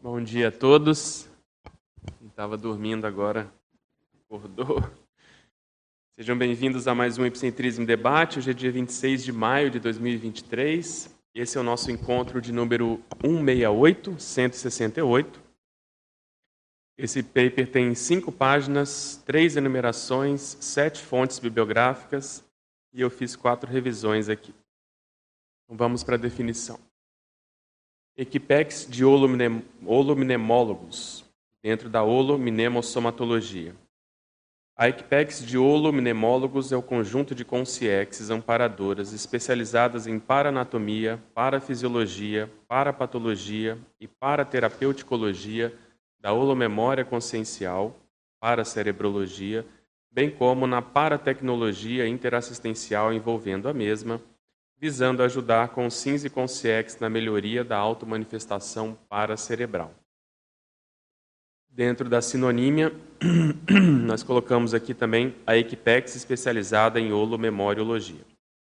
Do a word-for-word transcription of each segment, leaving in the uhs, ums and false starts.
Bom dia a todos. Quem estava dormindo agora acordou. Sejam bem-vindos a mais um Epicentrismo Debate. Hoje é dia vinte e seis de maio de dois mil e vinte e três. Esse é o nosso encontro de número cento e sessenta e oito, cento e sessenta e oito. Esse paper tem cinco páginas, três enumerações, sete fontes bibliográficas e eu fiz quatro revisões aqui. Então vamos para a definição. Equipex de holomnem, holomnemólogos, dentro da holomnemosomatologia. A Equipex de holomnemólogos é o conjunto de consciexes amparadoras especializadas em paranatomia, parafisiologia, parapatologia e paraterapeuticologia da holomemória consciencial, paracerebrologia, bem como na paratecnologia interassistencial envolvendo a mesma, visando ajudar com os SINs e consciex na melhoria da automanifestação paracerebral. Dentro da sinonímia, nós colocamos aqui também a Equipex especializada em holomemoriologia.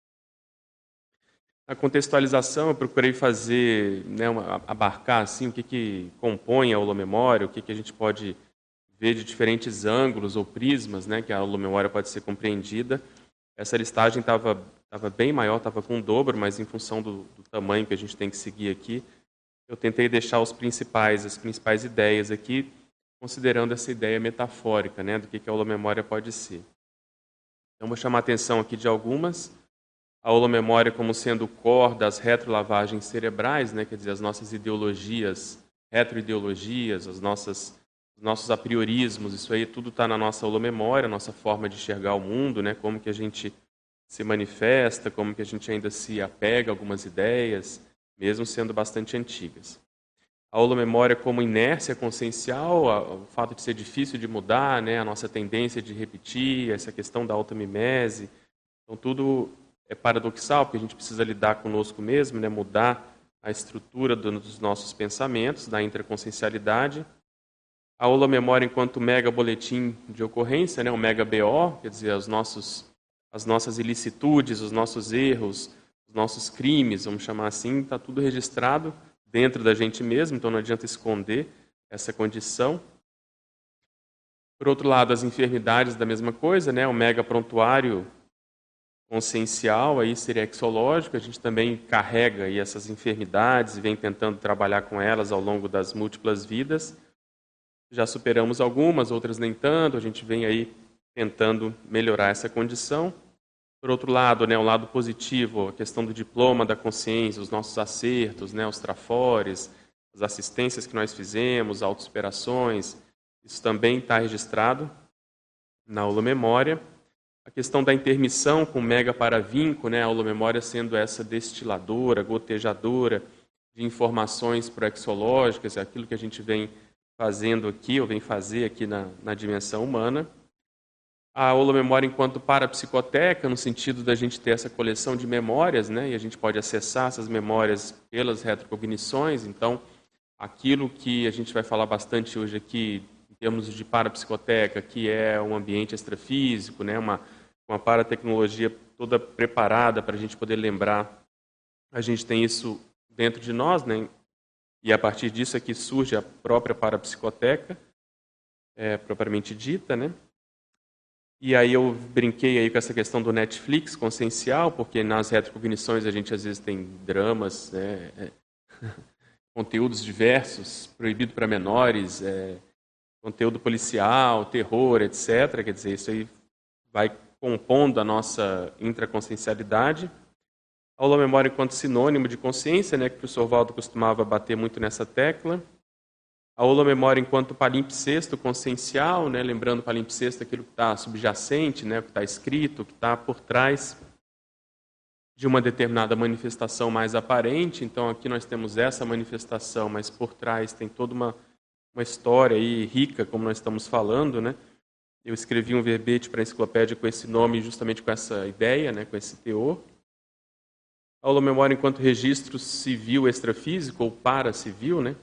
Na contextualização, eu procurei fazer, né, uma, abarcar assim, o que, que compõe a holomemória, o que, que a gente pode ver de diferentes ângulos ou prismas, né, que a holomemória pode ser compreendida. Essa listagem estava estava bem maior, estava com o dobro, mas em função do, do tamanho que a gente tem que seguir aqui, eu tentei deixar os principais, as principais ideias aqui, considerando essa ideia metafórica, né, do que, que a holomemória pode ser. Então, vou chamar a atenção aqui de algumas. A holomemória como sendo o core das retrolavagens cerebrais, né, quer dizer, as nossas ideologias, retroideologias, as nossas, os nossos apriorismos, isso aí tudo está na nossa holomemória, nossa forma de enxergar o mundo, né, como que a gente se manifesta, como que a gente ainda se apega a algumas ideias, mesmo sendo bastante antigas. A holomemória como inércia consciencial, o fato de ser difícil de mudar, né, a nossa tendência de repetir, essa questão da automimese. Então, tudo é paradoxal, porque a gente precisa lidar conosco mesmo, né, mudar a estrutura dos nossos pensamentos, da intraconsciencialidade. A holomemória enquanto mega boletim de ocorrência, né, o mega B O, quer dizer, os nossos as nossas ilicitudes, os nossos erros, os nossos crimes, vamos chamar assim, está tudo registrado dentro da gente mesmo, então não adianta esconder essa condição. Por outro lado, as enfermidades da mesma coisa, né? O mega prontuário consciencial aí seria exológico, a gente também carrega aí essas enfermidades e vem tentando trabalhar com elas ao longo das múltiplas vidas. Já superamos algumas, outras nem tanto, a gente vem aí tentando melhorar essa condição. Por outro lado, né, o lado positivo, a questão do diploma da consciência, os nossos acertos, né, os trafores, as assistências que nós fizemos, autossuperações, isso também está registrado na holomemória. A questão da intermissão com mega paravinco, né, a holomemória sendo essa destiladora, gotejadora de informações proexológicas, aquilo que a gente vem fazendo aqui, ou vem fazer aqui na, na dimensão humana. A holomemória enquanto parapsicoteca, no sentido da gente ter essa coleção de memórias, né, e a gente pode acessar essas memórias pelas retrocognições. Então, aquilo que a gente vai falar bastante hoje aqui, em termos de parapsicoteca, que é um ambiente extrafísico, né, uma, uma paratecnologia toda preparada para a gente poder lembrar, a gente tem isso dentro de nós, né, e a partir disso é que surge a própria parapsicoteca, é, propriamente dita, né. E aí eu brinquei aí com essa questão do Netflix consciencial, porque nas retrocognições a gente às vezes tem dramas, né, é, conteúdos diversos, proibido para menores, é, conteúdo policial, terror, etcétera. Quer dizer, isso aí vai compondo a nossa intraconsciencialidade. A holomemória enquanto sinônimo de consciência, né, que o professor Valdo costumava bater muito nessa tecla. A holomemória enquanto palimpsesto consciencial, né, lembrando palimpsesto aquilo que está subjacente, né, o que está escrito, o que está por trás de uma determinada manifestação mais aparente. Então aqui nós temos essa manifestação, mas por trás tem toda uma, uma história aí rica, como nós estamos falando, né? Eu escrevi um verbete para a enciclopédia com esse nome, justamente com essa ideia, né, com esse teor. A holomemória enquanto registro civil extrafísico ou paracivil, né?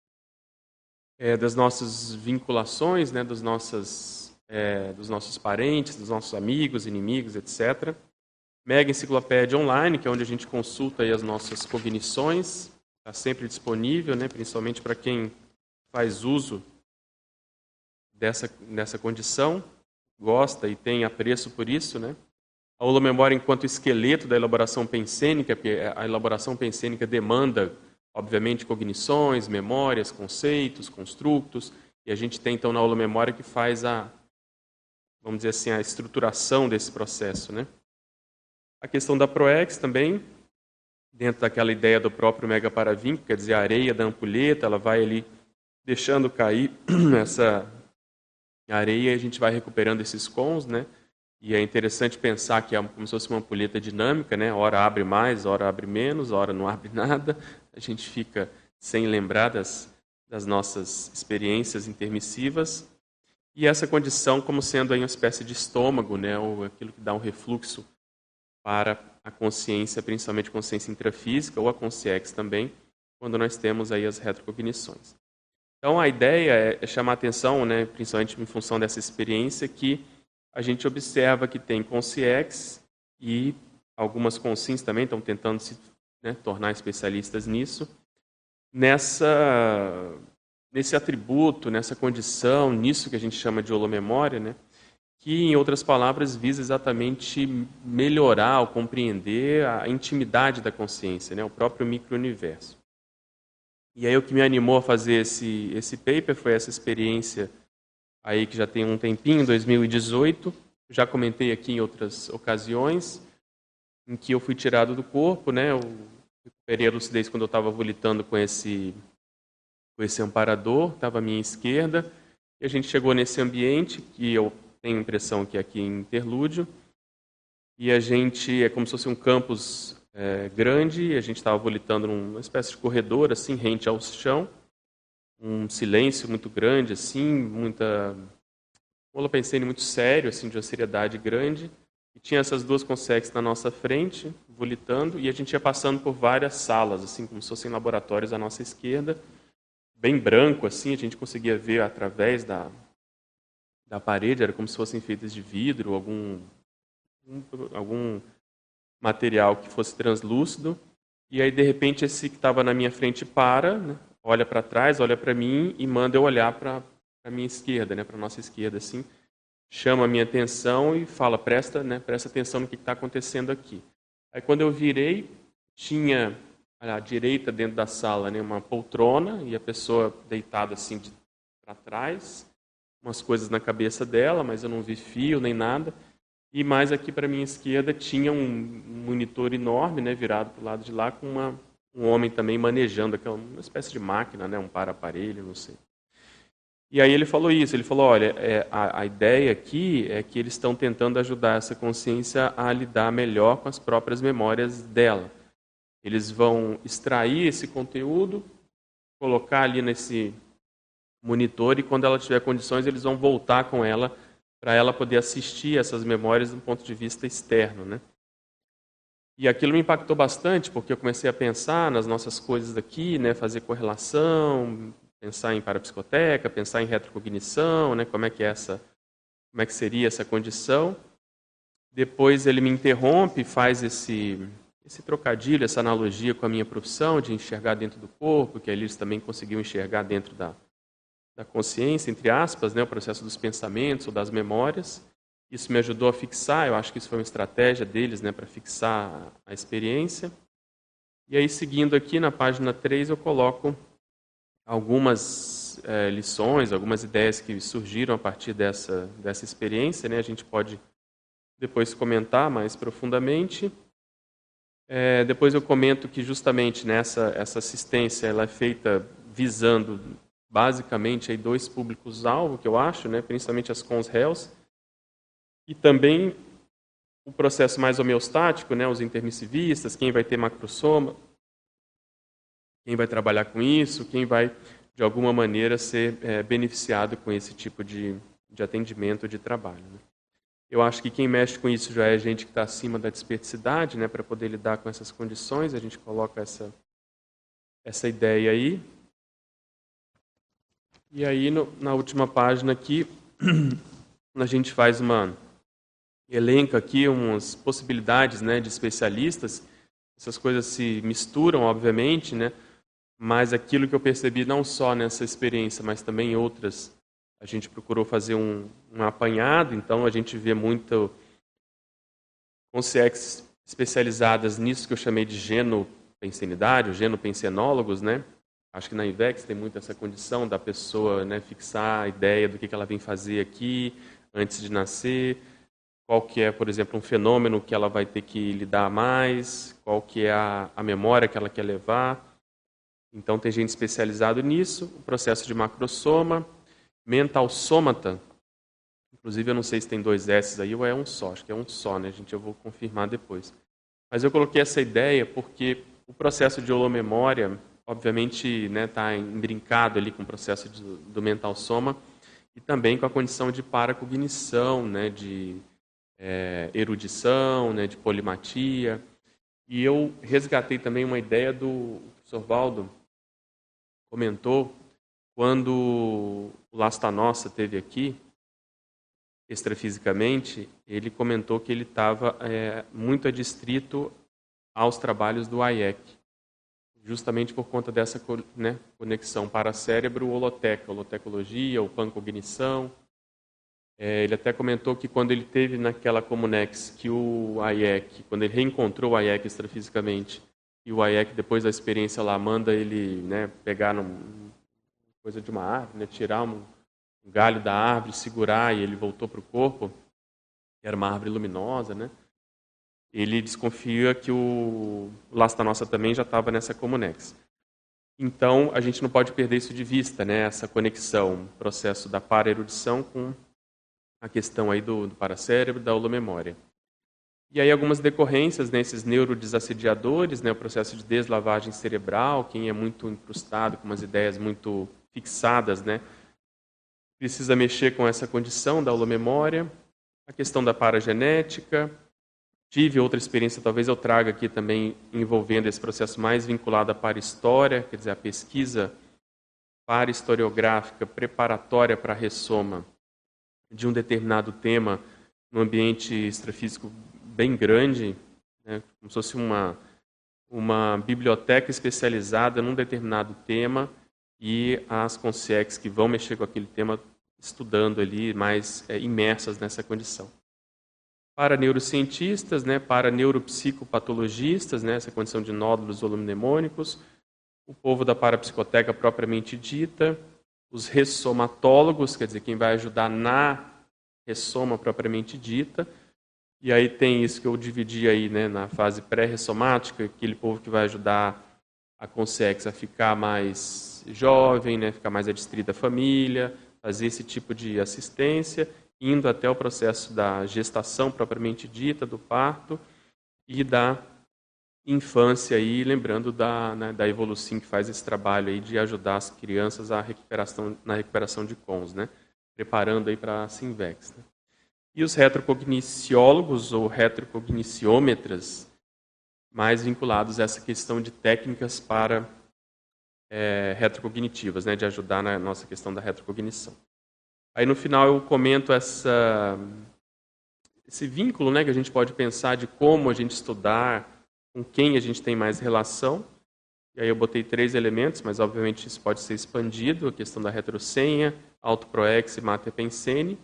É, das nossas vinculações, né, das nossas, é, dos nossos parentes, dos nossos amigos, inimigos, etcétera. Mega Enciclopédia Online, que é onde a gente consulta aí as nossas cognições, está sempre disponível, né, principalmente para quem faz uso dessa, dessa condição, gosta e tem apreço por isso, né? A holomemória enquanto esqueleto da elaboração pensênica, porque a elaboração pensênica demanda, obviamente, cognições, memórias, conceitos, construtos, e a gente tem, então, na holomemória que faz a, vamos dizer assim, a estruturação desse processo, né? A questão da ProEx também, dentro daquela ideia do próprio megaparavínculo, quer dizer, a areia da ampulheta, ela vai ali deixando cair essa areia e a gente vai recuperando esses cons, né? E é interessante pensar que é como se fosse uma ampulheta dinâmica, né? Hora abre mais, hora abre menos, hora não abre nada. A gente fica sem lembrar das, das nossas experiências intermissivas. E essa condição como sendo aí uma espécie de estômago, né? Ou aquilo que dá um refluxo para a consciência, principalmente consciência intrafísica, ou a consciex também, quando nós temos aí as retrocognições. Então, a ideia é chamar a atenção, né, principalmente em função dessa experiência, que a gente observa que tem consciex e algumas consciências também estão tentando se né, tornar especialistas nisso, nessa, nesse atributo, nessa condição, nisso que a gente chama de holomemória, né, que, em outras palavras, visa exatamente melhorar ou compreender a intimidade da consciência, né, o próprio micro-universo. E aí o que me animou a fazer esse, esse paper foi essa experiência aí que já tem um tempinho, em dois mil e dezoito, já comentei aqui em outras ocasiões, em que eu fui tirado do corpo, né? Eu recuperei a lucidez quando eu estava volitando com esse, com esse amparador, estava à minha esquerda, e a gente chegou nesse ambiente, que eu tenho a impressão que é aqui em Interlúdio, e a gente, é como se fosse um campus é, grande, e a gente estava volitando numa espécie de corredor, assim, rente ao chão, um silêncio muito grande, assim, muita... Eu pensei muito sério, assim, de uma seriedade grande, e tinha essas duas consex na nossa frente, volitando, e a gente ia passando por várias salas, assim, como se fossem laboratórios à nossa esquerda, bem branco, assim, a gente conseguia ver através da, da parede, era como se fossem feitas de vidro, algum, um, algum material que fosse translúcido, e aí, de repente, esse que estava na minha frente para, né, olha para trás, olha para mim e manda eu olhar para a minha esquerda, né, para a nossa esquerda, assim, chama a minha atenção e fala, presta, né, presta atenção no que está acontecendo aqui. Aí, quando eu virei, tinha à direita, dentro da sala, né, uma poltrona e a pessoa deitada assim para trás, umas coisas na cabeça dela, mas eu não vi fio nem nada. E mais aqui para a minha esquerda tinha um monitor enorme, né, virado para o lado de lá, com uma, um homem também manejando aquela, uma espécie de máquina, né, um para-aparelho, não sei. E aí ele falou isso, ele falou, olha, é, a, a ideia aqui é que eles estão tentando ajudar essa consciência a lidar melhor com as próprias memórias dela. Eles vão extrair esse conteúdo, colocar ali nesse monitor e quando ela tiver condições eles vão voltar com ela para ela poder assistir essas memórias do ponto de vista externo, né? E aquilo me impactou bastante porque eu comecei a pensar nas nossas coisas daqui, né, fazer correlação, pensar em parapsicoteca, pensar em retrocognição, né, como é que é essa, como é que seria essa condição. Depois ele me interrompe, faz esse esse trocadilho, essa analogia com a minha profissão de enxergar dentro do corpo, que eles também conseguiam enxergar dentro da da consciência, entre aspas, né, o processo dos pensamentos ou das memórias. Isso me ajudou a fixar, eu acho que isso foi uma estratégia deles, né, para fixar a experiência. E aí, seguindo aqui na página três, eu coloco algumas é, lições, algumas ideias que surgiram a partir dessa, dessa experiência, né, a gente pode depois comentar mais profundamente. É, depois eu comento que justamente nessa essa assistência ela é feita visando basicamente aí dois públicos-alvo, que eu acho, né, principalmente as cons réus, e também o processo mais homeostático, né, os intermissivistas, quem vai ter macrosoma, quem vai trabalhar com isso, quem vai, de alguma maneira, ser é, beneficiado com esse tipo de, de atendimento, de trabalho. Né. Eu acho que quem mexe com isso já é gente que está acima da desperticidade, né, para poder lidar com essas condições, a gente coloca essa, essa ideia aí. E aí, no, na última página aqui, a gente faz uma... elenca aqui umas possibilidades, né, de especialistas. Essas coisas se misturam, obviamente, né? mas aquilo que eu percebi não só nessa experiência, mas também em outras, a gente procurou fazer um, um apanhado, então a gente vê muito consciências especializadas nisso que eu chamei de genopensenidade, ou genopensenólogos, né? Acho que na IVEX tem muito essa condição da pessoa, né, fixar a ideia do que ela vem fazer aqui antes de nascer, qual que é, por exemplo, um fenômeno que ela vai ter que lidar mais, qual que é a, a memória que ela quer levar. Então tem gente especializada nisso, o processo de macrosoma, mental sômata, inclusive eu não sei se tem dois S aí ou é um só, acho que é um só, né, gente? Eu vou confirmar depois. Mas eu coloquei essa ideia porque o processo de holomemória, obviamente, está, né, imbrincado ali com o processo de, do mental soma e também com a condição de paracognição, né, de é, erudição, né, de polimatia. E eu resgatei também uma ideia do professor Valdo, comentou, quando o Lasta Nossa esteve aqui, extrafisicamente, ele comentou que ele estava é, muito adstrito aos trabalhos do Hayek, justamente por conta dessa, né, conexão para-cérebro-holoteca, holotecologia, ou pancognição. É, ele até comentou que quando ele teve naquela Comunex, que o Hayek, quando ele reencontrou o Hayek extrafisicamente, e o Hayek, depois da experiência lá, manda ele, né, pegar num, coisa de uma árvore, né, tirar um, um galho da árvore, segurar, e ele voltou para o corpo, que era uma árvore luminosa, né? Ele desconfia que o Lasta Nossa também já estava nessa Comunex. Então, a gente não pode perder isso de vista, né? Essa conexão, processo da para-erudição com a questão aí do, do paracérebro, da holomemória. E aí algumas decorrências nesses, né, neurodesassediadores, né, o processo de deslavagem cerebral, quem é muito incrustado com umas ideias muito fixadas, né, precisa mexer com essa condição da holomemória, a questão da paragenética. Tive outra experiência, talvez eu traga aqui também, envolvendo esse processo mais vinculado à para-história, quer dizer, a pesquisa para-historiográfica preparatória para a ressoma de um determinado tema no ambiente extrafísico bem grande, né, como se fosse uma, uma biblioteca especializada num determinado tema e as consciex que vão mexer com aquele tema estudando ali, mais é, imersas nessa condição. Para neurocientistas, né, para neuropsicopatologistas, né, essa condição de nódulos holomnemônicos, o povo da parapsicoteca propriamente dita, os ressomatólogos, quer dizer, quem vai ajudar na ressoma propriamente dita, e aí tem isso que eu dividi aí, né, na fase pré-ressomática, aquele povo que vai ajudar a consciex a ficar mais jovem, né, ficar mais adstrita à família, fazer esse tipo de assistência, indo até o processo da gestação propriamente dita, do parto e da infância, aí, lembrando da, né, da Evolucim, que faz esse trabalho aí de ajudar as crianças à recuperação, na recuperação de cons, né, preparando aí para a Simvex. Né. E os retrocogniciólogos ou retrocogniciômetras, mais vinculados a essa questão de técnicas para é, retrocognitivas, né, de ajudar na nossa questão da retrocognição. Aí no final eu comento essa, esse vínculo, né, que a gente pode pensar de como a gente estudar, com quem a gente tem mais relação. E aí eu botei três elementos, mas obviamente isso pode ser expandido, a questão da retrosenha, autoproex e mater pensene.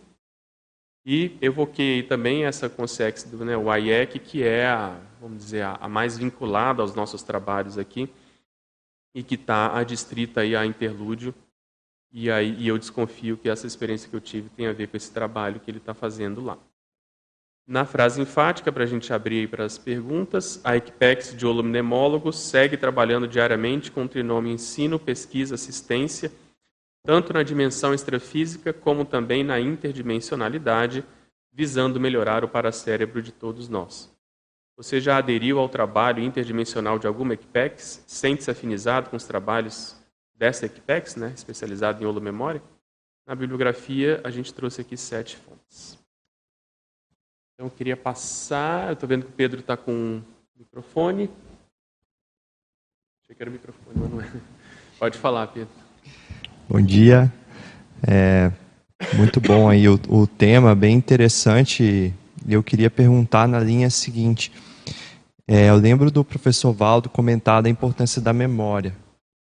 E evoquei também essa consciex do, né, o Hayek, que é a, vamos dizer, a, a mais vinculada aos nossos trabalhos aqui e que está adstrita aí a interlúdio. E aí e eu desconfio que essa experiência que eu tive tem a ver com esse trabalho que ele está fazendo lá. Na frase enfática, para a gente abrir para as perguntas, a Equipex de holomnemólogos segue trabalhando diariamente com o trinômio ensino, pesquisa, assistência, tanto na dimensão extrafísica como também na interdimensionalidade, visando melhorar o paracérebro de todos nós. Você já aderiu ao trabalho interdimensional de alguma Equipex? Sente-se afinizado com os trabalhos dessa Equipex, né, especializada em holomemória? Na bibliografia, a gente trouxe aqui sete fontes. Então, eu queria passar... Eu estou vendo que o Pedro está com um microfone. Achei que era o microfone, mas não é. Pode falar, Pedro. Bom dia. É muito bom aí o, o tema, bem interessante. Eu queria perguntar na linha seguinte. É, eu lembro do professor Valdo comentar da importância da memória.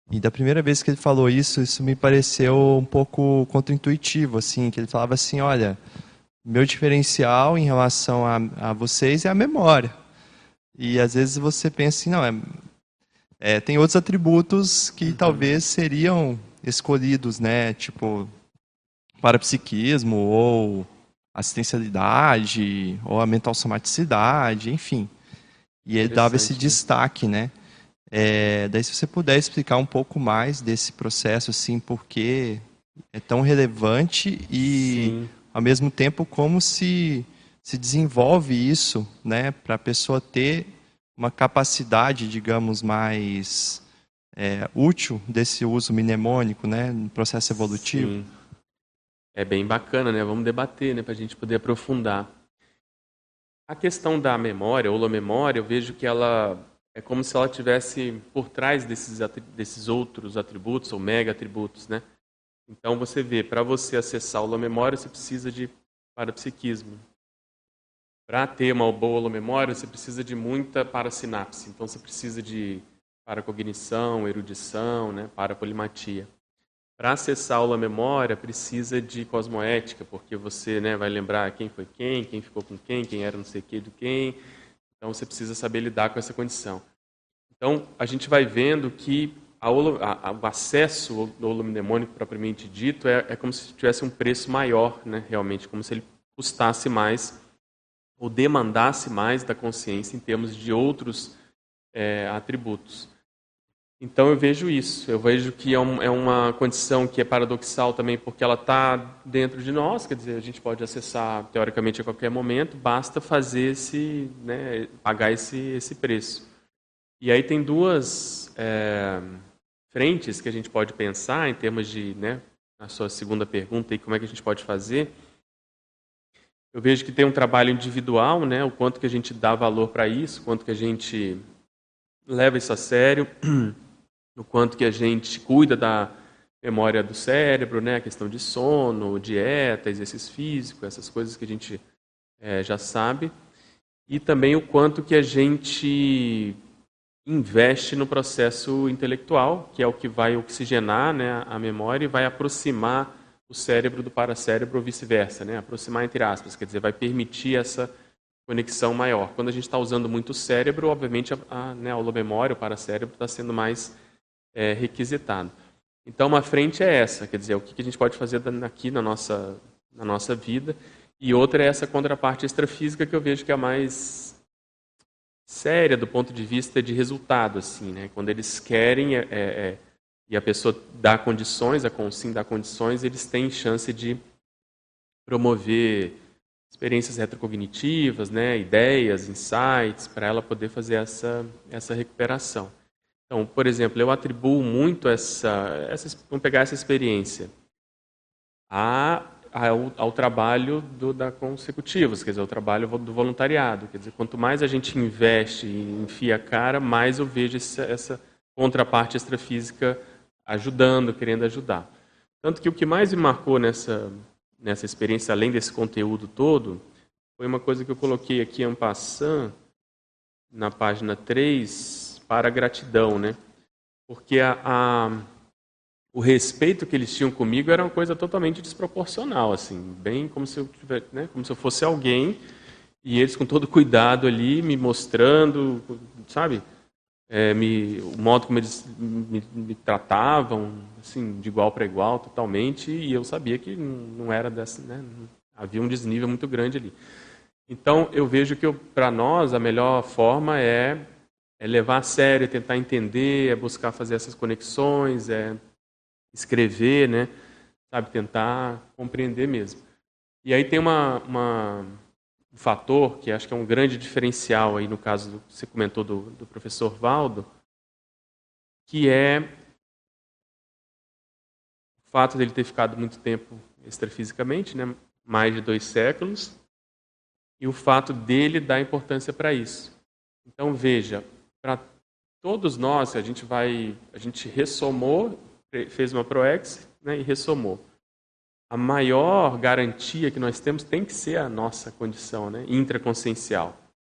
E da primeira vez que ele falou isso, isso me pareceu um pouco contraintuitivo, assim, que ele falava assim, olha, meu diferencial em relação a, a vocês é a memória. E às vezes você pensa assim, não, é, é, tem outros atributos que uhum. talvez seriam escolhidos, né, tipo parapsiquismo ou assistencialidade ou a mental somaticidade, enfim. E ele dava esse destaque, né? É, daí se você puder explicar um pouco mais desse processo, assim, porque é tão relevante e Sim. ao mesmo tempo como se se desenvolve isso, né, para a pessoa ter uma capacidade, digamos, mais é, útil desse uso mnemônico, né, no processo evolutivo. Sim. É bem bacana, né? Vamos debater, né, para a gente poder aprofundar. A questão da memória, ou memória, eu vejo que ela é como se ela tivesse por trás desses, desses outros atributos, ou mega atributos, né? Então você vê, para você acessar o memória, você precisa de parapsiquismo. Para ter uma boa memória, você precisa de muita parasinapse. Então você precisa de paracognição, erudição, né, parapolimatia. Para acessar a memória, precisa de cosmoética, porque você, né, vai lembrar quem foi quem, quem ficou com quem, quem era não sei o que do quem. Então, você precisa saber lidar com essa condição. Então, a gente vai vendo que a, a, o acesso ao holo mnemônico propriamente dito é, é como se tivesse um preço maior, né, realmente, como se ele custasse mais ou demandasse mais da consciência em termos de outros é, atributos. Então eu vejo isso, eu vejo que é, um, é uma condição que é paradoxal também, porque ela está dentro de nós, quer dizer, a gente pode acessar teoricamente a qualquer momento, basta fazer esse, né, pagar esse, esse preço. E aí tem duas é, frentes que a gente pode pensar em termos de, né, a sua segunda pergunta, e como é que a gente pode fazer. Eu vejo que tem um trabalho individual, né, o quanto que a gente dá valor para isso, o quanto que a gente leva isso a sério, o quanto que a gente cuida da memória do cérebro, né? A questão de sono, dieta, exercício físico, essas coisas que a gente é, já sabe. E também o quanto que a gente investe no processo intelectual, que é o que vai oxigenar, né, a memória e vai aproximar o cérebro do paracérebro ou vice-versa, né? Aproximar entre aspas, quer dizer, vai permitir essa conexão maior. Quando a gente está usando muito o cérebro, obviamente a, a, né, a holomemória, o paracérebro, está sendo mais É, requisitado. Então, uma frente é essa, quer dizer, o que a gente pode fazer aqui na nossa, na nossa vida, e outra é essa contraparte extrafísica que eu vejo que é a mais séria do ponto de vista de resultado, assim, né? Quando eles querem é, é, e a pessoa dá condições, a Consim dá condições, eles têm chance de promover experiências retrocognitivas, né? Ideias, insights, para ela poder fazer essa, essa recuperação. Então, por exemplo, eu atribuo muito essa, essa vamos pegar essa experiência a, ao, ao trabalho do, da consecutivos, quer dizer, ao trabalho do voluntariado. Quer dizer, quanto mais a gente investe e enfia a cara, mais eu vejo essa, essa contraparte extrafísica ajudando, querendo ajudar. Tanto que o que mais me marcou nessa, nessa experiência, além desse conteúdo todo, foi uma coisa que eu coloquei aqui en passant, na página três, para a gratidão, né? Porque a, a, o respeito que eles tinham comigo era uma coisa totalmente desproporcional, assim, bem como se eu tivesse, né, como se eu fosse alguém e eles com todo cuidado ali me mostrando, sabe, é, me, o modo como eles me, me tratavam, assim, de igual para igual, totalmente, e eu sabia que não era dessa, né? Havia um desnível muito grande ali. Então eu vejo que para nós a melhor forma é É levar a sério, é tentar entender, é buscar fazer essas conexões, é escrever, né? Sabe, tentar compreender mesmo. E aí tem uma, uma, um fator que acho que é um grande diferencial aí no caso do, que você comentou do, do professor Valdo, que é o fato dele ter ficado muito tempo extrafisicamente, né? Mais de dois séculos, e o fato dele dar importância para isso. Então veja, para todos nós, a gente vai, a gente ressomou, fez uma ProEx, né, e ressomou. A maior garantia que nós temos tem que ser a nossa condição, né, intraconsciencial.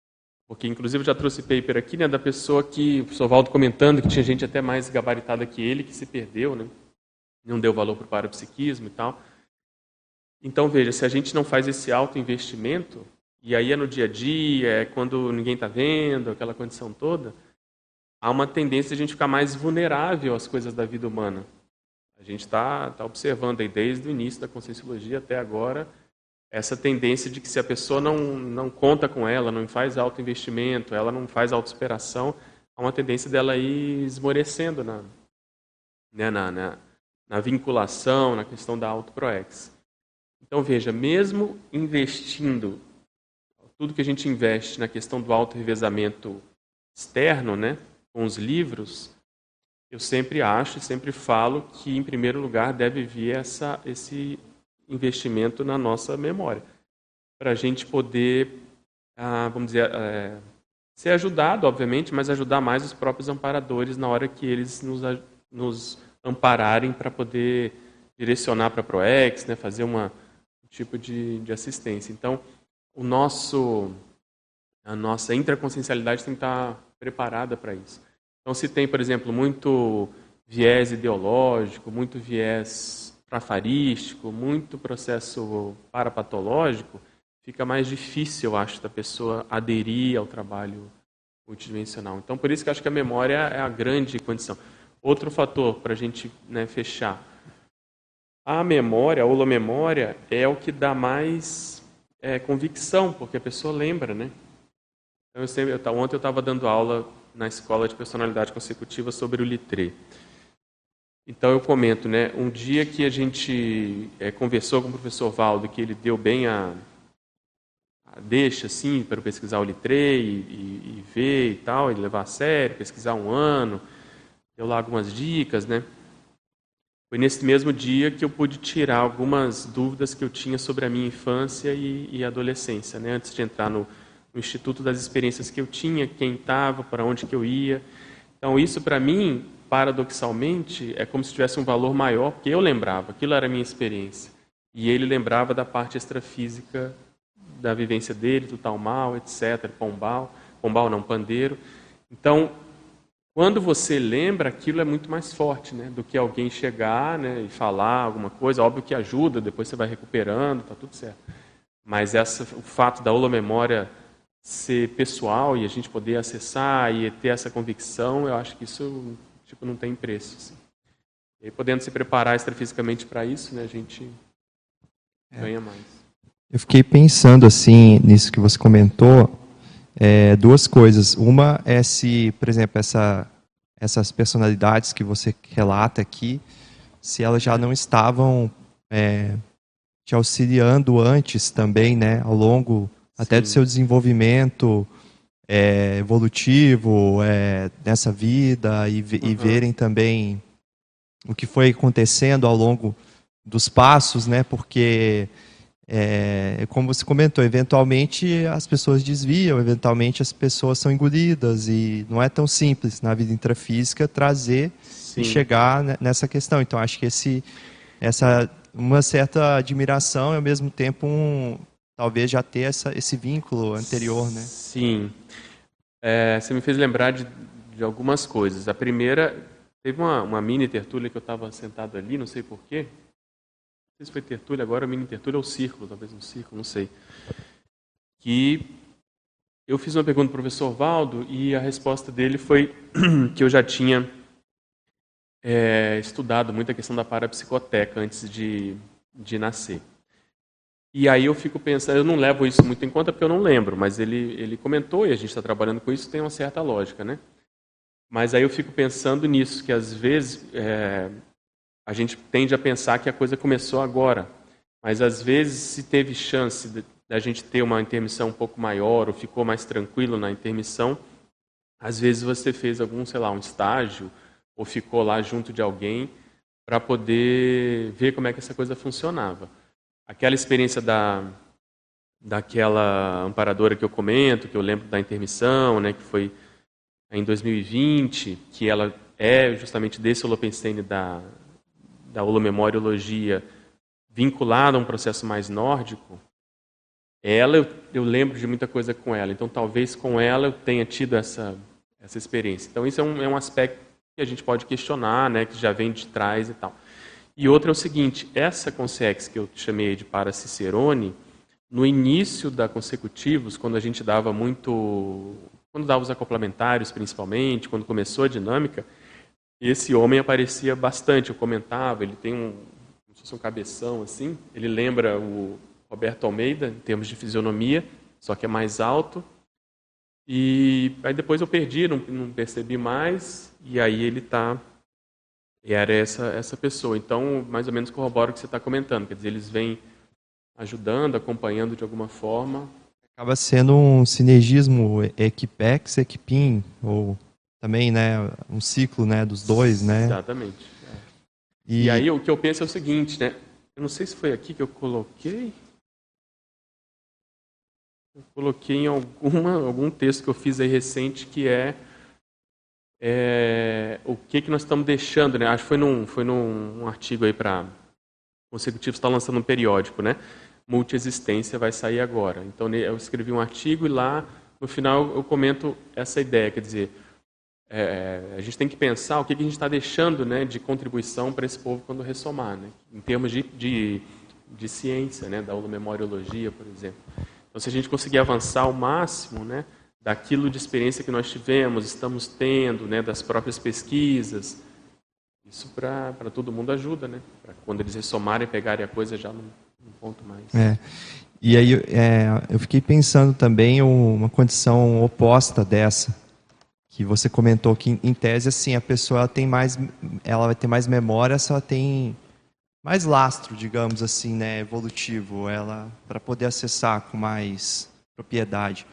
Porque, inclusive, eu já trouxe paper aqui, né, da pessoa que, o professor Valdo comentando que tinha gente até mais gabaritada que ele, que se perdeu, né, não deu valor para o parapsiquismo e tal. Então, veja, se a gente não faz esse autoinvestimento, e aí é no dia a dia, é quando ninguém está vendo, aquela condição toda, há uma tendência de a gente ficar mais vulnerável às coisas da vida humana. A gente está tá observando aí, desde o início da Conscienciologia até agora, essa tendência de que se a pessoa não, não conta com ela, não faz autoinvestimento, ela não faz autossuperação, há uma tendência dela ir esmorecendo na, né, na, na, na vinculação, na questão da autoproex. Então, veja, mesmo investindo, tudo que a gente investe na questão do auto-revezamento externo, né, com os livros, eu sempre acho e sempre falo que, em primeiro lugar, deve vir essa, esse investimento na nossa memória, para a gente poder, ah, vamos dizer, é, ser ajudado, obviamente, mas ajudar mais os próprios amparadores na hora que eles nos, nos ampararem para poder direcionar para a ProEx, né, fazer uma, um tipo de, de assistência. Então, o nosso, a nossa intraconsciencialidade tem que estar preparada para isso. Então, se tem, por exemplo, muito viés ideológico, muito viés trafarístico, muito processo parapatológico, fica mais difícil, eu acho, da pessoa aderir ao trabalho multidimensional. Então, por isso que eu acho que a memória é a grande condição. Outro fator para a gente, né, fechar. A memória, a holomemória, é o que dá mais é, convicção, porque a pessoa lembra, né? Então, eu sempre, eu, ontem eu estava dando aula na escola de personalidade consecutiva sobre o Littré. Então eu comento, né, um dia que a gente é, conversou com o professor Valdo, que ele deu bem a, a deixa, assim, para eu pesquisar o Littré e, e, e ver e tal, e levar a sério, pesquisar um ano, deu lá algumas dicas, né. Foi nesse mesmo dia que eu pude tirar algumas dúvidas que eu tinha sobre a minha infância e, e adolescência, né, antes de entrar no, no Instituto, das experiências que eu tinha, quem estava, para onde que eu ia. Então isso para mim, paradoxalmente, é como se tivesse um valor maior, porque eu lembrava, aquilo era a minha experiência. E ele lembrava da parte extrafísica da vivência dele, do tal mal, etcétera, pombal, pombal não, pandeiro. Então, quando você lembra, aquilo é muito mais forte, né, do que alguém chegar, né, e falar alguma coisa. Óbvio que ajuda, depois você vai recuperando, está tudo certo. Mas essa, o fato da holomemória ser pessoal e a gente poder acessar e ter essa convicção, eu acho que isso tipo, não tem preço. Assim. E aí, podendo se preparar extrafisicamente para isso, né, a gente é. ganha mais. Eu fiquei pensando assim nisso que você comentou, é, duas coisas. Uma é se, por exemplo, essa, essas personalidades que você relata aqui, se elas já não estavam é, te auxiliando antes também, né, ao longo até Sim. do seu desenvolvimento é, evolutivo é, nessa vida e, uhum. e verem também o que foi acontecendo ao longo dos passos, né? Porque, é, como você comentou, eventualmente as pessoas desviam, eventualmente as pessoas são engolidas e não é tão simples na vida intrafísica trazer Sim. e chegar nessa questão. Então, acho que esse, essa uma certa admiração e ao mesmo tempo um talvez já ter essa, esse vínculo anterior, né? Sim. É, você me fez lembrar de, de algumas coisas. A primeira, teve uma, uma mini tertúlia que eu estava sentado ali, não sei porquê. Não sei se foi tertúlia agora, mini tertúlia ou círculo, talvez um círculo, não sei. Que eu fiz uma pergunta para o professor Valdo e a resposta dele foi que eu já tinha é, estudado muito a questão da parapsicoteca antes de, de nascer. E aí eu fico pensando, eu não levo isso muito em conta porque eu não lembro, mas ele, ele comentou e a gente está trabalhando com isso, tem uma certa lógica, né? Mas aí eu fico pensando nisso, que às vezes é, a gente tende a pensar que a coisa começou agora, mas às vezes se teve chance de, de a gente ter uma intermissão um pouco maior ou ficou mais tranquilo na intermissão, às vezes você fez algum, sei lá, um estágio ou ficou lá junto de alguém para poder ver como é que essa coisa funcionava. Aquela experiência da, daquela amparadora que eu comento, que eu lembro da intermissão, né, que foi em dois mil e vinte, que ela é justamente desse Holopenstein da, da holomemoriologia vinculada a um processo mais nórdico, ela, eu, eu lembro de muita coisa com ela, então talvez com ela eu tenha tido essa, essa experiência. Então isso é um, é um aspecto que a gente pode questionar, né, que já vem de trás e tal. E outro é o seguinte, essa Consex que eu chamei de Paracicerone, no início da Consecutivos, quando a gente dava muito, quando dava os acoplamentários principalmente, quando começou a dinâmica, esse homem aparecia bastante, eu comentava, ele tem um, como se fosse um cabeção assim, ele lembra o Roberto Almeida, em termos de fisionomia, só que é mais alto. E aí depois eu perdi, não, não percebi mais, e aí ele tá, era essa, essa pessoa. Então, mais ou menos corrobora o que você está comentando, quer dizer, eles vêm ajudando, acompanhando de alguma forma. Acaba sendo um sinergismo equipex, equipim, ou também, né, um ciclo, né, dos dois, né? Exatamente. É. E... e aí o que eu penso é o seguinte, né, eu não sei se foi aqui que eu coloquei... Eu coloquei em alguma, algum texto que eu fiz aí recente que é, é o que, que nós estamos deixando, né? Acho que foi num, foi num um artigo aí para Consecutivos, está lançando um periódico, né? Multiexistência vai sair agora. Então eu escrevi um artigo e lá no final eu comento essa ideia, quer dizer, é, a gente tem que pensar o que, que a gente está deixando, né, de contribuição para esse povo quando ressomar, né? Em termos de, de, de ciência, né? Da holomemoriologia, por exemplo. Então, se a gente conseguir avançar ao máximo, né, daquilo de experiência que nós tivemos, estamos tendo, né, das próprias pesquisas, isso para todo mundo ajuda, né? Para quando eles ressomarem, pegarem a coisa já num, num ponto mais. É. E aí é, eu fiquei pensando também uma condição oposta dessa, que você comentou que, em tese, assim, a pessoa ela tem mais, ela vai ter mais memória se ela tem mais lastro, digamos assim, né, evolutivo, ela para poder acessar com mais propriedade.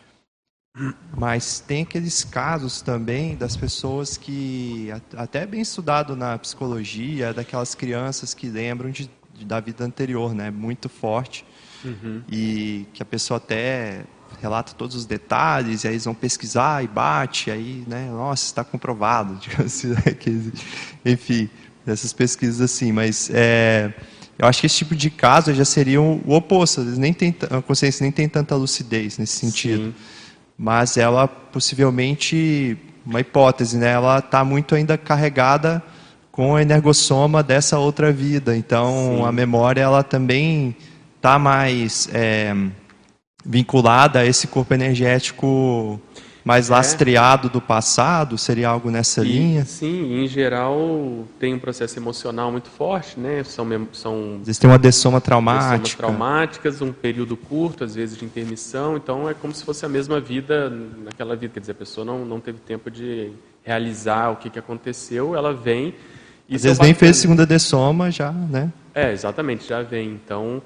Mas tem aqueles casos também das pessoas que, até bem estudado na psicologia, daquelas crianças que lembram de, de, da vida anterior, né, muito forte, uhum. E que a pessoa até relata todos os detalhes, e aí eles vão pesquisar e bate, aí, né, nossa, está comprovado, digamos assim, né, que, enfim... dessas pesquisas assim, mas é, eu acho que esse tipo de caso já seria o oposto, eles nem têm, a consciência nem tem tanta lucidez nesse sentido. Sim. Mas ela possivelmente, uma hipótese, né, ela está muito ainda carregada com a energossoma dessa outra vida, então sim. A memória ela também está mais é, vinculada a esse corpo energético mais lastreado é. do passado, seria algo nessa e, linha? Sim, em geral tem um processo emocional muito forte, né? São, são Existem uma dessoma traumática. Dessomas traumáticas, um período curto, às vezes de intermissão, então é como se fosse a mesma vida naquela vida, quer dizer, a pessoa não, não teve tempo de realizar o que, que aconteceu, ela vem... E às vezes nem fez segunda dessoma já, né? É, exatamente, já vem, então...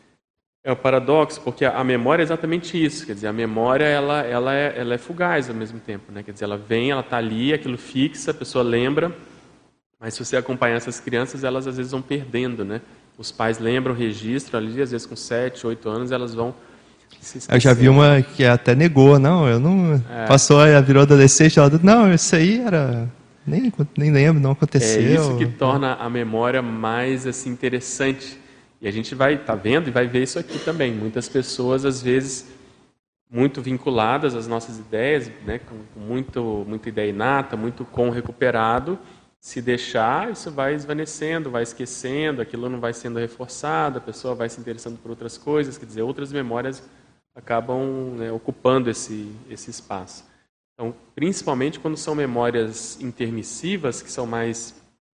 É o paradoxo, porque a memória é exatamente isso, quer dizer, a memória ela, ela, é, ela é fugaz ao mesmo tempo, né? Quer dizer, ela vem, ela está ali, aquilo fixa, a pessoa lembra, mas se você acompanhar essas crianças, elas às vezes vão perdendo, né? Os pais lembram, registram ali, às vezes com sete, oito anos, elas vão se esquecendo. Eu já vi uma que até negou, não, eu não... É. Passou, virou adolescente, ela disse, não, isso aí era... Nem, nem lembro, não aconteceu. É isso que torna a memória mais assim, interessante. E a gente vai estar tá vendo e vai ver isso aqui também. Muitas pessoas, às vezes, muito vinculadas às nossas ideias, né, com, com muito, muita ideia inata, muito com recuperado, se deixar, isso vai esvanecendo, vai esquecendo, aquilo não vai sendo reforçado, a pessoa vai se interessando por outras coisas, quer dizer, outras memórias acabam, né, ocupando esse, esse espaço. Então, principalmente quando são memórias intermissivas, que são mais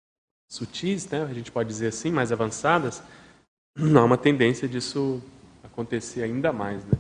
sutis, né, a gente pode dizer assim, mais avançadas, há uma tendência disso acontecer ainda mais, né?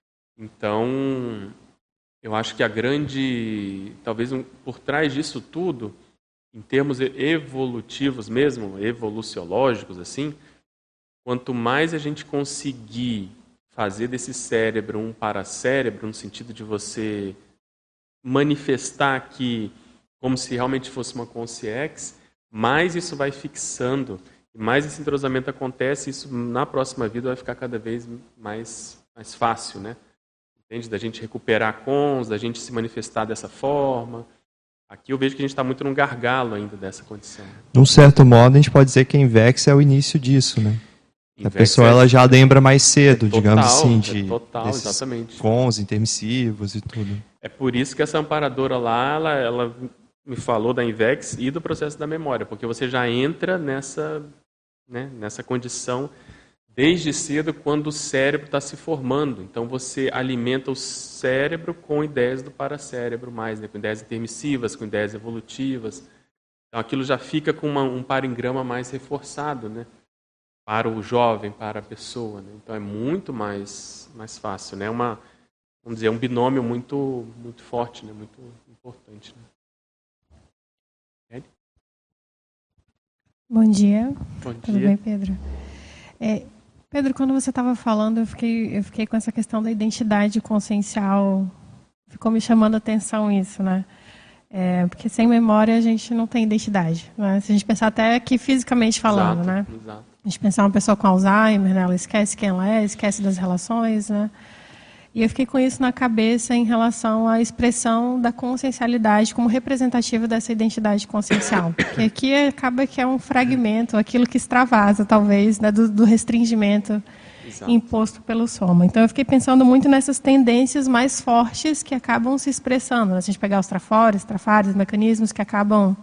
Então, eu acho que a grande, talvez um, por trás disso tudo, em termos evolutivos mesmo, evoluciológicos assim, quanto mais a gente conseguir fazer desse cérebro um paracérebro, no sentido de você manifestar aqui como se realmente fosse uma consciência, mais isso vai fixando. Mais esse entrosamento acontece, isso na próxima vida vai ficar cada vez mais, mais fácil, né? Entende? Da gente recuperar cons, da gente se manifestar dessa forma. Aqui eu vejo que a gente está muito num gargalo ainda dessa condição. De um certo modo, a gente pode dizer que a Invex é o início disso, né? A pessoa ela já lembra mais cedo, é total, digamos assim, de é total, exatamente. cons intermissivos e tudo. É por isso que essa amparadora lá, ela, ela me falou da INVEX e do processo da memória, porque você já entra nessa, né, nessa condição desde cedo, quando o cérebro está se formando. Então você alimenta o cérebro com ideias do paracérebro mais, né, com ideias intermissivas, com ideias evolutivas. Então aquilo já fica com uma, um paringrama mais reforçado, né? Para o jovem, para a pessoa, né? Então é muito mais mais fácil, né? Uma, vamos dizer, um binômio muito muito forte, né? Muito importante, né? Bom dia. Bom dia. Tudo bem, Pedro? É, Pedro, quando você estava falando, eu fiquei eu fiquei com essa questão da identidade consciencial. Ficou me chamando a atenção isso, né? É, porque sem memória a gente não tem identidade, né? Se a gente pensar até aqui fisicamente falando, exato, né? Exato. A gente pensar uma pessoa com Alzheimer, né? Ela esquece quem ela é, esquece das relações, né? E eu fiquei com isso na cabeça em relação à expressão da consciencialidade como representativa dessa identidade consciencial. Porque aqui acaba que é um fragmento, aquilo que extravasa, talvez, né? do, do restringimento exato. Imposto pelo soma. Então eu fiquei pensando muito nessas tendências mais fortes que acabam se expressando. Né? Se a gente pegar os trafores, trafares, mecanismos que acabam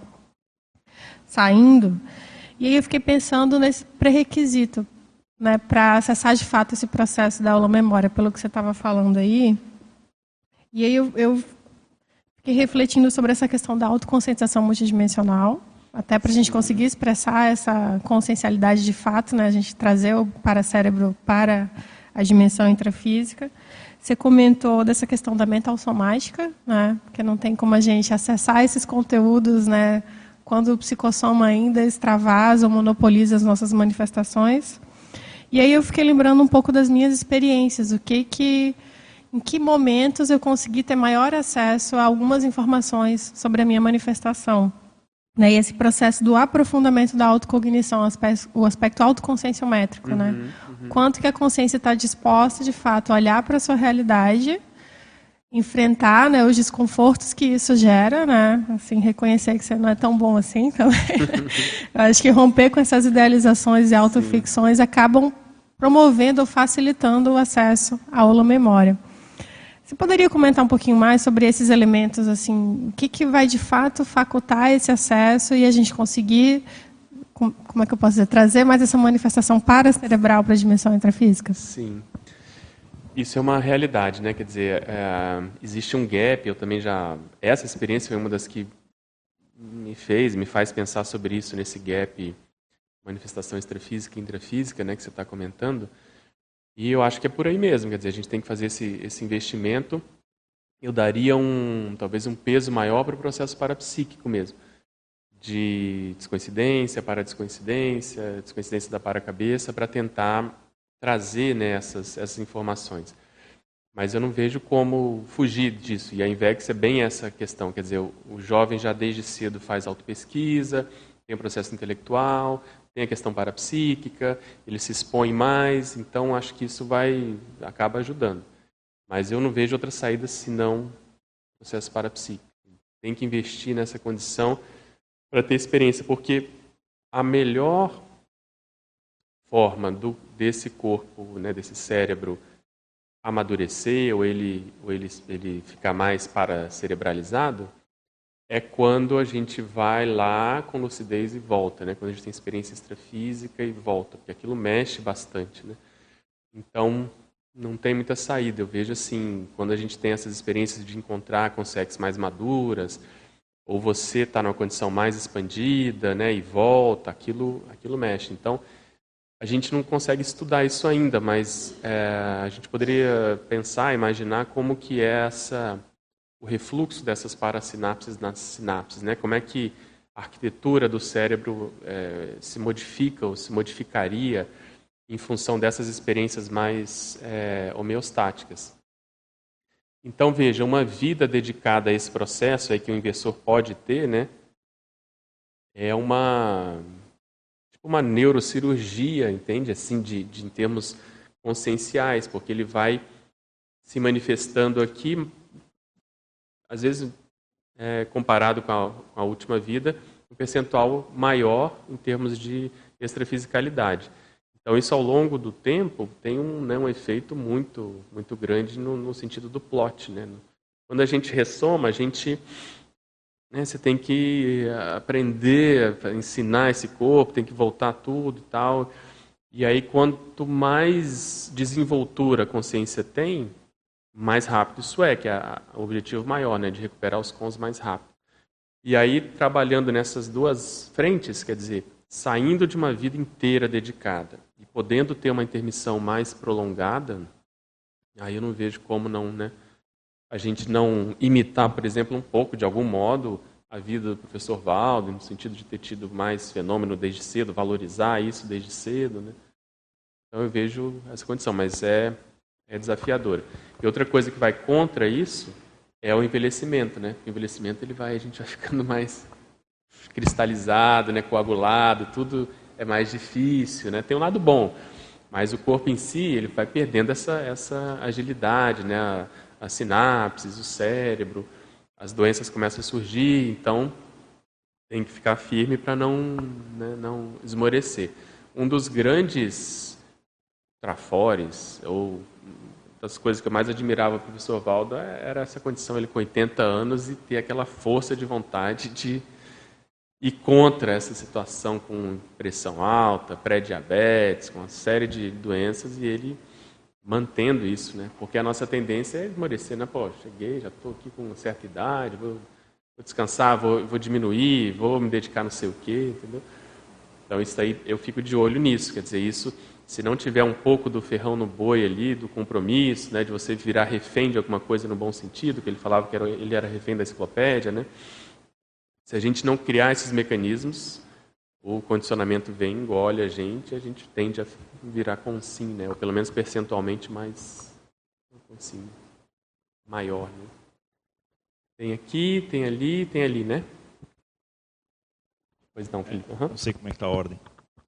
saindo. E aí eu fiquei pensando nesse pré-requisito, né, para acessar de fato esse processo da aula-memória, pelo que você estava falando aí. E aí eu, eu fiquei refletindo sobre essa questão da autoconscientização multidimensional, até para a gente conseguir expressar essa consciencialidade de fato, né, a gente trazer o paracérebro para a dimensão intrafísica. Você comentou dessa questão da mental somática, né, porque não tem como a gente acessar esses conteúdos, né, quando o psicossoma ainda extravasa ou monopoliza as nossas manifestações. E aí eu fiquei lembrando um pouco das minhas experiências, o que que, em que momentos eu consegui ter maior acesso a algumas informações sobre a minha manifestação. Né? E esse processo do aprofundamento da autocognição, o aspecto autoconscienciométrico. Uhum, né? Uhum. Quanto que a consciência está disposta, de fato, a olhar para a sua realidade, enfrentar, né, os desconfortos que isso gera, né, assim, reconhecer que você não é tão bom assim também. Eu acho que romper com essas idealizações e autoficções Sim. acabam promovendo ou facilitando o acesso à aula-memória. Você poderia comentar um pouquinho mais sobre esses elementos, assim, o que, que vai de fato facultar esse acesso e a gente conseguir, como é que eu posso dizer, trazer mais essa manifestação paracerebral para a dimensão intrafísica? Sim. Isso é uma realidade, né? Quer dizer, é, existe um gap, eu também já... Essa experiência foi uma das que me fez, me faz pensar sobre isso, nesse gap, manifestação extrafísica e intrafísica, né, que você está comentando. E eu acho que é por aí mesmo, quer dizer, a gente tem que fazer esse, esse investimento. Eu daria um, talvez um peso maior para o processo parapsíquico mesmo, de descoincidência, paradescoincidência, descoincidência da paracabeça, para tentar trazer, né, essas, essas informações. Mas eu não vejo como fugir disso. E a INVEX é bem essa questão. Quer dizer, o, o jovem já desde cedo faz autopesquisa, tem o processo intelectual, tem a questão parapsíquica, ele se expõe mais, então acho que isso vai acaba ajudando. Mas eu não vejo outra saída senão o processo parapsíquico. Tem que investir nessa condição para ter experiência, porque a melhor forma do, desse corpo, né, desse cérebro, amadurecer ou ele, ou ele, ele ficar mais paracerebralizado é quando a gente vai lá com lucidez e volta, né? Quando a gente tem experiência extrafísica e volta, porque aquilo mexe bastante, né? Então, não tem muita saída. Eu vejo assim, quando a gente tem essas experiências de encontrar com sexos mais maduras, ou você está numa condição mais expandida, né, e volta, aquilo, aquilo mexe. Então, a gente não consegue estudar isso ainda, mas é, a gente poderia pensar, imaginar como que é essa, o refluxo dessas parasinapses nas sinapses, né? Como é que a arquitetura do cérebro é, se modifica ou se modificaria em função dessas experiências mais é, homeostáticas. Então, veja, uma vida dedicada a esse processo aí que o investidor pode ter, né, é uma... uma neurocirurgia, entende? Assim, de, de, em termos conscienciais, porque ele vai se manifestando aqui, às vezes, é, comparado com a, com a última vida, um percentual maior em termos de extrafisicalidade. Então, Então, isso ao longo do tempo tem um, né, um efeito muito, muito grande no, no sentido do plot, né? Quando a gente ressoma, a gente, né, você tem que aprender a ensinar esse corpo, tem que voltar tudo e tal. E aí, quanto mais desenvoltura a consciência tem, mais rápido isso é, que é o objetivo maior, né, de recuperar os cons mais rápido. E aí, trabalhando nessas duas frentes, quer dizer, saindo de uma vida inteira dedicada e podendo ter uma intermissão mais prolongada, aí eu não vejo como não, né, a gente não imitar, por exemplo, um pouco, de algum modo, a vida do professor Valdo, no sentido de ter tido mais fenômeno desde cedo, valorizar isso desde cedo, né? Então eu vejo essa condição, mas é, é desafiadora. E outra coisa que vai contra isso é o envelhecimento, né? O envelhecimento ele vai, a gente vai ficando mais cristalizado, né? Coagulado, tudo é mais difícil, né? Tem um lado bom, mas o corpo em si ele vai perdendo essa, essa agilidade, né? A, as sinapses, o cérebro, as doenças começam a surgir, então tem que ficar firme para não, né, não esmorecer. Um dos grandes trafores, ou das coisas que eu mais admirava o professor Valdo, era essa condição, ele com oitenta anos, e ter aquela força de vontade de ir contra essa situação com pressão alta, pré-diabetes, com uma série de doenças, e ele mantendo isso, né? Porque a nossa tendência é esmorecer, né? Pô, cheguei, já estou aqui com uma certa idade, vou, vou descansar, vou, vou diminuir, vou me dedicar não sei o quê, entendeu? Então isso aí, eu fico de olho nisso, quer dizer, isso, se não tiver um pouco do ferrão no boi ali, do compromisso, né, de você virar refém de alguma coisa no bom sentido, que ele falava que era, ele era refém da enciclopédia, né? Se a gente não criar esses mecanismos, o condicionamento vem, engole a gente, a gente tende a virar consim, né? Ou pelo menos percentualmente mais consim, maior, né? Tem aqui, tem ali, tem ali, né? Pois não, Felipe. Uhum. Não sei como é que está a ordem.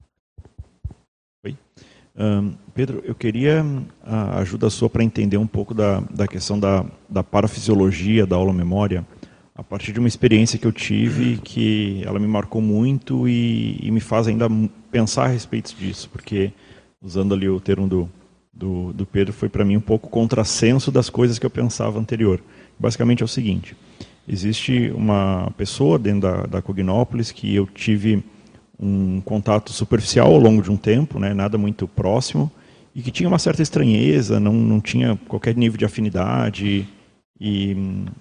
Oi? Um, Pedro, eu queria a ajuda sua para entender um pouco da, da questão da, da parafisiologia da aula-memória, a partir de uma experiência que eu tive, que ela me marcou muito e, e me faz ainda pensar a respeito disso, porque, usando ali o termo do, do, do Pedro, foi para mim um pouco contrassenso das coisas que eu pensava anterior. Basicamente é o seguinte, existe uma pessoa dentro da, da Cognópolis que eu tive um contato superficial ao longo de um tempo, né, nada muito próximo, e que tinha uma certa estranheza, não, não tinha qualquer nível de afinidade, e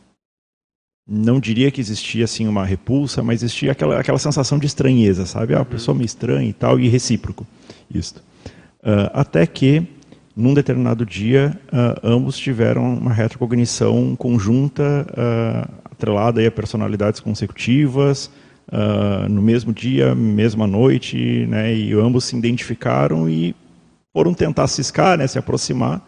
não diria que existia assim uma repulsa, mas existia aquela, aquela sensação de estranheza, sabe? Ah, a pessoa me estranha e tal, e recíproco. Isso. Uh, até que, num determinado dia, uh, ambos tiveram uma retrocognição conjunta, uh, atrelada aí a personalidades consecutivas, uh, no mesmo dia, mesma noite, né? E ambos se identificaram e foram tentar ciscar, né? Se aproximar.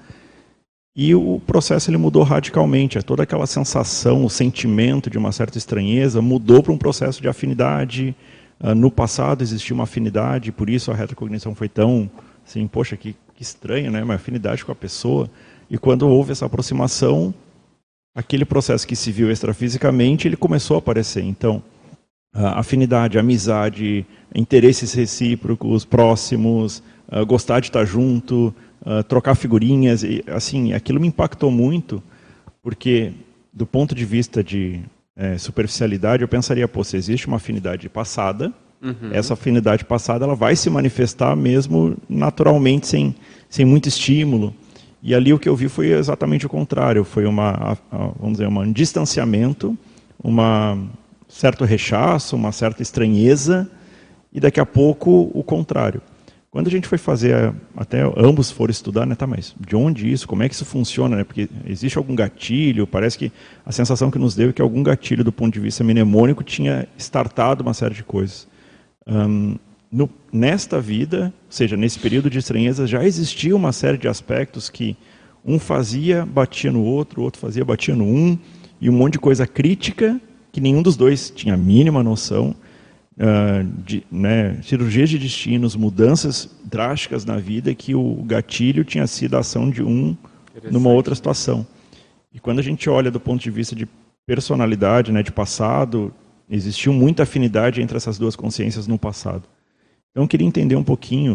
E o processo ele mudou radicalmente. Toda aquela sensação, o sentimento de uma certa estranheza mudou para um processo de afinidade. No passado existia uma afinidade, por isso a retrocognição foi tão assim, poxa, que, que estranho, né? Uma afinidade com a pessoa. E quando houve essa aproximação, aquele processo que se viu extrafisicamente, ele começou a aparecer. Então, a afinidade, a amizade, interesses recíprocos, próximos, gostar de estar junto, Uh, trocar figurinhas, e, assim, aquilo me impactou muito, porque do ponto de vista de é, superficialidade, eu pensaria, pô, se existe uma afinidade passada, uhum. essa afinidade passada ela vai se manifestar mesmo naturalmente, sem, sem muito estímulo. E ali o que eu vi foi exatamente o contrário, foi uma, a, a, vamos dizer, um distanciamento, um certo rechaço, uma certa estranheza, e daqui a pouco o contrário. Quando a gente foi fazer, até ambos foram estudar, né, tá, mas de onde isso, como é que isso funciona, né, porque existe algum gatilho, parece que a sensação que nos deu é que algum gatilho do ponto de vista mnemônico tinha startado uma série de coisas. Um, no, nesta vida, ou seja, nesse período de estranheza, já existia uma série de aspectos que um fazia, batia no outro, o outro fazia, batia no um, e um monte de coisa crítica que nenhum dos dois tinha a mínima noção. Uh, de, né, cirurgias de destinos, mudanças drásticas na vida, que o gatilho tinha sido a ação de um numa outra situação. E quando a gente olha do ponto de vista de personalidade, né, de passado, existiu muita afinidade entre essas duas consciências no passado. Então eu queria entender um pouquinho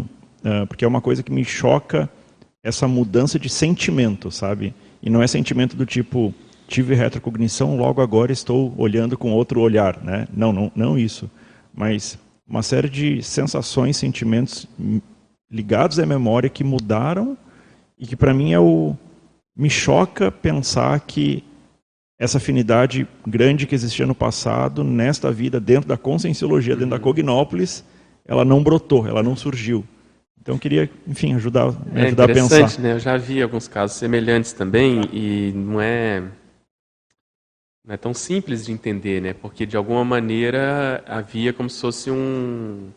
uh, porque é uma coisa que me choca, essa mudança de sentimento, sabe? E não é sentimento do tipo, tive retrocognição, logo agora estou olhando com outro olhar, né? Não, não, não isso. Mas uma série de sensações, sentimentos ligados à memória que mudaram e que para mim é o... me choca pensar que essa afinidade grande que existia no passado, nesta vida, dentro da conscienciologia, dentro da Cognópolis, ela não brotou, ela não surgiu. Então eu queria, enfim, ajudar, me é ajudar a pensar. interessante, né? Eu já vi alguns casos semelhantes também e não é, não é tão simples de entender, né? Porque de alguma maneira havia como se fosse um,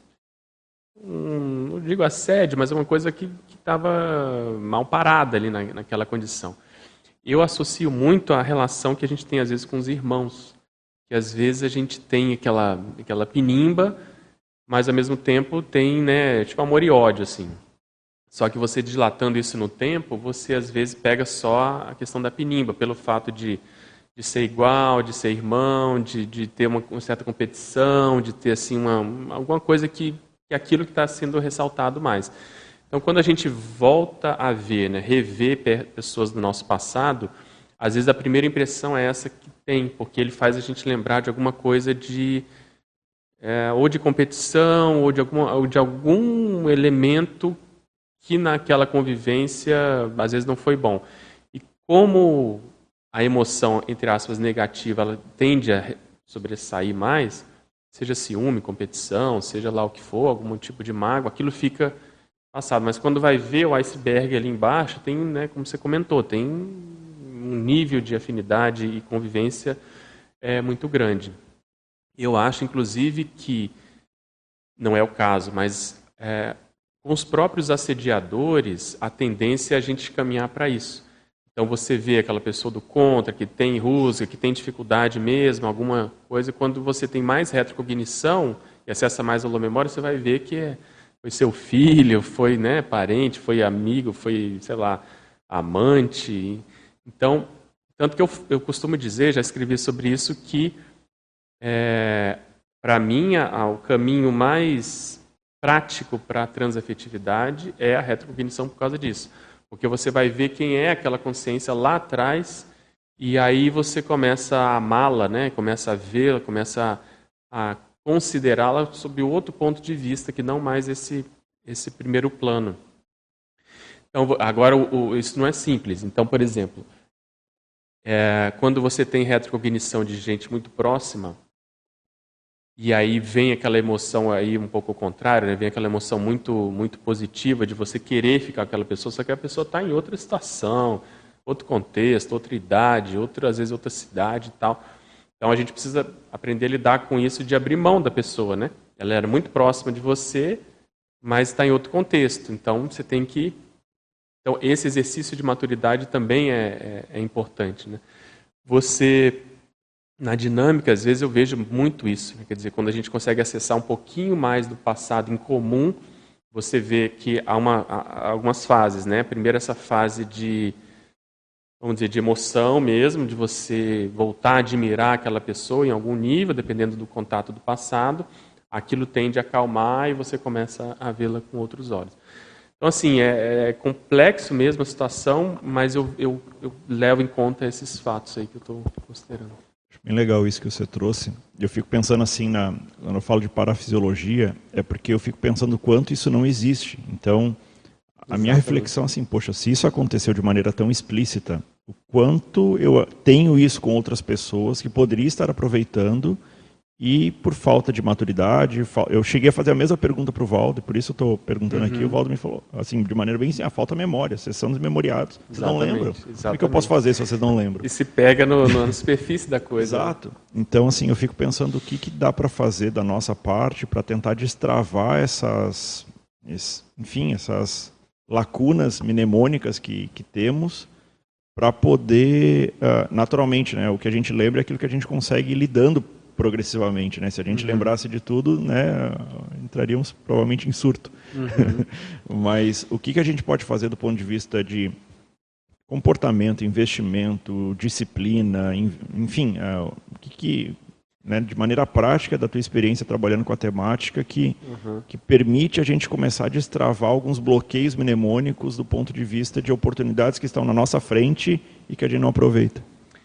um não digo assédio, mas é uma coisa que estava mal parada ali na, naquela condição. Eu associo muito a relação que a gente tem às vezes com os irmãos, que às vezes a gente tem aquela, aquela pinimba, mas ao mesmo tempo tem, né, tipo amor e ódio, assim. Só que você dilatando isso no tempo, você às vezes pega só a questão da pinimba, pelo fato de, de ser igual, de ser irmão, de, de ter uma, uma certa competição, de ter assim uma, alguma coisa que, que é aquilo que está sendo ressaltado mais. Então, quando a gente volta a ver, né, rever pessoas do nosso passado, às vezes a primeira impressão é essa que tem, porque ele faz a gente lembrar de alguma coisa de é, ou de competição ou de, alguma, ou de algum elemento que naquela convivência às vezes não foi bom. E como a emoção, entre aspas, negativa, ela tende a sobressair mais, seja ciúme, competição, seja lá o que for, algum tipo de mágoa, aquilo fica passado. Mas quando vai ver o iceberg ali embaixo, tem, né, como você comentou, tem um nível de afinidade e convivência é, muito grande. Eu acho, inclusive, que, não é o caso, mas é, com os próprios assediadores, a tendência é a gente caminhar para isso. Então você vê aquela pessoa do contra, que tem rusga, que tem dificuldade mesmo, alguma coisa, quando você tem mais retrocognição e acessa mais a holomemória, você vai ver que é foi seu filho, foi, né, parente, foi amigo, foi, sei lá, amante. Então, tanto que eu, eu costumo dizer, já escrevi sobre isso, que é, para mim a, o caminho mais prático para a transafetividade é a retrocognição por causa disso. Porque você vai ver quem é aquela consciência lá atrás e aí você começa a amá-la, né, começa a vê-la, começa a, a considerá-la sob outro ponto de vista, que não mais esse, esse primeiro plano. Então, agora, o, o, isso não é simples. Então, por exemplo, é, quando você tem retrocognição de gente muito próxima, e aí vem aquela emoção aí um pouco ao contrário, né? Vem aquela emoção muito, muito positiva de você querer ficar com aquela pessoa, só que a pessoa está em outra situação, outro contexto, outra idade, outra, às vezes outra cidade e tal. Então a gente precisa aprender a lidar com isso de abrir mão da pessoa, né? Ela era muito próxima de você, mas está em outro contexto. Então você tem que... Então esse exercício de maturidade também é, é, é importante, né? Você, na dinâmica, às vezes eu vejo muito isso, né? Quer dizer, quando a gente consegue acessar um pouquinho mais do passado em comum, você vê que há, uma, há algumas fases, né? Primeiro essa fase de... vamos dizer, de emoção mesmo, de você voltar a admirar aquela pessoa em algum nível, dependendo do contato do passado, aquilo tende a acalmar e você começa a vê-la com outros olhos. Então, assim, é, é complexo mesmo a situação, mas eu, eu, eu levo em conta esses fatos aí que eu estou considerando. Acho bem legal isso que você trouxe. Eu fico pensando assim, na, quando eu falo de parafisiologia, é porque eu fico pensando o quanto isso não existe. Então... a minha reflexão é assim, poxa, se isso aconteceu de maneira tão explícita, o quanto eu tenho isso com outras pessoas que poderia estar aproveitando e por falta de maturidade, eu cheguei a fazer a mesma pergunta para o Valdo, por isso eu estou perguntando uhum. aqui, o Valdo me falou, assim, de maneira bem assim, a falta memória, vocês são desmemoriados, vocês não lembram. O que eu posso fazer se vocês não lembram? E se pega no, no, na superfície da coisa. Exato. Então, assim, eu fico pensando o que, que dá para fazer da nossa parte para tentar destravar essas, enfim, essas... lacunas mnemônicas que, que temos para poder, uh, naturalmente, né, o que a gente lembra é aquilo que a gente consegue ir lidando progressivamente. Né? Se a gente uhum. lembrasse de tudo, né, entraríamos provavelmente em surto. Uhum. Mas o que, que a gente pode fazer do ponto de vista de comportamento, investimento, disciplina, enfim, uh, o que, que né, de maneira prática da tua experiência trabalhando com a temática que, Uhum. que permite a gente começar a destravar alguns bloqueios mnemônicos do ponto de vista de oportunidades que estão na nossa frente e que a gente não aproveita.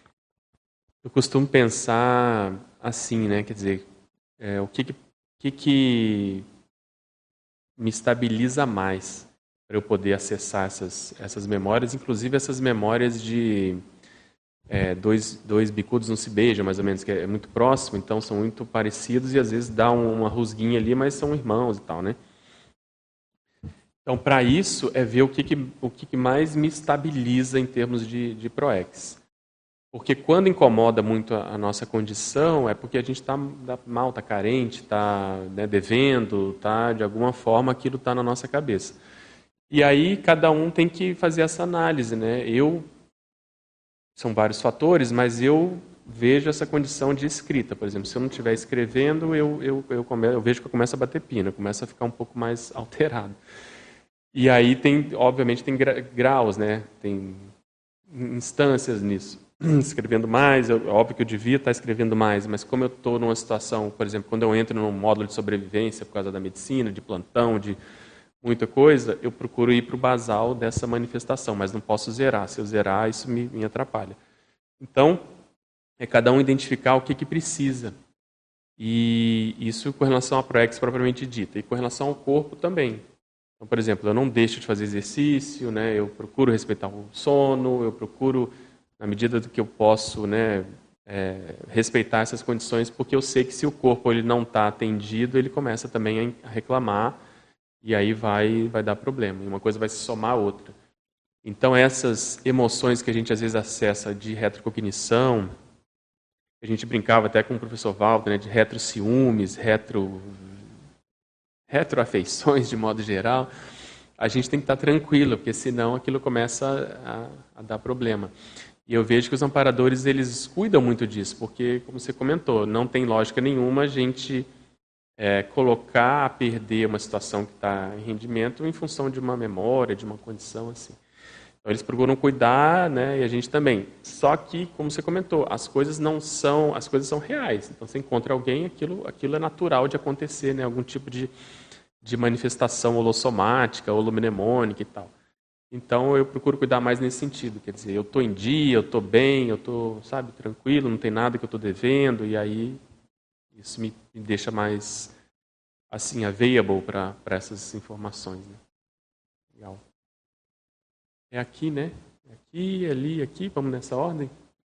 Eu costumo pensar assim, né? Quer dizer, é, o que que, que que me estabiliza mais para eu poder acessar essas, essas memórias, inclusive essas memórias de é, dois, dois bicudos não se beijam, mais ou menos, que é muito próximo, então são muito parecidos e às vezes dá uma rusguinha ali, mas são irmãos e tal, né? Então, para isso, é ver o que, que, o que, que mais me estabiliza em termos de, de PROEX. Porque quando incomoda muito a, a nossa condição, é porque a gente está mal, está carente, está, né, devendo, tá, de alguma forma aquilo está na nossa cabeça. E aí cada um tem que fazer essa análise, né? Eu, são vários fatores, mas eu vejo essa condição de escrita. Por exemplo, se eu não estiver escrevendo, eu, eu, eu, come, eu vejo que eu começo a bater pina, começo a ficar um pouco mais alterado. E aí tem, obviamente, tem graus, né? Tem instâncias nisso. Escrevendo mais, eu, óbvio que eu devia estar escrevendo mais, mas como eu estou numa situação, por exemplo, quando eu entro num módulo de sobrevivência por causa da medicina, de plantão, de muita coisa, eu procuro ir para o basal dessa manifestação, mas não posso zerar. Se eu zerar, isso me, me atrapalha. Então, é cada um identificar o que, que precisa. E isso com relação à PROEX propriamente dita. E com relação ao corpo também. Então, por exemplo, eu não deixo de fazer exercício, né? Eu procuro respeitar o sono, eu procuro, na medida do que eu posso, né, é, respeitar essas condições, porque eu sei que se o corpo ele não está atendido, ele começa também a reclamar e aí vai, vai dar problema. E uma coisa vai se somar à outra. Então, essas emoções que a gente às vezes acessa de retrocognição, a gente brincava até com o professor Walter, né, de retrociúmes, retro, retroafeições de modo geral, a gente tem que estar tranquilo, porque senão aquilo começa a, a dar problema. E eu vejo que os amparadores, eles cuidam muito disso, porque, como você comentou, não tem lógica nenhuma a gente é, colocar a perder uma situação que está em rendimento em função de uma memória, de uma condição assim. Então, eles procuram cuidar, né, e a gente também. Só que, como você comentou, as coisas não são, as coisas são reais. Então, você encontra alguém, aquilo, aquilo é natural de acontecer, né, algum tipo de, de manifestação holossomática, holomnemônica e tal. Então, eu procuro cuidar mais nesse sentido. Quer dizer, eu estou em dia, eu estou bem, eu estou, sabe, tranquilo, não tem nada que eu estou devendo, e aí isso me, me deixa mais, assim, available para essas informações. Né? Legal. É aqui, né? Aqui, ali, aqui, vamos nessa ordem?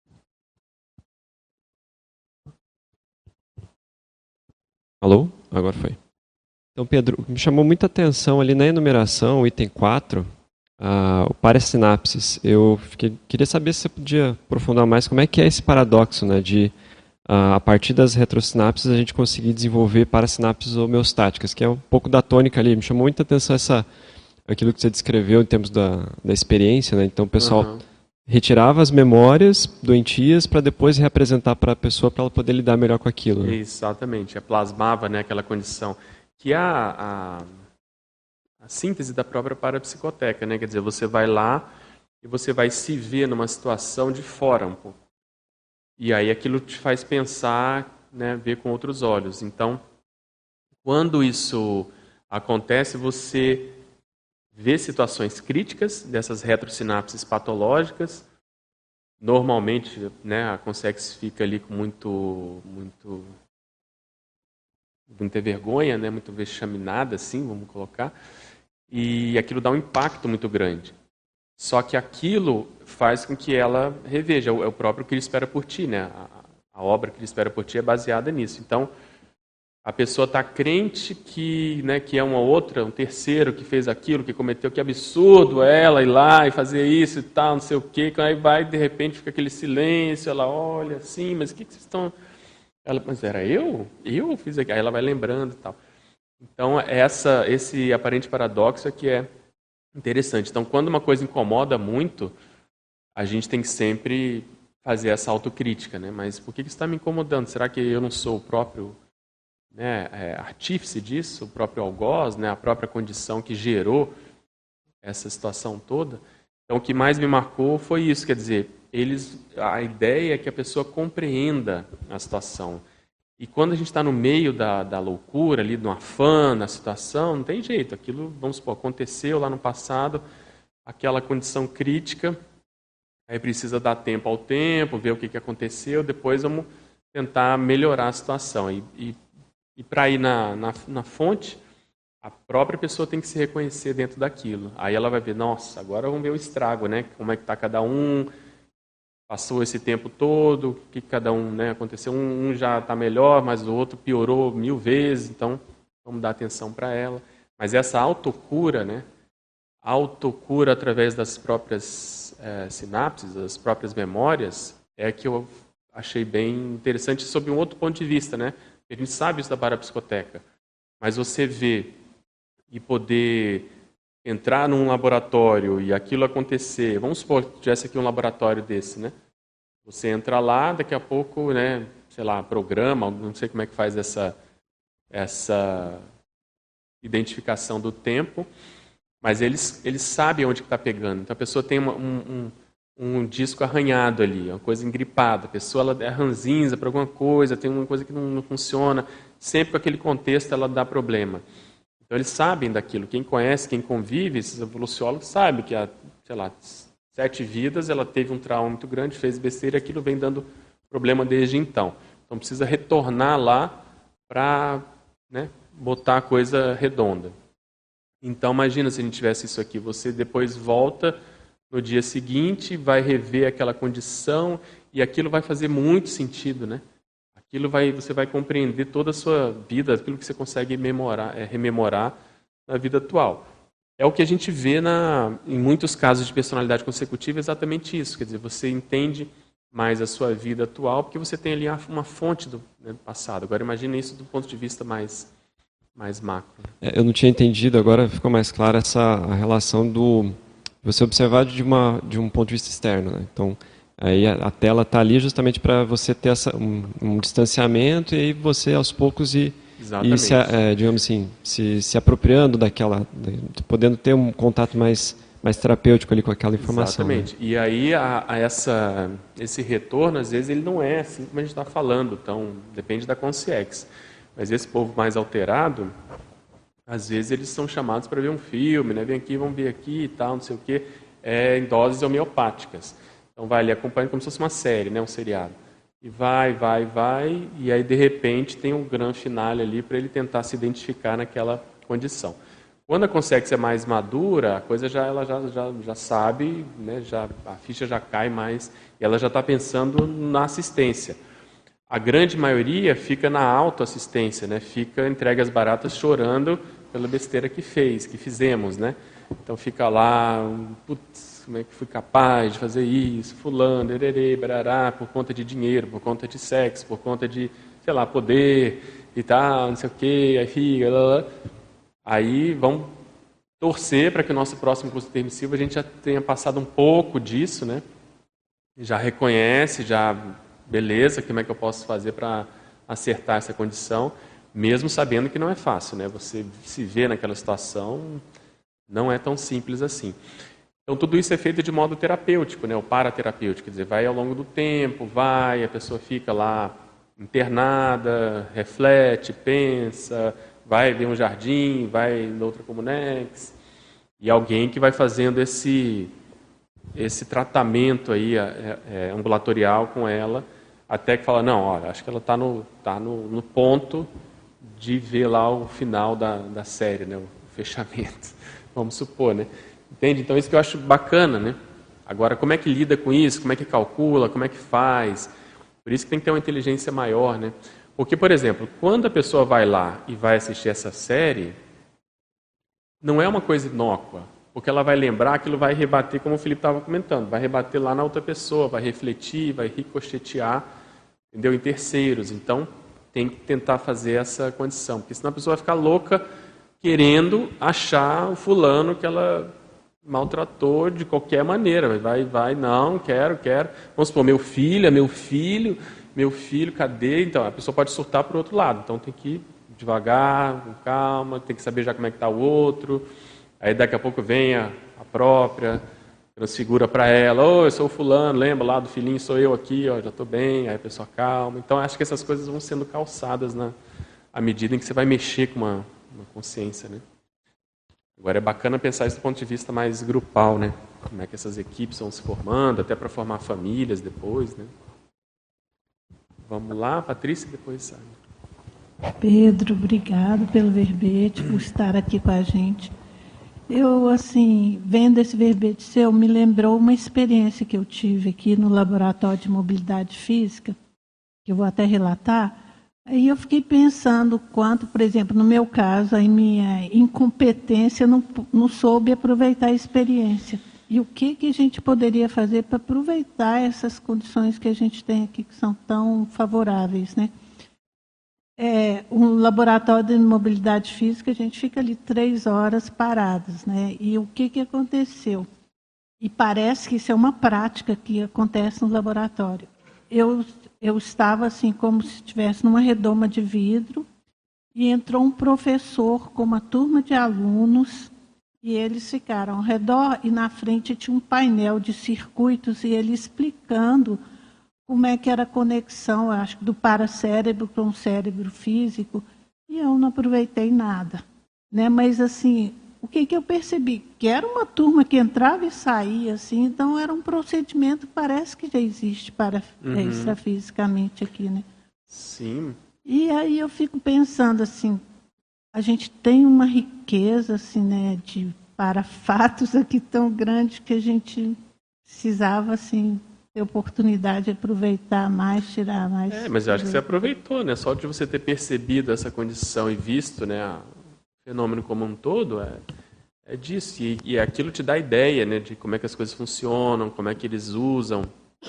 Alô? Agora foi. Então, Pedro, me chamou muita atenção ali na enumeração, o item quatro, uh, o parasinapses. Eu fiquei, queria saber se você podia aprofundar mais como é que é esse paradoxo, né, de uh, a partir das retrosinapses a gente conseguir desenvolver parasinapses homeostáticas, que é um pouco da tônica ali. Me chamou muita atenção essa... aquilo que você descreveu em termos da, da experiência, né? Então o pessoal uhum. retirava as memórias doentias para depois reapresentar para a pessoa para ela poder lidar melhor com aquilo. Né? Exatamente, é, plasmava, né, aquela condição. Que é a, a, a síntese da própria parapsicoteca, né? Quer dizer, você vai lá e você vai se ver numa situação de fora um pouco. E aí aquilo te faz pensar, né, ver com outros olhos. Então, quando isso acontece, você vê situações críticas dessas retrosinapses patológicas. Normalmente, né, a consex fica ali com muito, muito, muita vergonha, né, muito vexaminada, assim, vamos colocar, e aquilo dá um impacto muito grande. Só que aquilo faz com que ela reveja, é o próprio que ele espera por ti, né? A, a obra que ele espera por ti é baseada nisso. Então, a pessoa está crente que, né, que é uma outra, um terceiro que fez aquilo, que cometeu, que absurdo ela ir lá e fazer isso e tal, não sei o quê. Aí vai, de repente, fica aquele silêncio, ela olha assim, mas o que, que vocês estão... Ela, mas era eu? Eu fiz aquilo. Aí ela vai lembrando e tal. Então, essa, esse aparente paradoxo é que é interessante. Então, quando uma coisa incomoda muito, a gente tem que sempre fazer essa autocrítica, né? Mas por que isso está me incomodando? Será que eu não sou o próprio... Né, é, artífice disso, o próprio algoz, né, a própria condição que gerou essa situação toda. Então, o que mais me marcou foi isso, quer dizer, eles, a ideia é que a pessoa compreenda a situação. E quando a gente está no meio da, da loucura, ali, no afã, na situação, não tem jeito. Aquilo, vamos supor, aconteceu lá no passado, aquela condição crítica, aí precisa dar tempo ao tempo, ver o que, que aconteceu, depois vamos tentar melhorar a situação. E, e, e para ir na, na, na fonte, a própria pessoa tem que se reconhecer dentro daquilo. Aí ela vai ver, nossa, agora vamos ver o estrago, né? Como é que está cada um, passou esse tempo todo, o que cada um, né, aconteceu. Um, um já está melhor, mas o outro piorou mil vezes, então vamos dar atenção para ela. Mas essa autocura, né? Autocura através das próprias é, sinapses, das próprias memórias, é que eu achei bem interessante sob um outro ponto de vista, né? A gente sabe isso da parapsicoteca, mas você vê e poder entrar num laboratório e aquilo acontecer, vamos supor que tivesse aqui um laboratório desse, né? Você entra lá, daqui a pouco, né, sei lá, programa, não sei como é que faz essa, essa identificação do tempo, mas eles, eles sabem onde está pegando. Então a pessoa tem uma, um, um, um disco arranhado ali, uma coisa engripada, a pessoa ela é ranzinza para alguma coisa, tem uma coisa que não, não funciona, sempre com aquele contexto ela dá problema. Então eles sabem daquilo. Quem conhece, quem convive, esses evoluciólogos sabem que há, sei lá, sete vidas ela teve um trauma muito grande, fez besteira e aquilo vem dando problema desde então. Então precisa retornar lá para, né, botar a coisa redonda. Então imagina se a gente tivesse isso aqui. Você depois volta no dia seguinte, vai rever aquela condição e aquilo vai fazer muito sentido, né? Aquilo vai, você vai compreender toda a sua vida, aquilo que você consegue memorar, é, rememorar na vida atual. É o que a gente vê na, em muitos casos de personalidade consecutiva, exatamente isso. Quer dizer, você entende mais a sua vida atual porque você tem ali uma fonte do, né, passado. Agora imagine isso do ponto de vista mais, mais macro. É, eu não tinha entendido, agora ficou mais clara essa a relação do você observar de, uma, de um ponto de vista externo, né? Então, aí a, a tela está ali justamente para você ter essa, um, um distanciamento e aí você aos poucos ir, ir se, é, digamos assim, se, se apropriando daquela, podendo ter um contato mais, mais terapêutico ali com aquela informação. Exatamente. Né? E aí a, a essa, esse retorno, às vezes, ele não é assim como a gente está falando, então depende da consciência. Mas esse povo mais alterado, às vezes eles são chamados para ver um filme, né? Vem aqui, vamos ver aqui e tal, não sei o quê, é, em doses homeopáticas. Então vai ali acompanhando como se fosse uma série, né, um seriado. E vai, vai, vai, e aí de repente tem um grande finale ali para ele tentar se identificar naquela condição. Quando a consciência é mais madura, a coisa já ela já, já, já sabe, né, já, a ficha já cai mais, e ela já está pensando na assistência. A grande maioria fica na autoassistência, né, fica entregue às baratas chorando pela besteira que fez, que fizemos, né? Então fica lá, putz, como é que fui capaz de fazer isso, fulano, ererê, barará, por conta de dinheiro, por conta de sexo, por conta de, sei lá, poder e tal, não sei o quê, aí fica, lá, lá. Aí vamos torcer para que o nosso próximo curso intermissivo a gente já tenha passado um pouco disso, né? Já reconhece, já, beleza, como é que eu posso fazer para acertar essa condição, mesmo sabendo que não é fácil, né? Você se vê naquela situação, não é tão simples assim. Então, tudo isso é feito de modo terapêutico, né? O paraterapêutico, quer dizer, vai ao longo do tempo, vai, a pessoa fica lá internada, reflete, pensa, vai ver um jardim, vai em outra comunex, e alguém que vai fazendo esse, esse tratamento aí, é, é, ambulatorial com ela, até que fala, não, olha, acho que ela está no, tá no, no ponto de ver lá o final da, da série, né? O fechamento, vamos supor, né? Entende? Então, isso que eu acho bacana, né? Agora, como é que lida com isso? Como é que calcula? Como é que faz? Por isso que tem que ter uma inteligência maior, né? Porque, por exemplo, quando a pessoa vai lá e vai assistir essa série, não é uma coisa inócua, porque ela vai lembrar, aquilo vai rebater, como o Felipe estava comentando, vai rebater lá na outra pessoa, vai refletir, vai ricochetear, entendeu? Em terceiros. Então, tem que tentar fazer essa condição, porque senão a pessoa vai ficar louca querendo achar o fulano que ela maltratou de qualquer maneira, vai, vai, não, quero, quero, vamos supor, meu filho, é meu filho, meu filho, cadê? Então, a pessoa pode surtar para o outro lado, então tem que ir devagar, com calma, tem que saber já como é que está o outro, aí daqui a pouco vem a, a própria, transfigura para ela, ô, oh, eu sou o fulano, lembra lá do filhinho, sou eu aqui, ó, já estou bem, aí a pessoa calma. Então, acho que essas coisas vão sendo calçadas na, à medida em que você vai mexer com uma, uma consciência, né? Agora, é bacana pensar isso do ponto de vista mais grupal, né? Como é que essas equipes vão se formando, até para formar famílias depois, né? Vamos lá, Patrícia, depois sabe. Pedro, obrigado pelo verbete, por estar aqui com a gente. Eu, assim, vendo esse verbete seu, me lembrou uma experiência que eu tive aqui no Laboratório de Mobilidade Física, que eu vou até relatar. Aí eu fiquei pensando quanto, por exemplo, no meu caso, a minha incompetência não, não soube aproveitar a experiência. E o que, que a gente poderia fazer para aproveitar essas condições que a gente tem aqui, que são tão favoráveis, né? É, um laboratório de mobilidade física, a gente fica ali três horas parados, né? E o que, que aconteceu? E parece que isso é uma prática que acontece no laboratório. Eu, eu estava assim, como se estivesse numa redoma de vidro, e entrou um professor com uma turma de alunos, e eles ficaram ao redor, e na frente tinha um painel de circuitos, e ele explicando como é que era a conexão, acho, do paracérebro com o cérebro físico, e eu não aproveitei nada, né? Mas, assim, o que, que eu percebi? Que era uma turma que entrava e saía, assim, então era um procedimento, parece que já existe para Uhum. extrafisicamente aqui, né? Sim. E aí eu fico pensando, assim, a gente tem uma riqueza, assim, né, de parafatos aqui tão grande que a gente precisava, assim, ter oportunidade de aproveitar mais, tirar mais. É, mas eu acho que você aproveitou, né? Só de você ter percebido essa condição e visto, né, o fenômeno como um todo, é, é disso. E, e aquilo te dá ideia, né, de como é que as coisas funcionam, como é que eles usam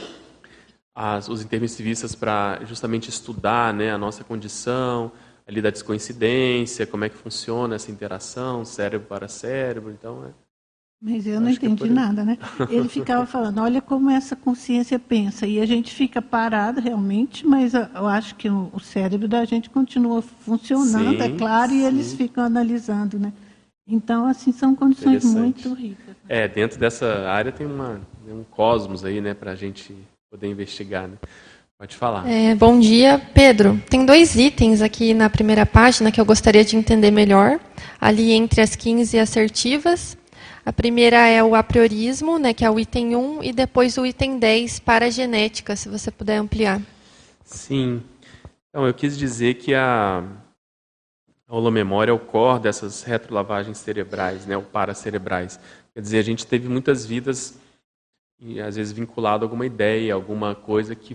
as, os intermissivistas para justamente estudar, né, a nossa condição, ali da descoincidência, como é que funciona essa interação, cérebro para cérebro, então é... Mas eu não Acho que é entendi por aí. nada, né? Ele ficava falando, olha como essa consciência pensa. E a gente fica parado realmente, mas eu acho que o cérebro da gente continua funcionando, Sim, é claro, e eles sim. ficam analisando, né? Então, assim, são condições Interessante. muito ricas. É, dentro dessa área tem uma, um cosmos aí, né, para a gente poder investigar, né? Pode falar. É, bom dia, Pedro. Tem dois itens aqui na primeira página que eu gostaria de entender melhor, ali entre as quinze assertivas. A primeira é o apriorismo, né, que é o item um, e depois o item dez, para a genética, se você puder ampliar. Sim. Então, eu quis dizer que a, a holomemória é o core dessas retrolavagens cerebrais, né, ou paracerebrais. Quer dizer, a gente teve muitas vidas, e às vezes vinculado a alguma ideia, alguma coisa que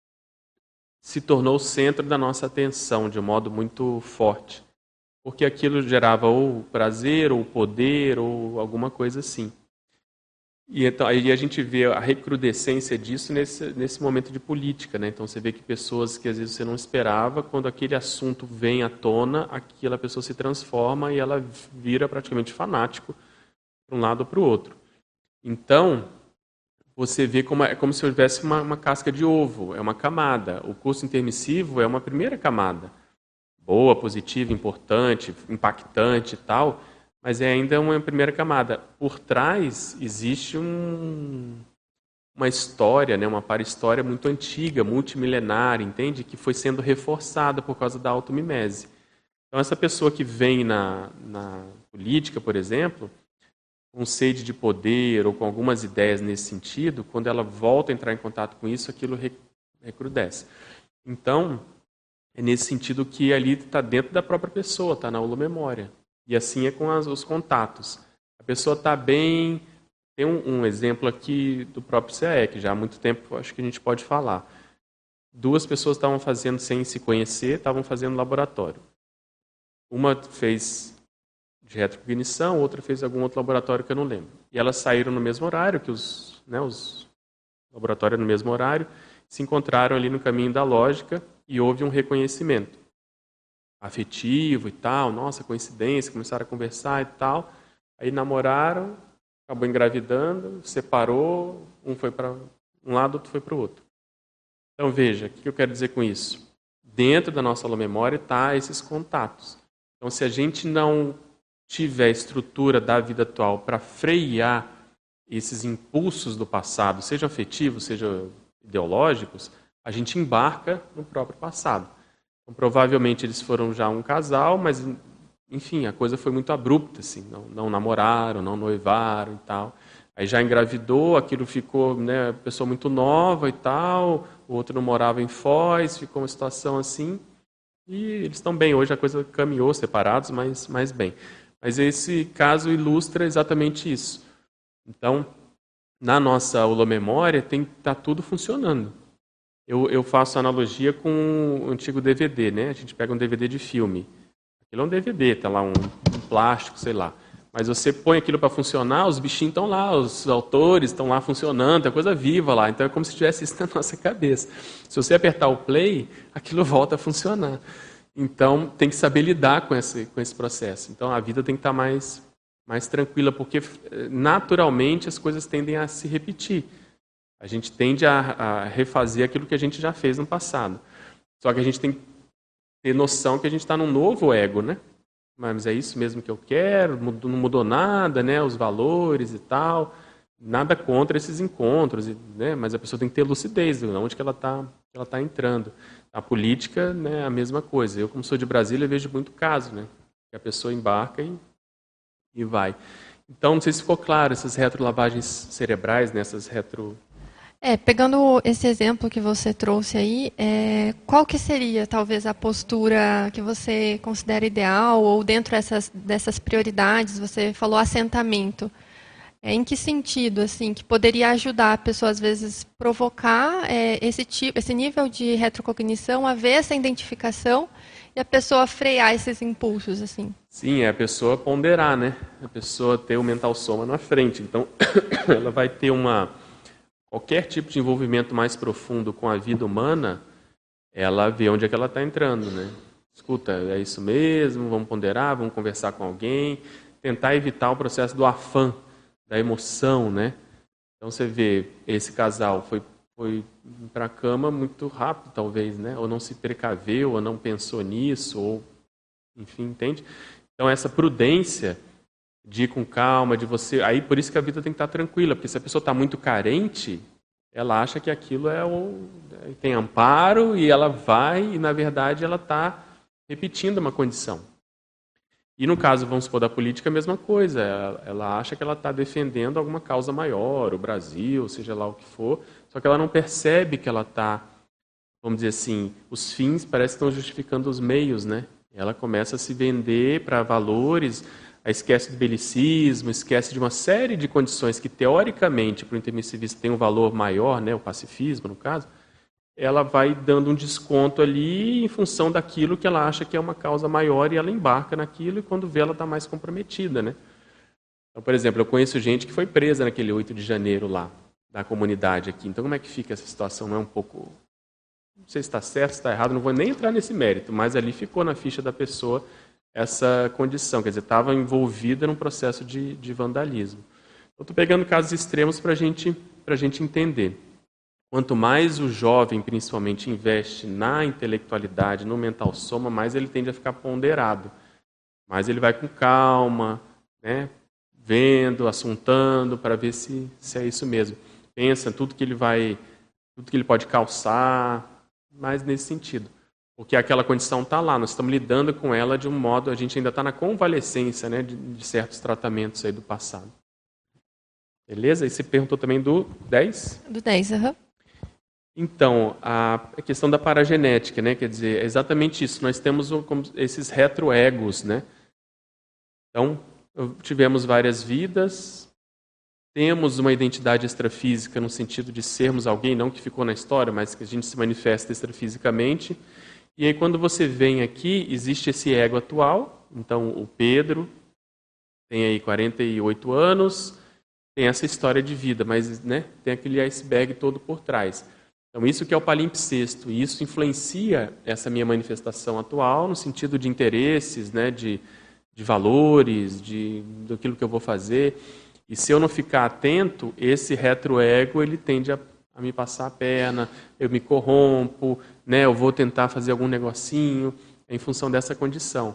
se tornou o centro da nossa atenção de um modo muito forte. Porque aquilo gerava ou prazer, ou poder, ou alguma coisa assim. E então, aí a gente vê a recrudescência disso nesse, nesse momento de política, né? Então você vê que pessoas que às vezes você não esperava, quando aquele assunto vem à tona, aquela pessoa se transforma e ela vira praticamente fanático para um lado ou para o outro. Então, você vê como é como se houvesse uma, uma casca de ovo, é uma camada. O curso intermissivo é uma primeira camada. Boa, positiva, importante, impactante e tal, mas é ainda uma primeira camada. Por trás existe um, uma história, né, uma para-história muito antiga, multimilenar, entende? Que foi sendo reforçada por causa da automimese. Então, essa pessoa que vem na, na política, por exemplo, com sede de poder ou com algumas ideias nesse sentido, quando ela volta a entrar em contato com isso, aquilo recrudesce. Então, é nesse sentido que ali está dentro da própria pessoa, está na holomemória. E assim é com as, os contatos. A pessoa está bem... Tem um, um exemplo aqui do próprio C A E, que já há muito tempo acho que a gente pode falar. Duas pessoas estavam fazendo sem se conhecer, estavam fazendo laboratório. Uma fez de retrocognição, outra fez algum outro laboratório que eu não lembro. E elas saíram no mesmo horário, que os, né, os laboratórios no mesmo horário, se encontraram ali no caminho da lógica, e houve um reconhecimento afetivo e tal, nossa, coincidência, começaram a conversar e tal. Aí namoraram, acabou engravidando, separou, um foi para um lado, outro foi para o outro. Então veja, o que eu quero dizer com isso? Dentro da nossa holomemória está esses contatos. Então se a gente não tiver a estrutura da vida atual para frear esses impulsos do passado, sejam afetivos, sejam ideológicos, a gente embarca no próprio passado. Então, provavelmente eles foram já um casal, mas, enfim, a coisa foi muito abrupta, assim, não, não namoraram, não noivaram e tal. Aí já engravidou, aquilo ficou, né, pessoa muito nova e tal, o outro não morava em Foz, ficou uma situação assim, e eles estão bem. Hoje a coisa caminhou, separados, mas, mas bem. Mas esse caso ilustra exatamente isso. Então, na nossa holomemória, tem que estar tudo funcionando. Eu, eu faço analogia com o antigo D V D, né? A gente pega um D V D de filme. Aquilo é um D V D, tá lá um, um plástico, sei lá. Mas você põe aquilo para funcionar, os bichinhos estão lá, os autores estão lá funcionando, é coisa viva lá. Então é como se tivesse isso na nossa cabeça. Se você apertar o play, aquilo volta a funcionar. Então tem que saber lidar com esse, com esse processo. Então a vida tem que estar mais, mais tranquila, porque naturalmente as coisas tendem a se repetir. A gente tende a, a refazer aquilo que a gente já fez no passado. Só que a gente tem que ter noção que a gente está num novo ego, né? Mas é isso mesmo que eu quero, não mudou nada, né? Os valores e tal. Nada contra esses encontros, né? Mas a pessoa tem que ter lucidez de onde que ela está ela tá entrando. A política, né, é a mesma coisa. Eu, como sou de Brasília, vejo muito caso, né? Que a pessoa embarca e, e vai. Então, não sei se ficou claro, essas retrolavagens cerebrais, né? Essas retro... É, pegando esse exemplo que você trouxe aí, é, qual que seria, talvez, a postura que você considera ideal, ou dentro dessas, dessas prioridades, você falou assentamento, é, em que sentido, assim, que poderia ajudar a pessoa, às vezes, provocar é, esse, tipo, esse nível de retrocognição, haver essa identificação, e a pessoa frear esses impulsos, assim? Sim, é a pessoa ponderar, né? A pessoa ter o mental soma na frente. Então, ela vai ter uma... Qualquer tipo de envolvimento mais profundo com a vida humana, ela vê onde é que ela está entrando, né? Escuta, é isso mesmo, vamos ponderar, vamos conversar com alguém, tentar evitar o processo do afã, da emoção, né? Então você vê, esse casal foi, foi para a cama muito rápido, talvez, né? Ou não se precaveu, ou não pensou nisso, ou enfim, entende? Então essa prudência de ir com calma, de você... Aí, por isso que a vida tem que estar tranquila, porque se a pessoa está muito carente, ela acha que aquilo é o... tem amparo e ela vai, e na verdade ela está repetindo uma condição. E no caso, vamos supor, da política, a mesma coisa. Ela, ela acha que ela está defendendo alguma causa maior, o Brasil, seja lá o que for, só que ela não percebe que ela está, vamos dizer assim, os fins parece que estão justificando os meios, né? Ela começa a se vender para valores... esquece do belicismo, esquece de uma série de condições que, teoricamente, para o intermissivista tem um valor maior, né, o pacifismo, no caso, ela vai dando um desconto ali em função daquilo que ela acha que é uma causa maior e ela embarca naquilo e quando vê ela está mais comprometida, né? Então, por exemplo, eu conheço gente que foi presa naquele oito de janeiro lá, da comunidade aqui. Então, como é que fica essa situação? Não é um pouco... Não sei se está certo, se está errado, não vou nem entrar nesse mérito, mas ali ficou na ficha da pessoa essa condição, quer dizer, estava envolvida num processo de, de vandalismo. Eu estou pegando casos extremos para gente, a gente entender. Quanto mais o jovem, principalmente, investe na intelectualidade, no mental soma, mais ele tende a ficar ponderado. Mais ele vai com calma, né, vendo, assuntando, para ver se, se é isso mesmo. Pensa tudo que ele vai, tudo que ele pode calçar, mais nesse sentido. Porque aquela condição está lá, nós estamos lidando com ela de um modo, a gente ainda está na convalescência, né, de, de certos tratamentos aí do passado. Beleza? E você perguntou também do dez? Do dez, aham. Uhum. Então, a questão da paragenética, né, quer dizer, é exatamente isso, nós temos esses retroegos, né? Então, tivemos várias vidas, temos uma identidade extrafísica no sentido de sermos alguém, não que ficou na história, mas que a gente se manifesta extrafisicamente. E aí, quando você vem aqui, existe esse ego atual. Então, o Pedro tem aí quarenta e oito anos, tem essa história de vida, mas, né, tem aquele iceberg todo por trás. Então, isso que é o palimpsesto, e isso influencia essa minha manifestação atual no sentido de interesses, né, de, de valores, de, daquilo que eu vou fazer. E se eu não ficar atento, esse retroego ele tende a, a me passar a perna, eu me corrompo, né, eu vou tentar fazer algum negocinho em função dessa condição.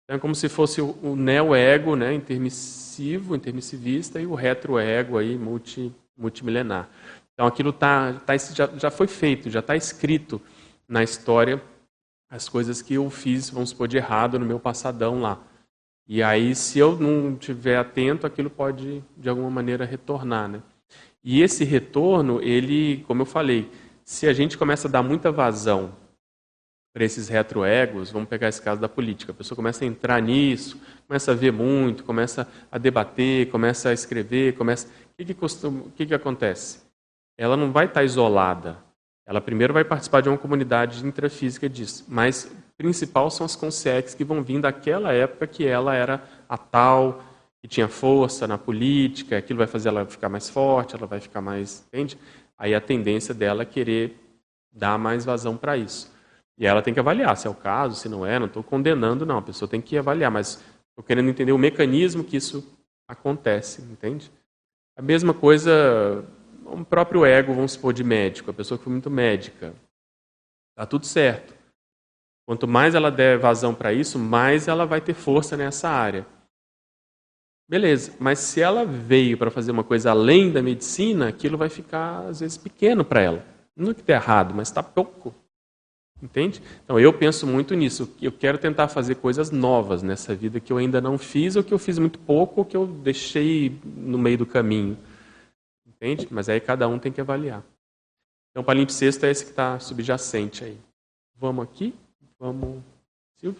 Então, é como se fosse o, o neo-ego, né, intermissivo, intermissivista, e o retro-ego aí, multi, multimilenar. Então, aquilo tá, tá, já, já foi feito, já está escrito na história as coisas que eu fiz, vamos supor, de errado no meu passadão lá. E aí, se eu não estiver atento, aquilo pode, de alguma maneira, retornar, né? E esse retorno, ele, como eu falei, se a gente começa a dar muita vazão para esses retroegos, vamos pegar esse caso da política, a pessoa começa a entrar nisso, começa a ver muito, começa a debater, começa a escrever, começa... O que, que, costuma... o que, que acontece? Ela não vai estar isolada. Ela primeiro vai participar de uma comunidade intrafísica disso, mas o principal são as consciências que vão vir daquela época que ela era a tal, que tinha força na política, aquilo vai fazer ela ficar mais forte, ela vai ficar mais... Entende? Aí a tendência dela é querer dar mais vazão para isso. E ela tem que avaliar se é o caso, se não é, não estou condenando, não. A pessoa tem que avaliar, mas estou querendo entender o mecanismo que isso acontece, entende? A mesma coisa, o próprio ego, vamos supor, de médico. A pessoa que foi muito médica, está tudo certo. Quanto mais ela der vazão para isso, mais ela vai ter força nessa área. Beleza, mas se ela veio para fazer uma coisa além da medicina, aquilo vai ficar, às vezes, pequeno para ela. Não é que está errado, mas está pouco. Entende? Então, eu penso muito nisso. Eu quero tentar fazer coisas novas nessa vida que eu ainda não fiz, ou que eu fiz muito pouco, ou que eu deixei no meio do caminho. Entende? Mas aí cada um tem que avaliar. Então, o palimpsesto é esse que está subjacente aí. Vamos aqui? Vamos... Silvia?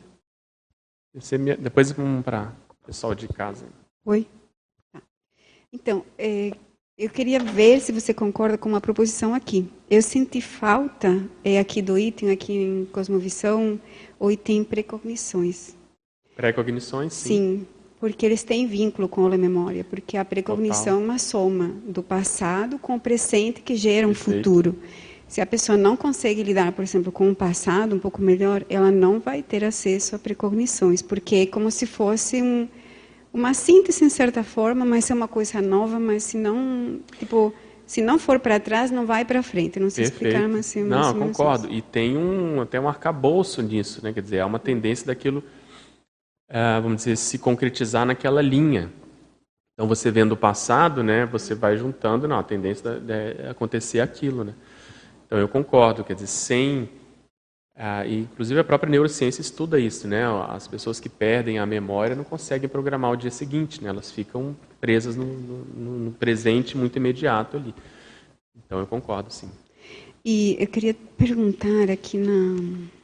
Depois vamos para o pessoal de casa. Oi? Tá. Então, é... eu queria ver se você concorda com uma proposição aqui. Eu senti falta é, aqui do item, aqui em Cosmovisão, o item precognições. Precognições, sim. Sim, porque eles têm vínculo com a memória, porque a precognição é uma soma do passado com o presente que gera um Perfeito. Futuro. Se a pessoa não consegue lidar, por exemplo, com o passado um pouco melhor, ela não vai ter acesso a precognições, porque é como se fosse um... uma síntese, em certa forma, mas é uma coisa nova, mas se não, tipo, se não for para trás, não vai para frente. Não sei Perfeito. Explicar, mas... Assim, não, concordo. E tem um, até um arcabouço nisso, né? Quer dizer, há uma tendência daquilo, uh, vamos dizer, se concretizar naquela linha. Então, você vendo o passado, né? Você vai juntando, não, a tendência é acontecer aquilo, né? Então, eu concordo, quer dizer, sem... Ah, e, inclusive a própria neurociência estuda isso, né? As pessoas que perdem a memória não conseguem programar o dia seguinte, né? Elas ficam presas no, no, no presente muito imediato ali. Então eu concordo, sim. E eu queria perguntar aqui na...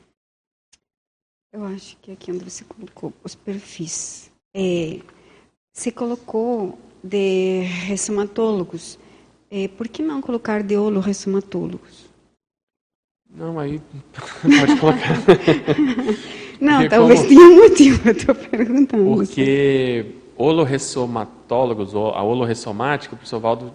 Eu acho que aqui onde você colocou os perfis. É, você colocou de ressomatólogos. É, por que não colocar de holoressomatólogos? Não, aí pode colocar. Não, porque talvez como... tenha um motivo, eu estou perguntando. Porque holoressomatólogos, a holorressomática, o professor Valdo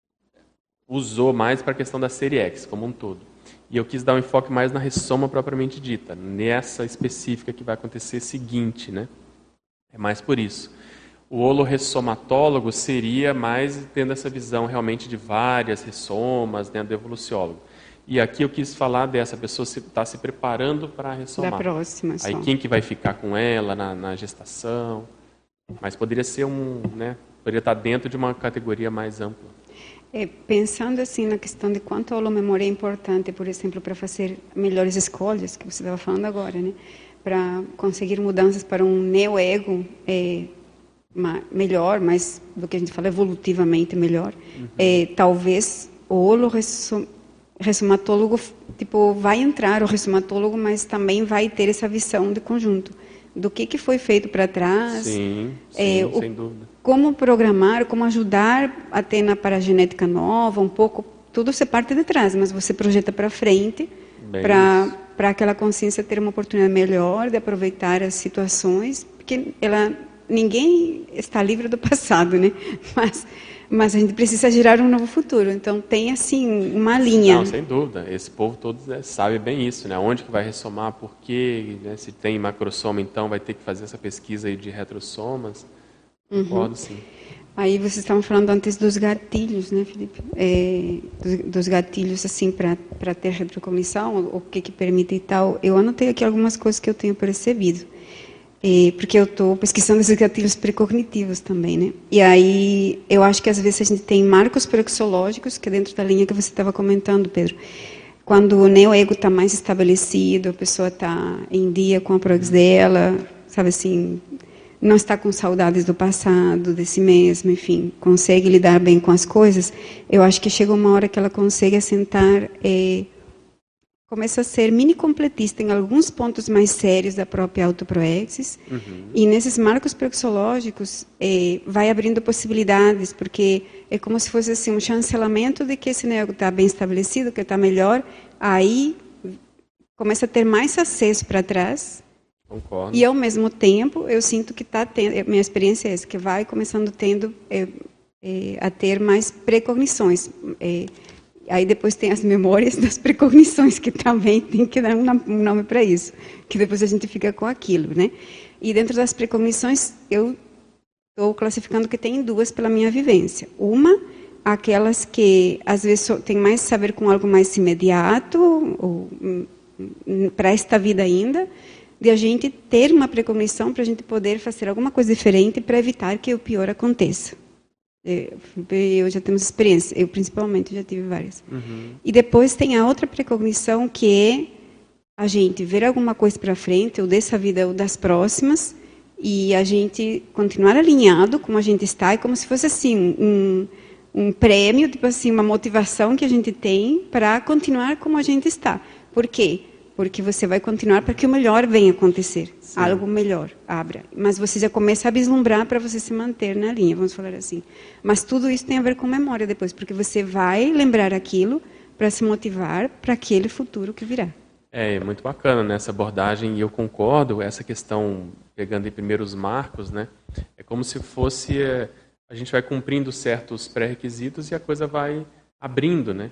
usou mais para a questão da série X, como um todo. E eu quis dar um enfoque mais na ressoma propriamente dita, nessa específica que vai acontecer seguinte, né? É mais por isso. O holorressomatólogo seria mais tendo essa visão realmente de várias ressomas, né, do evoluciólogo. E aqui eu quis falar dessa pessoa se está se preparando para ressomar. Da próxima, só. Aí quem que vai ficar com ela na, na gestação? Mas poderia ser um, né? Poderia estar dentro de uma categoria mais ampla. É, pensando assim na questão de quanto a holomemória é importante, por exemplo, para fazer melhores escolhas, que você estava falando agora, né? Para conseguir mudanças para um neo-ego é, melhor, mais do que a gente fala evolutivamente melhor, uhum. é, talvez o holoressomatólogo ressomatólogo, tipo, vai entrar o ressomatólogo, mas também vai ter essa visão de conjunto do que, que foi feito para trás, sim, sim, é, o, sem dúvida. Como programar, como ajudar a ter na paragenética nova, um pouco, tudo você parte de trás, mas você projeta para frente para para aquela consciência ter uma oportunidade melhor de aproveitar as situações, porque ela ninguém está livre do passado, né? Mas Mas a gente precisa gerar um novo futuro. Então, tem, assim, uma linha. Não, sem dúvida. Esse povo todo, né, sabe bem isso, né? Onde que vai ressomar, por quê, né? Se tem macrosoma, então, vai ter que fazer essa pesquisa aí de retrossomas. Uhum. Concordo, sim. Aí, vocês estavam falando antes dos gatilhos, né, Felipe? É, dos, dos gatilhos, assim, para ter retrocognição, o que que permite e tal. Eu anotei aqui algumas coisas que eu tenho percebido. É, porque eu estou pesquisando esses gatilhos precognitivos também, né? E aí eu acho que às vezes a gente tem marcos proxológicos, que é dentro da linha que você estava comentando, Pedro. Quando o neoego está mais estabelecido, a pessoa está em dia com a prox dela, sabe assim, não está com saudades do passado, de si mesma, enfim, consegue lidar bem com as coisas, eu acho que chega uma hora que ela consegue assentar... É, começa a ser mini-completista em alguns pontos mais sérios da própria autoproexis. Uhum. E nesses marcos proxológicos eh, vai abrindo possibilidades, porque é como se fosse assim, um chancelamento de que esse nego está bem estabelecido, que está melhor, aí começa a ter mais acesso para trás. Concordo. E, ao mesmo tempo, eu sinto que está tendo, minha experiência é essa, que vai começando tendo, eh, eh, a ter mais precognições. Eh, Aí depois tem as memórias das precognições, que também tem que dar um nome para isso, que depois a gente fica com aquilo, né? E dentro das precognições, eu estou classificando que tem duas pela minha vivência. Uma, aquelas que às vezes tem mais saber com algo mais imediato, ou para esta vida ainda, de a gente ter uma precognição para a gente poder fazer alguma coisa diferente para evitar que o pior aconteça. Eu já temos experiência, eu principalmente já tive várias. Uhum. E depois tem a outra precognição, que é a gente ver alguma coisa para frente, ou dessa vida ou das próximas, e a gente continuar alinhado como a gente está, e como se fosse assim um, um prêmio, tipo assim, uma motivação que a gente tem para continuar como a gente está. Por quê? Porque você vai continuar para que o melhor venha acontecer. Sim. Algo melhor, abra. Mas você já começa a vislumbrar para você se manter na linha, vamos falar assim. Mas tudo isso tem a ver com memória depois, porque você vai lembrar aquilo para se motivar para aquele futuro que virá. É, muito bacana, né, essa abordagem, e eu concordo, essa questão, pegando em primeiro os marcos, né, é como se fosse, é, a gente vai cumprindo certos pré-requisitos e a coisa vai abrindo, né.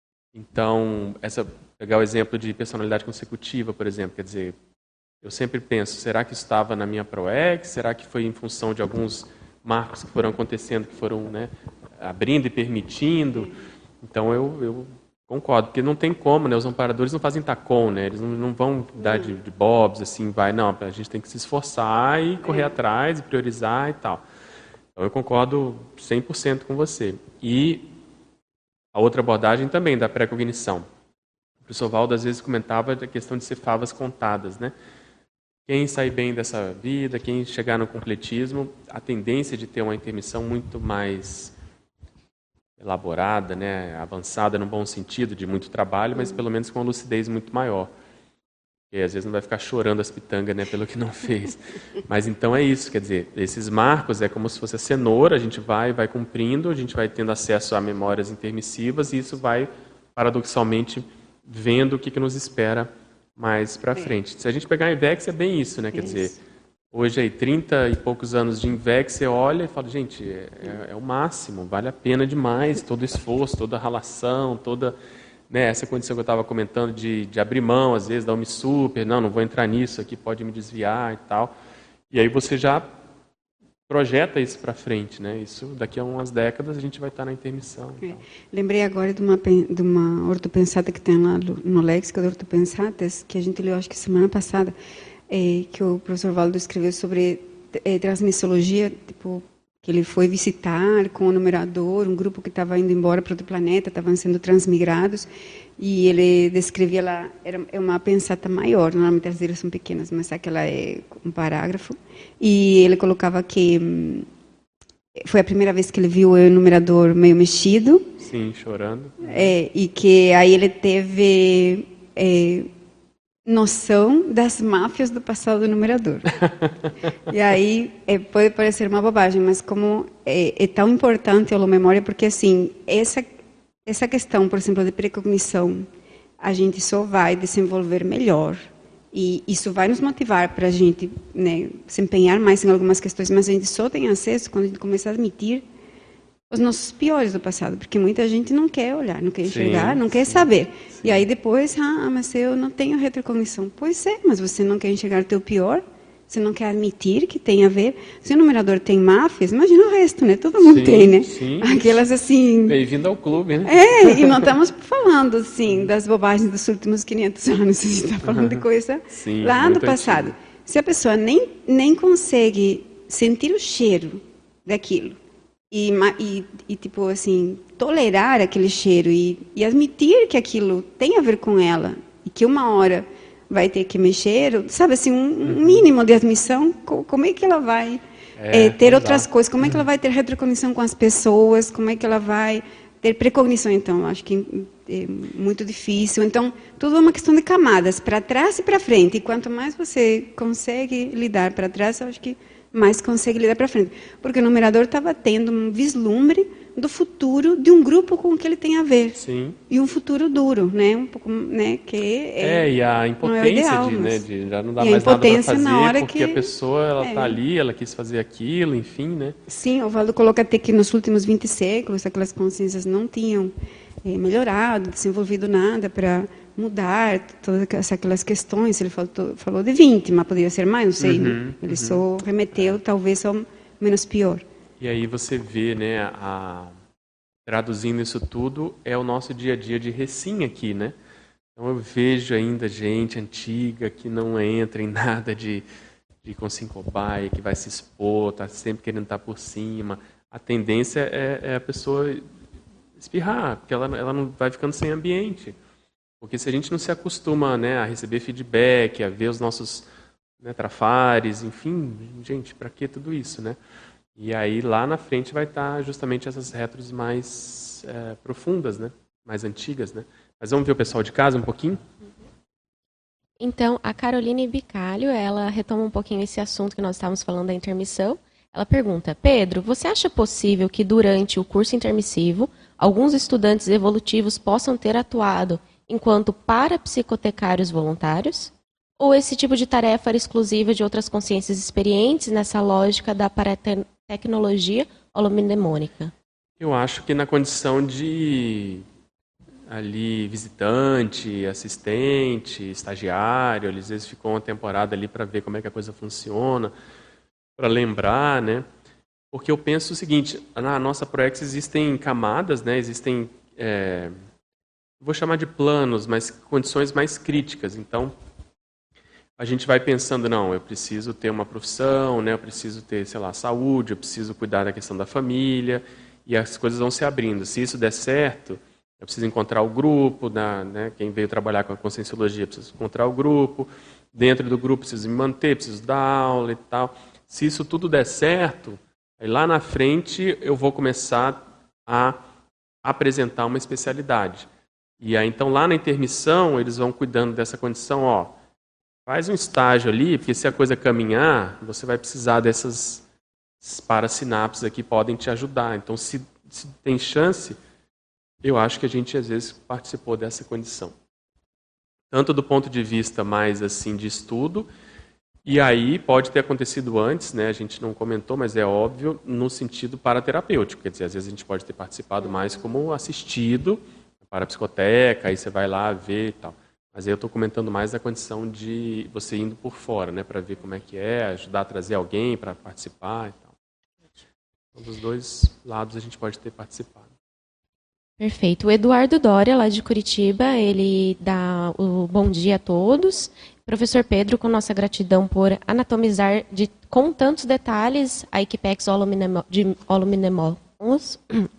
Então, essa, pegar o exemplo de personalidade consecutiva, por exemplo, quer dizer, eu sempre penso, será que estava na minha ProEx? Será que foi em função de alguns marcos que foram acontecendo, que foram, né, abrindo e permitindo? Então, eu, eu concordo, porque não tem como, né? Os amparadores não fazem tacon, né? Eles não, não vão dar de, de bobs, assim, vai, não, a gente tem que se esforçar e correr é. atrás, e priorizar e tal. Então, eu concordo cem por cento com você. E a outra abordagem também, da pré-cognição. O professor Valdo, às vezes, comentava da questão de ser favas contadas, né? Quem sair bem dessa vida, quem chegar no completismo, a tendência de ter uma intermissão muito mais elaborada, né, avançada no bom sentido, de muito trabalho, mas pelo menos com uma lucidez muito maior. Porque às vezes não vai ficar chorando as pitangas, né, pelo que não fez. Mas então é isso, quer dizer, esses marcos é como se fosse a cenoura, a gente vai, vai cumprindo, a gente vai tendo acesso a memórias intermissivas e isso vai, paradoxalmente, vendo o que, que nos espera mais para frente. Se a gente pegar a Invex, é bem isso, né, quer isso. dizer, hoje aí, trinta e poucos anos de Invex, você olha e fala, gente, é, é, é o máximo, vale a pena demais, todo o esforço, toda a relação, toda, né, essa condição que eu estava comentando de, de abrir mão, às vezes, da Unisuper, não, não vou entrar nisso aqui, pode me desviar e tal. E aí você já projeta isso para frente, né? Isso, daqui a umas décadas, a gente vai estar na intermissão. É. Lembrei agora de uma, de uma ortopensata que tem lá no Léxico de Ortopensatas, que a gente leu, acho que semana passada, É, que o professor Valdo escreveu sobre é, transmissologia, tipo, que ele foi visitar com o numerador, um grupo que estava indo embora para outro planeta, estavam sendo transmigrados, e ele descrevia lá, era é uma pensata maior, normalmente as dele são pequenas, mas aquela é um parágrafo, e ele colocava que hum, foi a primeira vez que ele viu o numerador meio mexido. Sim, chorando. É, e que aí ele teve... É, noção das máfias do passado do numerador. E aí é, pode parecer uma bobagem, mas como é, é tão importante a memória, porque assim, essa, essa questão, por exemplo, de precognição, a gente só vai desenvolver melhor, e isso vai nos motivar para a gente, né, se empenhar mais em algumas questões, mas a gente só tem acesso quando a gente começar a admitir os nossos piores do passado, porque muita gente não quer olhar, não quer enxergar, sim, não quer sim, saber. Sim. E aí depois, ah, mas eu não tenho retrocognição. Pois é, mas você não quer enxergar o teu pior, você não quer admitir que tem a ver. Se o numerador tem máfias, imagina o resto, né? Todo mundo sim, tem, né? Sim. Aquelas assim... Bem-vindo ao clube, né? É, e não estamos falando, assim, das bobagens dos últimos quinhentos anos, a gente está falando de coisa sim, lá do passado. Antigo. Se a pessoa nem, nem consegue sentir o cheiro daquilo e, e, e tipo assim, tolerar aquele cheiro e, e admitir que aquilo tem a ver com ela e que uma hora vai ter que mexer, sabe assim, um, um mínimo de admissão, como é que ela vai é, é, ter exato. outras coisas, como é que ela vai ter retrocognição com as pessoas, como é que ela vai ter precognição, então, acho que é muito difícil. Então, tudo é uma questão de camadas, para trás e para frente. E quanto mais você consegue lidar para trás, eu acho que mais consegue lidar para frente. Porque o numerador estava tendo um vislumbre do futuro de um grupo com que ele tem a ver. Sim. E um futuro duro, né? Um pouco, né? Que é, é e a impotência é ideal, de, né? de já não dá mais nada para fazer, na hora porque que, a pessoa ela está é. ali, ela quis fazer aquilo, enfim, né? Sim, o Valdo coloca até que nos últimos vinte séculos aquelas consciências não tinham é, melhorado, desenvolvido nada para mudar todas aquelas questões. Ele falou, falou de vinte, mas poderia ser mais, não sei. Uhum, né? Ele uhum. só remeteu, talvez, ao menos pior. E aí você vê, né, a, traduzindo isso tudo, é o nosso dia a dia de recém aqui, né? Então eu vejo ainda gente antiga que não entra em nada de, de consciência cobaia, que vai se expor, está sempre querendo estar por cima. A tendência é, é a pessoa espirrar, porque ela, ela não vai ficando sem ambiente. Porque se a gente não se acostuma, né, a receber feedback, a ver os nossos, né, trafares, enfim, gente, para que tudo isso, né? E aí lá na frente vai estar justamente essas retros mais é, profundas, né? Mais antigas, né? Mas vamos ver o pessoal de casa um pouquinho? Então, a Caroline Bicalho, ela retoma um pouquinho esse assunto que nós estávamos falando da intermissão. Ela pergunta: Pedro, você acha possível que durante o curso intermissivo alguns estudantes evolutivos possam ter atuado enquanto parapsicotecários voluntários? Ou esse tipo de tarefa era exclusiva de outras consciências experientes nessa lógica da paratecnologia holomnemônica? Eu acho que na condição de ali visitante, assistente, estagiário, eles às vezes ficam uma temporada ali para ver como é que a coisa funciona, para lembrar, né? Porque eu penso o seguinte: na nossa Proex existem camadas, né? Existem, é, vou chamar de planos, mas condições mais críticas. Então, a gente vai pensando, não, eu preciso ter uma profissão, né? Eu preciso ter, sei lá, saúde, eu preciso cuidar da questão da família, e as coisas vão se abrindo. Se isso der certo, eu preciso encontrar o grupo, da, né? Quem veio trabalhar com a conscienciologia precisa encontrar o grupo, dentro do grupo preciso me manter, preciso dar aula e tal. Se isso tudo der certo, aí lá na frente eu vou começar a apresentar uma especialidade. E aí então lá na intermissão eles vão cuidando dessa condição, ó, faz um estágio ali, porque se a coisa caminhar, você vai precisar dessas parasinapses aqui, podem te ajudar. Então, se, se tem chance, eu acho que a gente, às vezes, participou dessa condição. Tanto do ponto de vista mais, assim, de estudo, e aí pode ter acontecido antes, né? A gente não comentou, mas é óbvio, no sentido paraterapêutico. Quer dizer, às vezes a gente pode ter participado mais como assistido, para a psicoteca, aí você vai lá ver e tal. Mas aí eu estou comentando mais da condição de você indo por fora, né, para ver como é que é, ajudar a trazer alguém para participar e tal. Então, dos dois lados a gente pode ter participado. Perfeito. O Eduardo Doria, lá de Curitiba, ele dá o bom dia a todos. Professor Pedro, com nossa gratidão por anatomizar de, com tantos detalhes a Equipex de Holominemons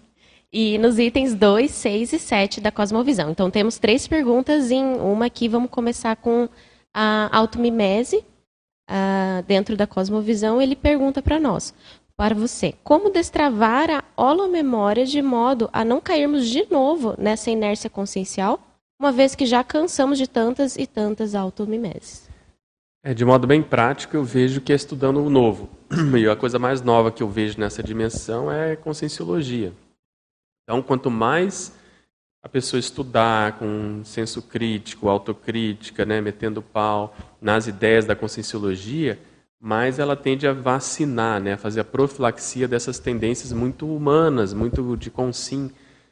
e nos itens dois, seis e sete da Cosmovisão. Então, temos três perguntas em uma aqui. Vamos começar com a automimese. Uh, dentro da Cosmovisão, ele pergunta para nós, para você, como destravar a holomemória de modo a não cairmos de novo nessa inércia consciencial, uma vez que já cansamos de tantas e tantas automimeses? É, de modo bem prático, eu vejo que é estudando o novo. E a coisa mais nova que eu vejo nessa dimensão é conscienciologia. Então, quanto mais a pessoa estudar com senso crítico, autocrítica, né, metendo pau nas ideias da conscienciologia, mais ela tende a vacinar, né, a fazer a profilaxia dessas tendências muito humanas, muito de consim,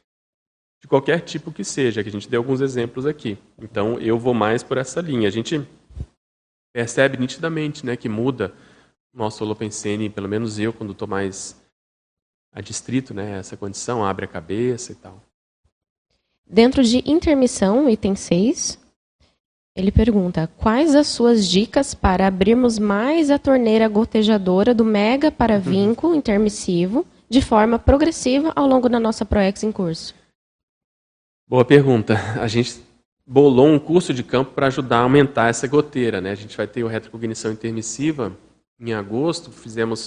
de qualquer tipo que seja, que a gente deu alguns exemplos aqui. Então, eu vou mais por essa linha. A gente percebe nitidamente, né, que muda o nosso holopensene, pelo menos eu, quando estou mais adstrito, né, essa condição, abre a cabeça e tal. Dentro de intermissão, item seis, Ele pergunta, quais as suas dicas para abrirmos mais a torneira gotejadora do mega paravinco uhum. intermissivo de forma progressiva ao longo da nossa ProEx em curso? Boa pergunta. A gente bolou um curso de campo para ajudar a aumentar essa goteira, né? A gente vai ter o retrocognição intermissiva em agosto, fizemos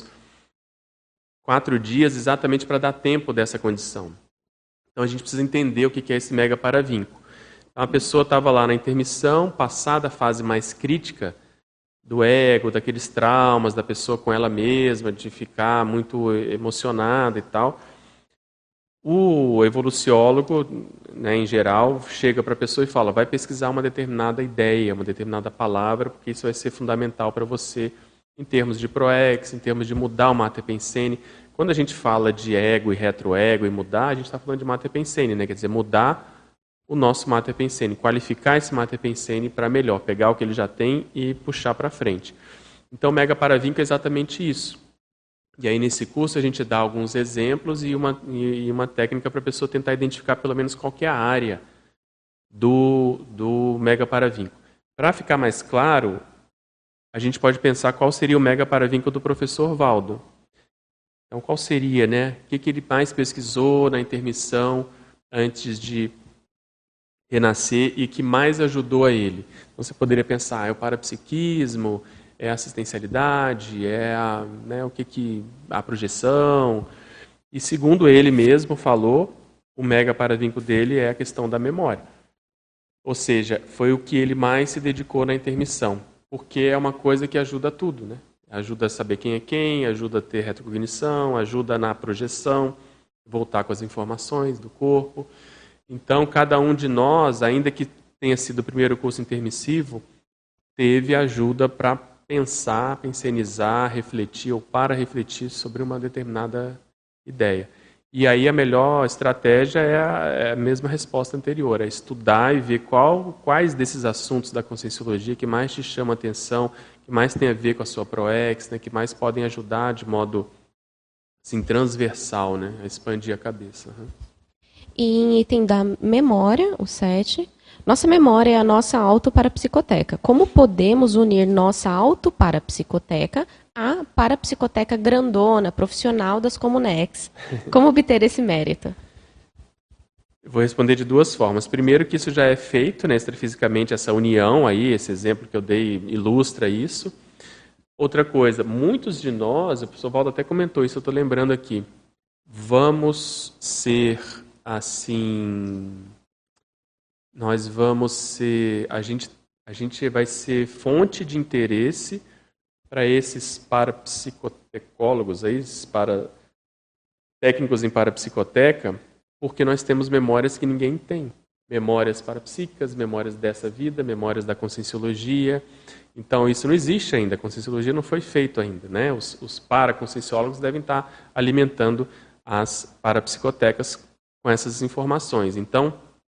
quatro dias exatamente para dar tempo dessa condição. Então a gente precisa entender o que é esse mega paravinco. Então, a pessoa estava lá na intermissão, passada a fase mais crítica do ego, daqueles traumas da pessoa com ela mesma, de ficar muito emocionada e tal. O evoluciólogo, né, em geral, chega para a pessoa e fala, vai pesquisar uma determinada ideia, uma determinada palavra, porque isso vai ser fundamental para você em termos de ProEx, em termos de mudar o Mater-Pensene. Quando a gente fala de ego e retroego e mudar, a gente está falando de Mater-Pensene, né? Quer dizer, mudar o nosso Mater-Pensene, qualificar esse Mater-Pensene para melhor, pegar o que ele já tem e puxar para frente. Então, o Mega Paravinco é exatamente isso. E aí, nesse curso, a gente dá alguns exemplos e uma, e uma técnica para a pessoa tentar identificar pelo menos qual que é a área do, do Mega Paravinco. Para ficar mais claro, a gente pode pensar qual seria o Mega Paravinco do professor Valdo. Então, qual seria, né? O que, que ele mais pesquisou na intermissão antes de renascer e que mais ajudou a ele? Então, você poderia pensar, é o parapsiquismo, é a assistencialidade, é a, né, o que que, a projeção. E segundo ele mesmo falou, o mega paravinco dele é a questão da memória. Ou seja, foi o que ele mais se dedicou na intermissão, porque é uma coisa que ajuda a tudo, né? Ajuda a saber quem é quem, ajuda a ter retrocognição, ajuda na projeção, voltar com as informações do corpo. Então, cada um de nós, ainda que tenha sido o primeiro curso intermissivo, teve ajuda para pensar, pensenizar, refletir ou para refletir sobre uma determinada ideia. E aí a melhor estratégia é a, é a mesma resposta anterior, é estudar e ver qual, quais desses assuntos da Conscienciologia que mais te chamam a atenção, que mais tem a ver com a sua ProEx, né, que mais podem ajudar de modo assim, transversal, né, a expandir a cabeça. Uhum. E em item da memória, o sete, nossa memória é a nossa auto-parapsicoteca. Como podemos unir nossa auto-parapsicoteca à parapsicoteca grandona, profissional das Comunex? Como obter esse mérito? Eu vou responder de duas formas. Primeiro, que isso já é feito, né, extrafisicamente, essa união aí, esse exemplo que eu dei ilustra isso. Outra coisa, muitos de nós, o professor Valdo até comentou isso, eu estou lembrando aqui, vamos ser assim... Nós vamos ser, a gente, a gente vai ser fonte de interesse para esses parapsicotecólogos, aí, esses para, técnicos em parapsicoteca, porque nós temos memórias que ninguém tem. Memórias parapsíquicas, memórias dessa vida, memórias da Conscienciologia. Então, isso não existe ainda, a Conscienciologia não foi feito ainda, né? Os, os paraconscienciólogos devem estar alimentando as parapsicotecas com essas informações. Então,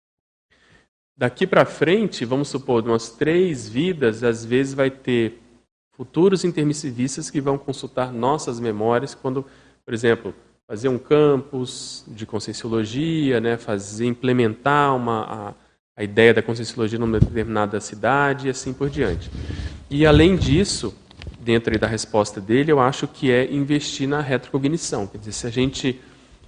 daqui para frente, vamos supor, umas três vidas, às vezes vai ter futuros intermissivistas que vão consultar nossas memórias quando, por exemplo, fazer um campus de Conscienciologia, né, fazer, implementar uma, a, a ideia da Conscienciologia numa determinada cidade e assim por diante. E além disso, dentro da resposta dele, eu acho que é investir na retrocognição. Quer dizer, se a gente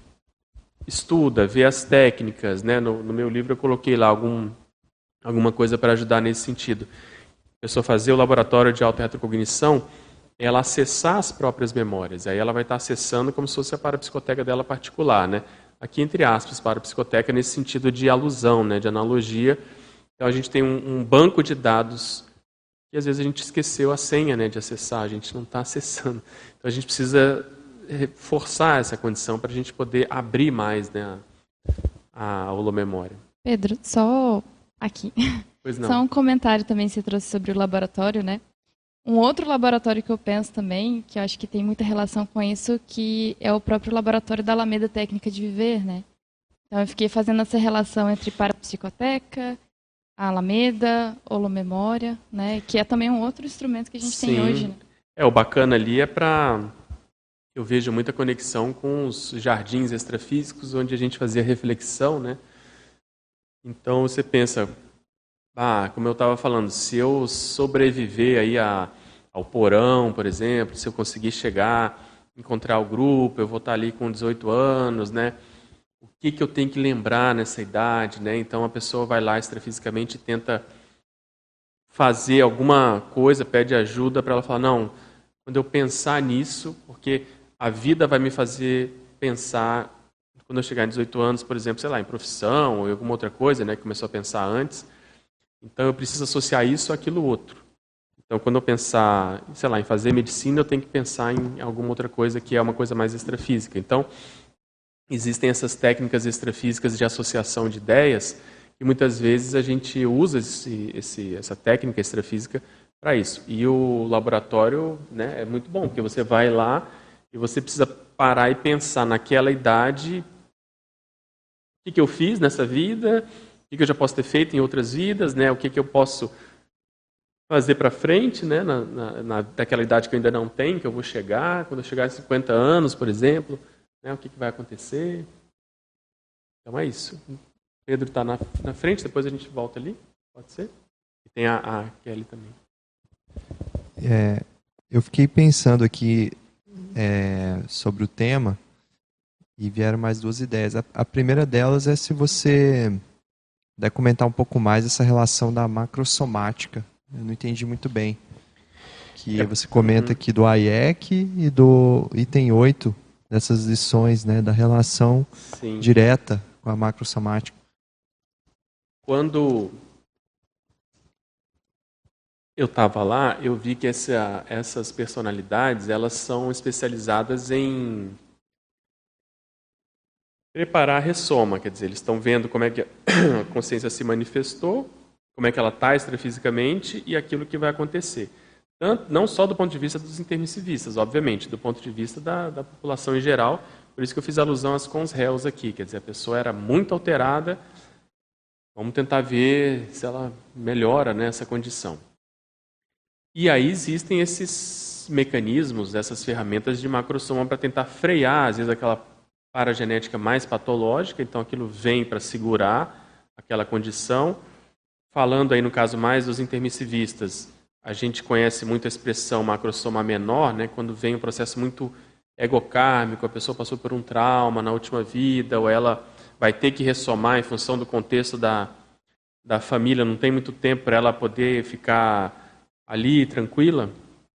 estuda, vê as técnicas, né? No, no meu livro eu coloquei lá algum, alguma coisa para ajudar nesse sentido. A pessoa fazer o laboratório de auto-retrocognição, ela acessar as próprias memórias. Aí ela vai estar acessando como se fosse a parapsicoteca dela particular, né? Aqui, entre aspas, parapsicoteca nesse sentido de alusão, né? De analogia. Então a gente tem um, um banco de dados que às vezes a gente esqueceu a senha, né, de acessar, a gente não está acessando. Então a gente precisa reforçar essa condição para a gente poder abrir mais, né, a, a holomemória. Pedro, só aqui. Pois não. Só um comentário também que você trouxe sobre o laboratório, né? Um outro laboratório que eu penso também, que eu acho que tem muita relação com isso, que é o próprio laboratório da Alameda Técnica de Viver, né? Então eu fiquei fazendo essa relação entre parapsicoteca, a Alameda, holomemória, né? Que é também um outro instrumento que a gente Sim. tem hoje, né? É, o bacana ali é para... Eu vejo muita conexão com os jardins extrafísicos, onde a gente fazia reflexão, né? Então você pensa, Ah, como eu estava falando, se eu sobreviver aí a, ao porão, por exemplo, se eu conseguir chegar, encontrar o grupo, eu vou estar ali com dezoito anos, né? O que, que eu tenho que lembrar nessa idade, né? Então a pessoa vai lá extrafisicamente e tenta fazer alguma coisa, pede ajuda para ela falar, não, quando eu pensar nisso, porque a vida vai me fazer pensar, quando eu chegar em dezoito anos, por exemplo, sei lá, em profissão ou em alguma outra coisa, né, que começou a pensar antes, então eu preciso associar isso àquilo outro. Então, quando eu pensar, sei lá, em fazer medicina, eu tenho que pensar em alguma outra coisa que é uma coisa mais extrafísica. Então, existem essas técnicas extrafísicas de associação de ideias e muitas vezes a gente usa esse, esse, essa técnica extrafísica para isso. E o laboratório, né, é muito bom, porque você vai lá e você precisa parar e pensar naquela idade, o que, que eu fiz nessa vida, o que, que eu já posso ter feito em outras vidas, né, o que, que eu posso fazer para frente, né, na, na, na, daquela idade que eu ainda não tenho, que eu vou chegar, quando eu chegar a cinquenta anos, por exemplo, né, o que, que vai acontecer. Então é isso. O Pedro está na, na frente, depois a gente volta ali, pode ser? E tem a, a Kelly também. É, eu fiquei pensando aqui é, sobre o tema e vieram mais duas ideias. A, a primeira delas é se você puder comentar um pouco mais essa relação da macrossomática. Eu não entendi muito bem. Que você comenta aqui do A I E C e do item oito dessas lições, né, da relação Sim. direta com a macrossomática. Quando eu estava lá, eu vi que essa, essas personalidades elas são especializadas em preparar a ressoma, quer dizer, eles estão vendo como é que a consciência se manifestou, como é que ela está extrafisicamente e aquilo que vai acontecer. Tanto, não só do ponto de vista dos intermissivistas, obviamente, do ponto de vista da, da população em geral, por isso que eu fiz alusão às consréus aqui, quer dizer, a pessoa era muito alterada, vamos tentar ver se ela melhora nessa condição. E aí existem esses mecanismos, essas ferramentas de macrossoma para tentar frear, às vezes, aquela paragenética mais patológica, então aquilo vem para segurar aquela condição. Falando aí no caso mais dos intermissivistas, a gente conhece muito a expressão macrossoma menor, né, quando vem um processo muito egocármico, a pessoa passou por um trauma na última vida, ou ela vai ter que ressomar em função do contexto da, da família, não tem muito tempo para ela poder ficar ali tranquila.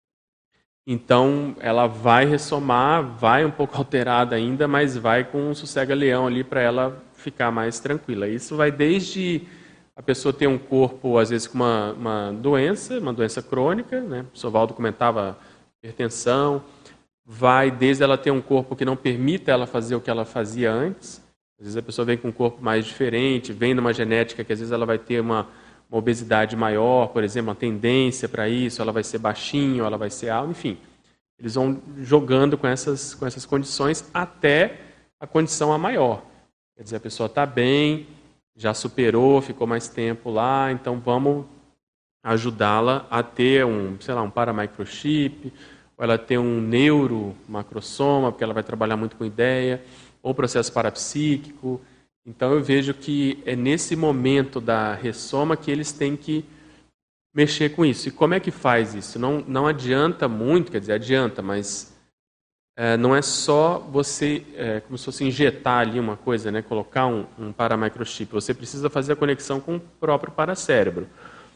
Então, ela vai ressomar, vai um pouco alterada ainda, mas vai com um sossega-leão ali para ela ficar mais tranquila. Isso vai desde a pessoa ter um corpo, às vezes, com uma, uma doença, uma doença crônica, né? O Sovaldo comentava hipertensão, vai desde ela ter um corpo que não permita ela fazer o que ela fazia antes. Às vezes a pessoa vem com um corpo mais diferente, vem numa genética que às vezes ela vai ter uma, uma obesidade maior, por exemplo, uma tendência para isso, ela vai ser baixinho, ela vai ser alto, enfim. Eles vão jogando com essas, com essas condições até a condição a maior. Quer dizer, a pessoa está bem, já superou, ficou mais tempo lá, então vamos ajudá-la a ter um, sei lá, um paramicrochip, ou ela ter um neuromacrossoma, porque ela vai trabalhar muito com ideia, ou processo parapsíquico. Então eu vejo que é nesse momento da ressoma que eles têm que mexer com isso. E como é que faz isso? Não, não adianta muito, quer dizer, adianta, mas é, não é só você, é, como se fosse injetar ali uma coisa, né, colocar um, um paramicrochip. Você precisa fazer a conexão com o próprio paracérebro.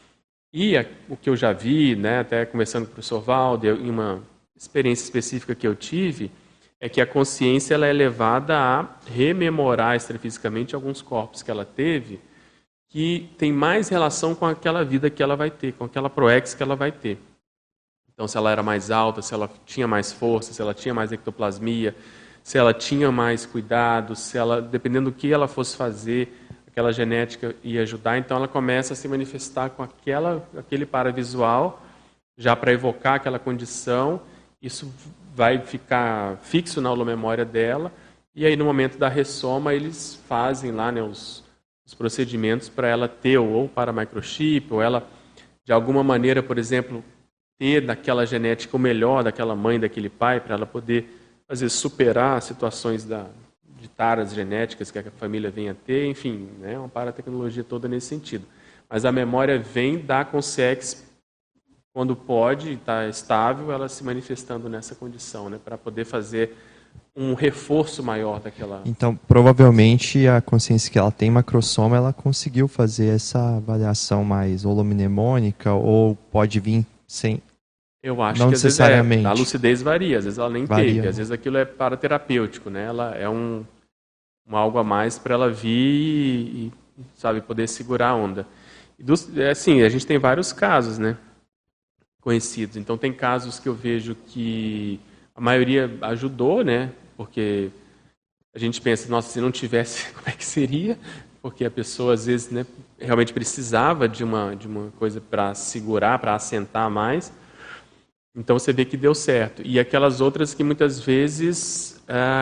E a, o que eu já vi, né, até conversando com o professor Valde, em uma experiência específica que eu tive, é que a consciência ela é levada a rememorar extrafisicamente alguns corpos que ela teve, que tem mais relação com aquela vida que ela vai ter, com aquela proex que ela vai ter. Então, se ela era mais alta, se ela tinha mais força, se ela tinha mais ectoplasmia, se ela tinha mais cuidado, se ela, dependendo do que ela fosse fazer, aquela genética ia ajudar, então ela começa a se manifestar com aquela, aquele paravisual, já para evocar aquela condição, isso vai ficar fixo na holomemória dela, e aí no momento da ressoma eles fazem lá, né, os os procedimentos para ela ter ou paramicrochip, ou ela, de alguma maneira, por exemplo, ter daquela genética o melhor daquela mãe, daquele pai, para ela poder, às vezes, superar situações da, de taras genéticas que a família venha a ter, enfim, né, uma paratecnologia toda nesse sentido. Mas a memória vem da consciência, quando pode, está estável, ela se manifestando nessa condição, né, para poder fazer um reforço maior daquela... Então, provavelmente, a consciência que ela tem macrosoma, ela conseguiu fazer essa avaliação mais holomnemônica, ou pode vir sem... Eu acho não que necessariamente. Às vezes é, a lucidez varia, às vezes ela nem Varia. teve, às vezes aquilo é paraterapêutico, né? Ela é um, um algo a mais para ela vir e, e, sabe, poder segurar a onda. E dos, assim, a gente tem vários casos, né, conhecidos. Então tem casos que eu vejo que a maioria ajudou, né? Porque a gente pensa, nossa, se não tivesse, como é que seria? Porque a pessoa às vezes, né, realmente precisava de uma de uma coisa para segurar, para assentar mais. Então você vê que deu certo. E aquelas outras que muitas vezes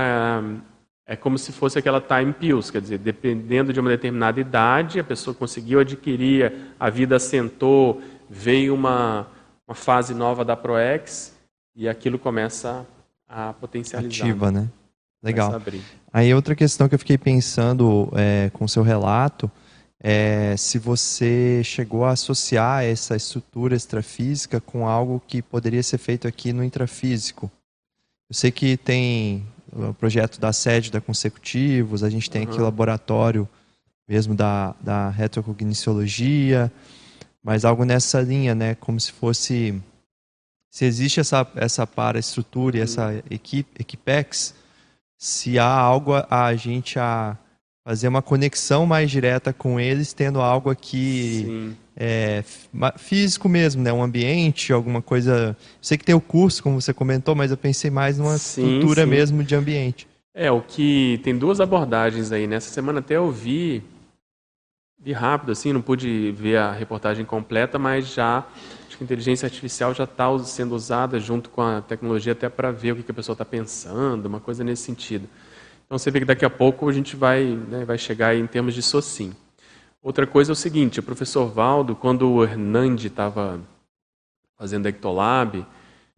é, é como se fosse aquela time pills, quer dizer, dependendo de uma determinada idade, a pessoa conseguiu adquirir, a vida assentou, veio uma, uma fase nova da ProEx e aquilo começa a potencializar. Ativa, né? Legal. Aí outra questão que eu fiquei pensando é, com o seu relato, É, se você chegou a associar essa estrutura extrafísica com algo que poderia ser feito aqui no intrafísico. Eu sei que tem o projeto da sede da Consecutivos, a gente tem aqui o laboratório mesmo da, da retrocogniciologia, mas algo nessa linha, né? Como se fosse... Se existe essa, essa paraestrutura e essa equipe, equipex, se há algo a, a gente a... fazer uma conexão mais direta com eles, tendo algo aqui é, físico mesmo, né? Um ambiente, alguma coisa... Eu sei que tem o curso, como você comentou, mas eu pensei mais numa sim, estrutura sim. mesmo de ambiente. É, o que... Tem duas abordagens aí. Nessa semana até eu vi, vi rápido, assim, não pude ver a reportagem completa, mas já... Acho que a inteligência artificial já está sendo usada junto com a tecnologia até para ver o que a pessoa está pensando, uma coisa nesse sentido. Então você vê que daqui a pouco a gente vai, né, vai chegar aí em termos de SOCIM. Outra coisa é o seguinte, o professor Valdo, quando o Hernandi estava fazendo Ectolab,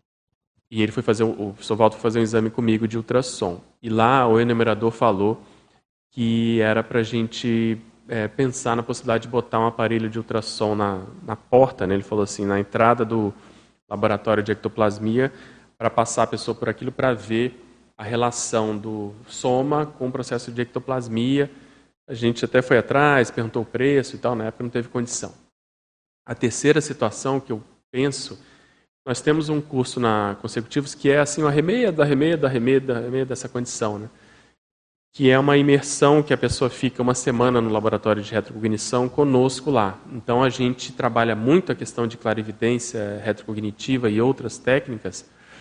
e ele foi fazer, o professor Valdo foi fazer um exame comigo de ultrassom. E lá o enumerador falou que era para a gente é, pensar na possibilidade de botar um aparelho de ultrassom na, na porta, né? Ele falou assim, na entrada do laboratório de ectoplasmia, para passar a pessoa por aquilo para ver a relação do soma com o processo de ectoplasmia. A gente até foi atrás, perguntou o preço e tal, na época não teve condição. A terceira situação que eu penso, nós temos um curso na Consecutivos que é assim, o arremedo, arremedo, arremedo, arremedo dessa condição, né? Que é uma imersão que a pessoa fica uma semana no laboratório de retrocognição conosco lá. Então a gente trabalha muito a questão de clarividência retrocognitiva e outras técnicas,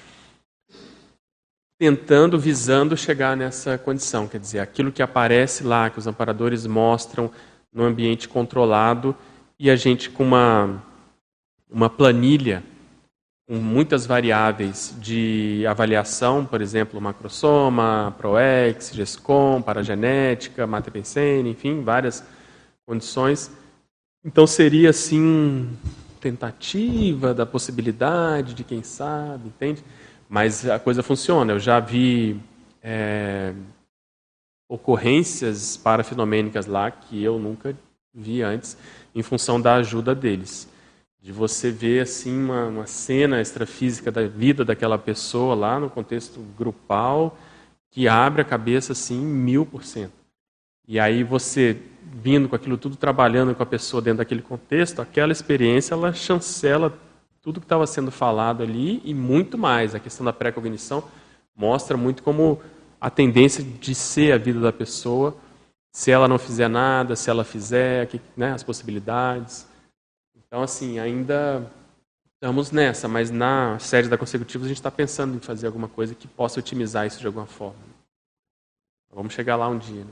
tentando, visando chegar nessa condição, quer dizer, aquilo que aparece lá, que os amparadores mostram no ambiente controlado, e a gente com uma, uma planilha com muitas variáveis de avaliação, por exemplo, macrosoma, ProEx, GESCOM, paragenética, matepensene, enfim, várias condições. Então seria assim, tentativa da possibilidade de quem sabe, entende? Mas a coisa funciona. Eu já vi é, ocorrências parafenomênicas lá que eu nunca vi antes, em função da ajuda deles. De você ver assim, uma, uma cena extrafísica da vida daquela pessoa lá no contexto grupal, que abre a cabeça assim, mil por cento. E aí você, vindo com aquilo tudo, trabalhando com a pessoa dentro daquele contexto, aquela experiência, ela chancela tudo que estava sendo falado ali e muito mais. A questão da pré-cognição mostra muito como a tendência de ser a vida da pessoa, se ela não fizer nada, se ela fizer, que, né, as possibilidades. Então, assim, ainda estamos nessa, mas na sede da Consecutivos a gente está pensando em fazer alguma coisa que possa otimizar isso de alguma forma. Vamos chegar lá um dia. Né?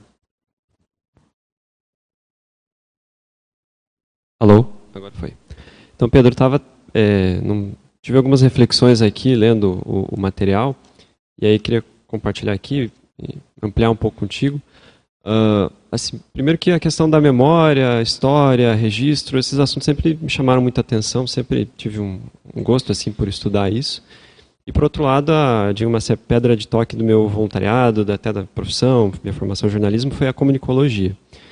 Alô? Agora foi. Então, Pedro, estava... É, não, tive algumas reflexões aqui lendo o, o material e aí queria compartilhar aqui e ampliar um pouco contigo. Uh, assim, primeiro que a questão da memória, história, registro, esses assuntos sempre me chamaram muita atenção, sempre tive um, um gosto assim por estudar isso. E por outro lado, a, digamos, a pedra de toque do meu voluntariado, da, até da profissão, minha formação em jornalismo, foi a comunicologia.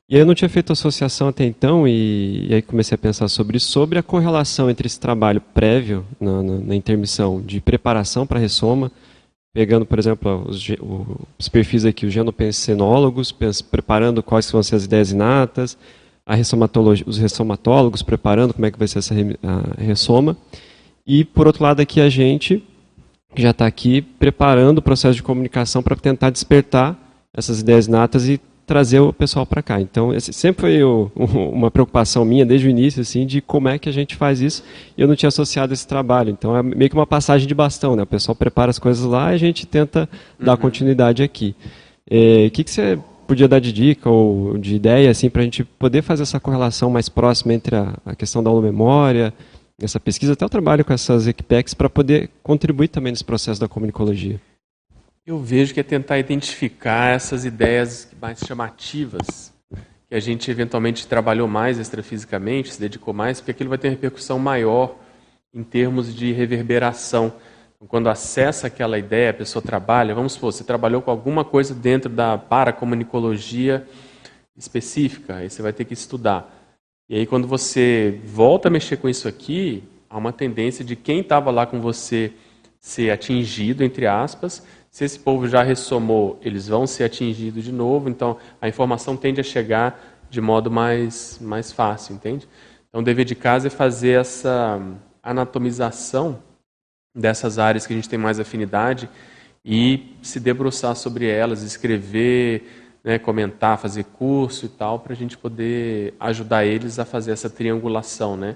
E aí eu não tinha feito associação até então, e, e aí comecei a pensar sobre isso, sobre a correlação entre esse trabalho prévio na, na, na intermissão de preparação para a ressoma, pegando, por exemplo, os, os perfis aqui, os genopensenólogos, preparando quais vão ser as ideias inatas, a ressomatologia, os ressomatólogos preparando como é que vai ser essa a ressoma, e por outro lado aqui a gente que já está aqui preparando o processo de comunicação para tentar despertar essas ideias inatas e trazer o pessoal para cá. Então, esse sempre foi o, uma preocupação minha desde o início, assim, de como é que a gente faz isso, e eu não tinha associado esse trabalho. Então, é meio que uma passagem de bastão, né? O pessoal prepara as coisas lá e a gente tenta uhum. dar continuidade aqui. O é, que, que você podia dar de dica ou de ideia, assim, para a gente poder fazer essa correlação mais próxima entre a, a questão da aula-memória, essa pesquisa, até o trabalho com essas equipex, para poder contribuir também nesse processo da comunicologia? Eu vejo que é tentar identificar essas ideias mais chamativas, que a gente eventualmente trabalhou mais extrafisicamente, se dedicou mais, porque aquilo vai ter uma repercussão maior em termos de reverberação. Então, quando acessa aquela ideia, a pessoa trabalha, vamos supor, você trabalhou com alguma coisa dentro da paracomunicologia específica, aí você vai ter que estudar. E aí, quando você volta a mexer com isso aqui, há uma tendência de quem estava lá com você ser atingido, entre aspas. Se esse povo já ressomou, eles vão ser atingidos de novo. Então, a informação tende a chegar de modo mais, mais fácil, entende? Então, o dever de casa é fazer essa anatomização dessas áreas que a gente tem mais afinidade e se debruçar sobre elas, escrever, né, comentar, fazer curso e tal, para a gente poder ajudar eles a fazer essa triangulação, né?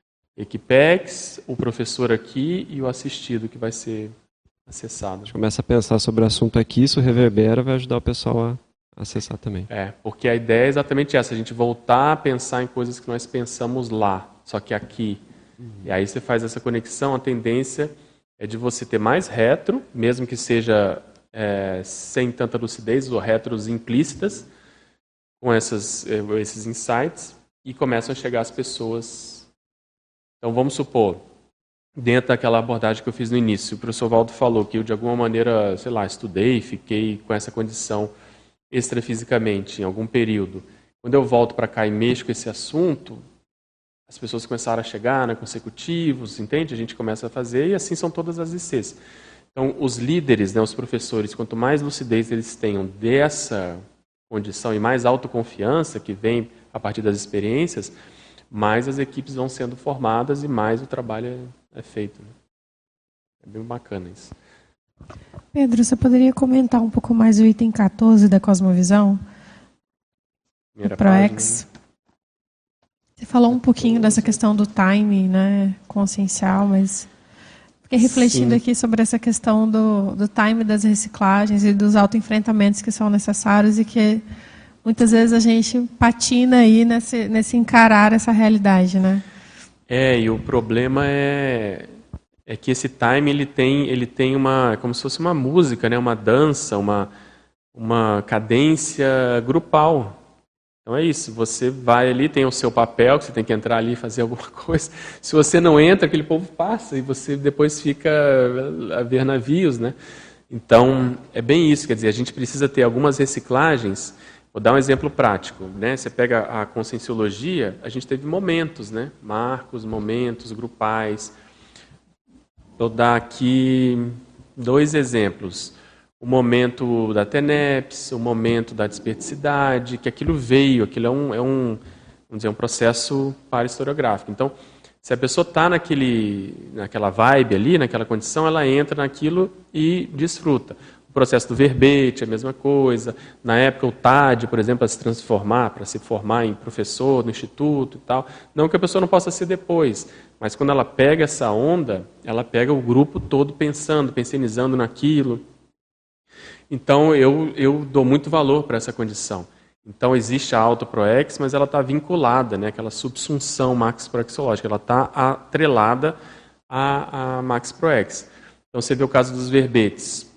Equipex, o professor aqui e o assistido que vai ser acessado. A gente começa a pensar sobre o assunto aqui, isso reverbera, vai ajudar o pessoal a acessar também. É, porque a ideia é exatamente essa, a gente voltar a pensar em coisas que nós pensamos lá, só que aqui. Uhum. E aí você faz essa conexão, a tendência é de você ter mais retro, mesmo que seja é, sem tanta lucidez, ou retros implícitas, com essas, esses insights, e começam a chegar as pessoas. Então vamos supor, dentro daquela abordagem que eu fiz no início, o professor Valdo falou que eu de alguma maneira, sei lá, estudei, fiquei com essa condição extrafisicamente em algum período. Quando eu volto para cá e mexo com esse assunto, as pessoas começaram a chegar, né, consecutivos, entende? A gente começa a fazer e assim são todas as I Cs. Então, os líderes, né, os professores, quanto mais lucidez eles tenham dessa condição e mais autoconfiança que vem a partir das experiências, mais as equipes vão sendo formadas e mais o trabalho é, é feito. Né? É bem bacana isso. Pedro, você poderia comentar um pouco mais o item quatorze da Cosmovisão? Primeira o ProEx. Página. Você falou um pouquinho dessa questão do time, né, consciencial, mas fiquei refletindo Sim. aqui sobre essa questão do, do time das reciclagens e dos autoenfrentamentos que são necessários e que muitas vezes a gente patina aí nesse, nesse encarar essa realidade, né? É, e o problema é, é que esse time ele tem, ele tem uma, como se fosse uma música, né, uma dança, uma, uma cadência grupal. Então é isso, você vai ali, tem o seu papel, que você tem que entrar ali e fazer alguma coisa. Se você não entra, aquele povo passa e você depois fica a ver navios, né? Então, é bem isso, quer dizer, a gente precisa ter algumas reciclagens. Vou dar um exemplo prático, né? Você pega a conscienciologia, a gente teve momentos, né? Marcos, momentos grupais. Vou dar aqui dois exemplos. O momento da TENEPS, o momento da desperticidade, que aquilo veio, aquilo é um, é um, vamos dizer, um processo para-historiográfico. Então, se a pessoa está naquele, naquela vibe ali, naquela condição, ela entra naquilo e desfruta. O processo do verbete é a mesma coisa. Na época, o T A D, por exemplo, para se transformar, para se formar em professor no instituto e tal. Não que a pessoa não possa ser depois, mas quando ela pega essa onda, ela pega o grupo todo pensando, pensionizando naquilo. Então, eu, eu dou muito valor para essa condição. Então, existe a auto-proex, mas ela está vinculada, né, aquela subsunção max-proexológica, ela está atrelada à, à max-proex. Então, você vê o caso dos verbetes.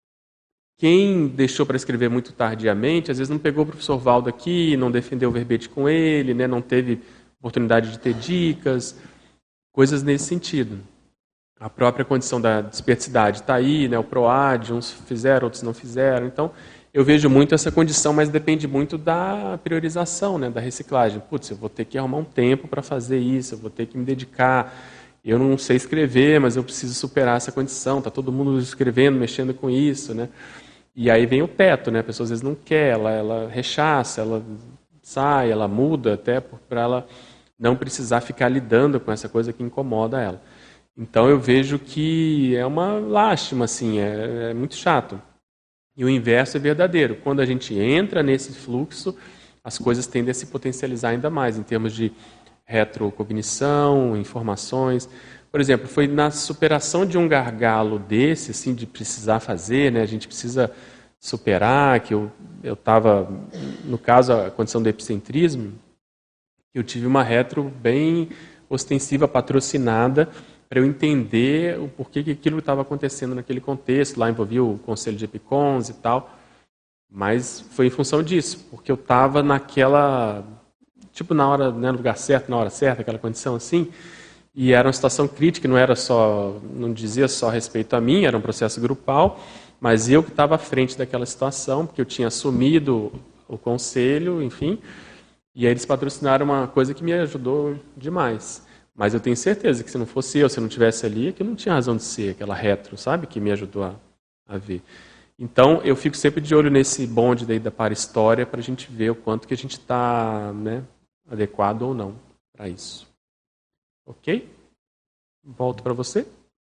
Quem deixou para escrever muito tardiamente, às vezes não pegou o professor Valdo aqui, não defendeu o verbete com ele, né, não teve oportunidade de ter dicas, coisas nesse sentido. A própria condição da desperticidade está aí, né, o PROAD, uns fizeram, outros não fizeram. Então, eu vejo muito essa condição, mas depende muito da priorização, né, da reciclagem. Putz, eu vou ter que arrumar um tempo para fazer isso, eu vou ter que me dedicar. Eu não sei escrever, mas eu preciso superar essa condição. Está todo mundo escrevendo, mexendo com isso, né? E aí vem o teto, né? A pessoa às vezes não quer, ela, ela rechaça, ela sai, ela muda até para ela não precisar ficar lidando com essa coisa que incomoda ela. Então eu vejo que é uma lástima, assim, é, é muito chato. E o inverso é verdadeiro. Quando a gente entra nesse fluxo, as coisas tendem a se potencializar ainda mais em termos de retrocognição, informações. Por exemplo, foi na superação de um gargalo desse, assim, de precisar fazer, né? A gente precisa superar, que eu eu estava, no caso, a condição do epicentrismo, que eu tive uma retro bem ostensiva, patrocinada, para eu entender o porquê que aquilo estava acontecendo naquele contexto. Lá envolvia o conselho de Epicons e tal, mas foi em função disso, porque eu estava naquela, tipo na hora, né, no lugar certo, na hora certa, aquela condição assim, e era uma situação crítica, não era só, não dizia só respeito a mim, era um processo grupal, mas eu que estava à frente daquela situação, porque eu tinha assumido o conselho, enfim, e aí eles patrocinaram uma coisa que me ajudou demais. Mas eu tenho certeza que se não fosse eu, se eu não estivesse ali, que não tinha razão de ser aquela retro, sabe? Que me ajudou a, a ver. Então, eu fico sempre de olho nesse bonde daí da para-história para a gente ver o quanto que a gente está, né, adequado ou não para isso. Ok? Volto para você.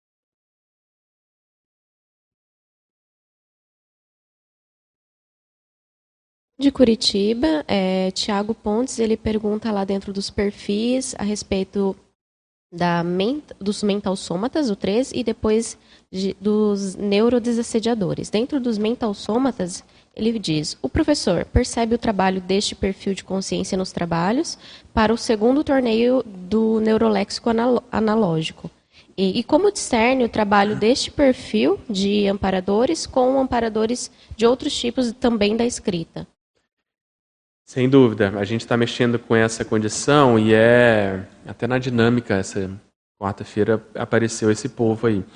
De Curitiba, é, Tiago Pontes, ele pergunta lá dentro dos perfis a respeito da ment dos mentalsômatas, o três, e depois de, dos neurodesassediadores. Dentro dos mentalsômatas, ele diz: o professor percebe o trabalho deste perfil de consciência nos trabalhos para o segundo torneio do neuroléxico anal analógico. E, e como discerne o trabalho deste perfil de amparadores com amparadores de outros tipos também da escrita? Sem dúvida, a gente está mexendo com essa condição e é até na dinâmica, essa quarta-feira apareceu esse povo aí.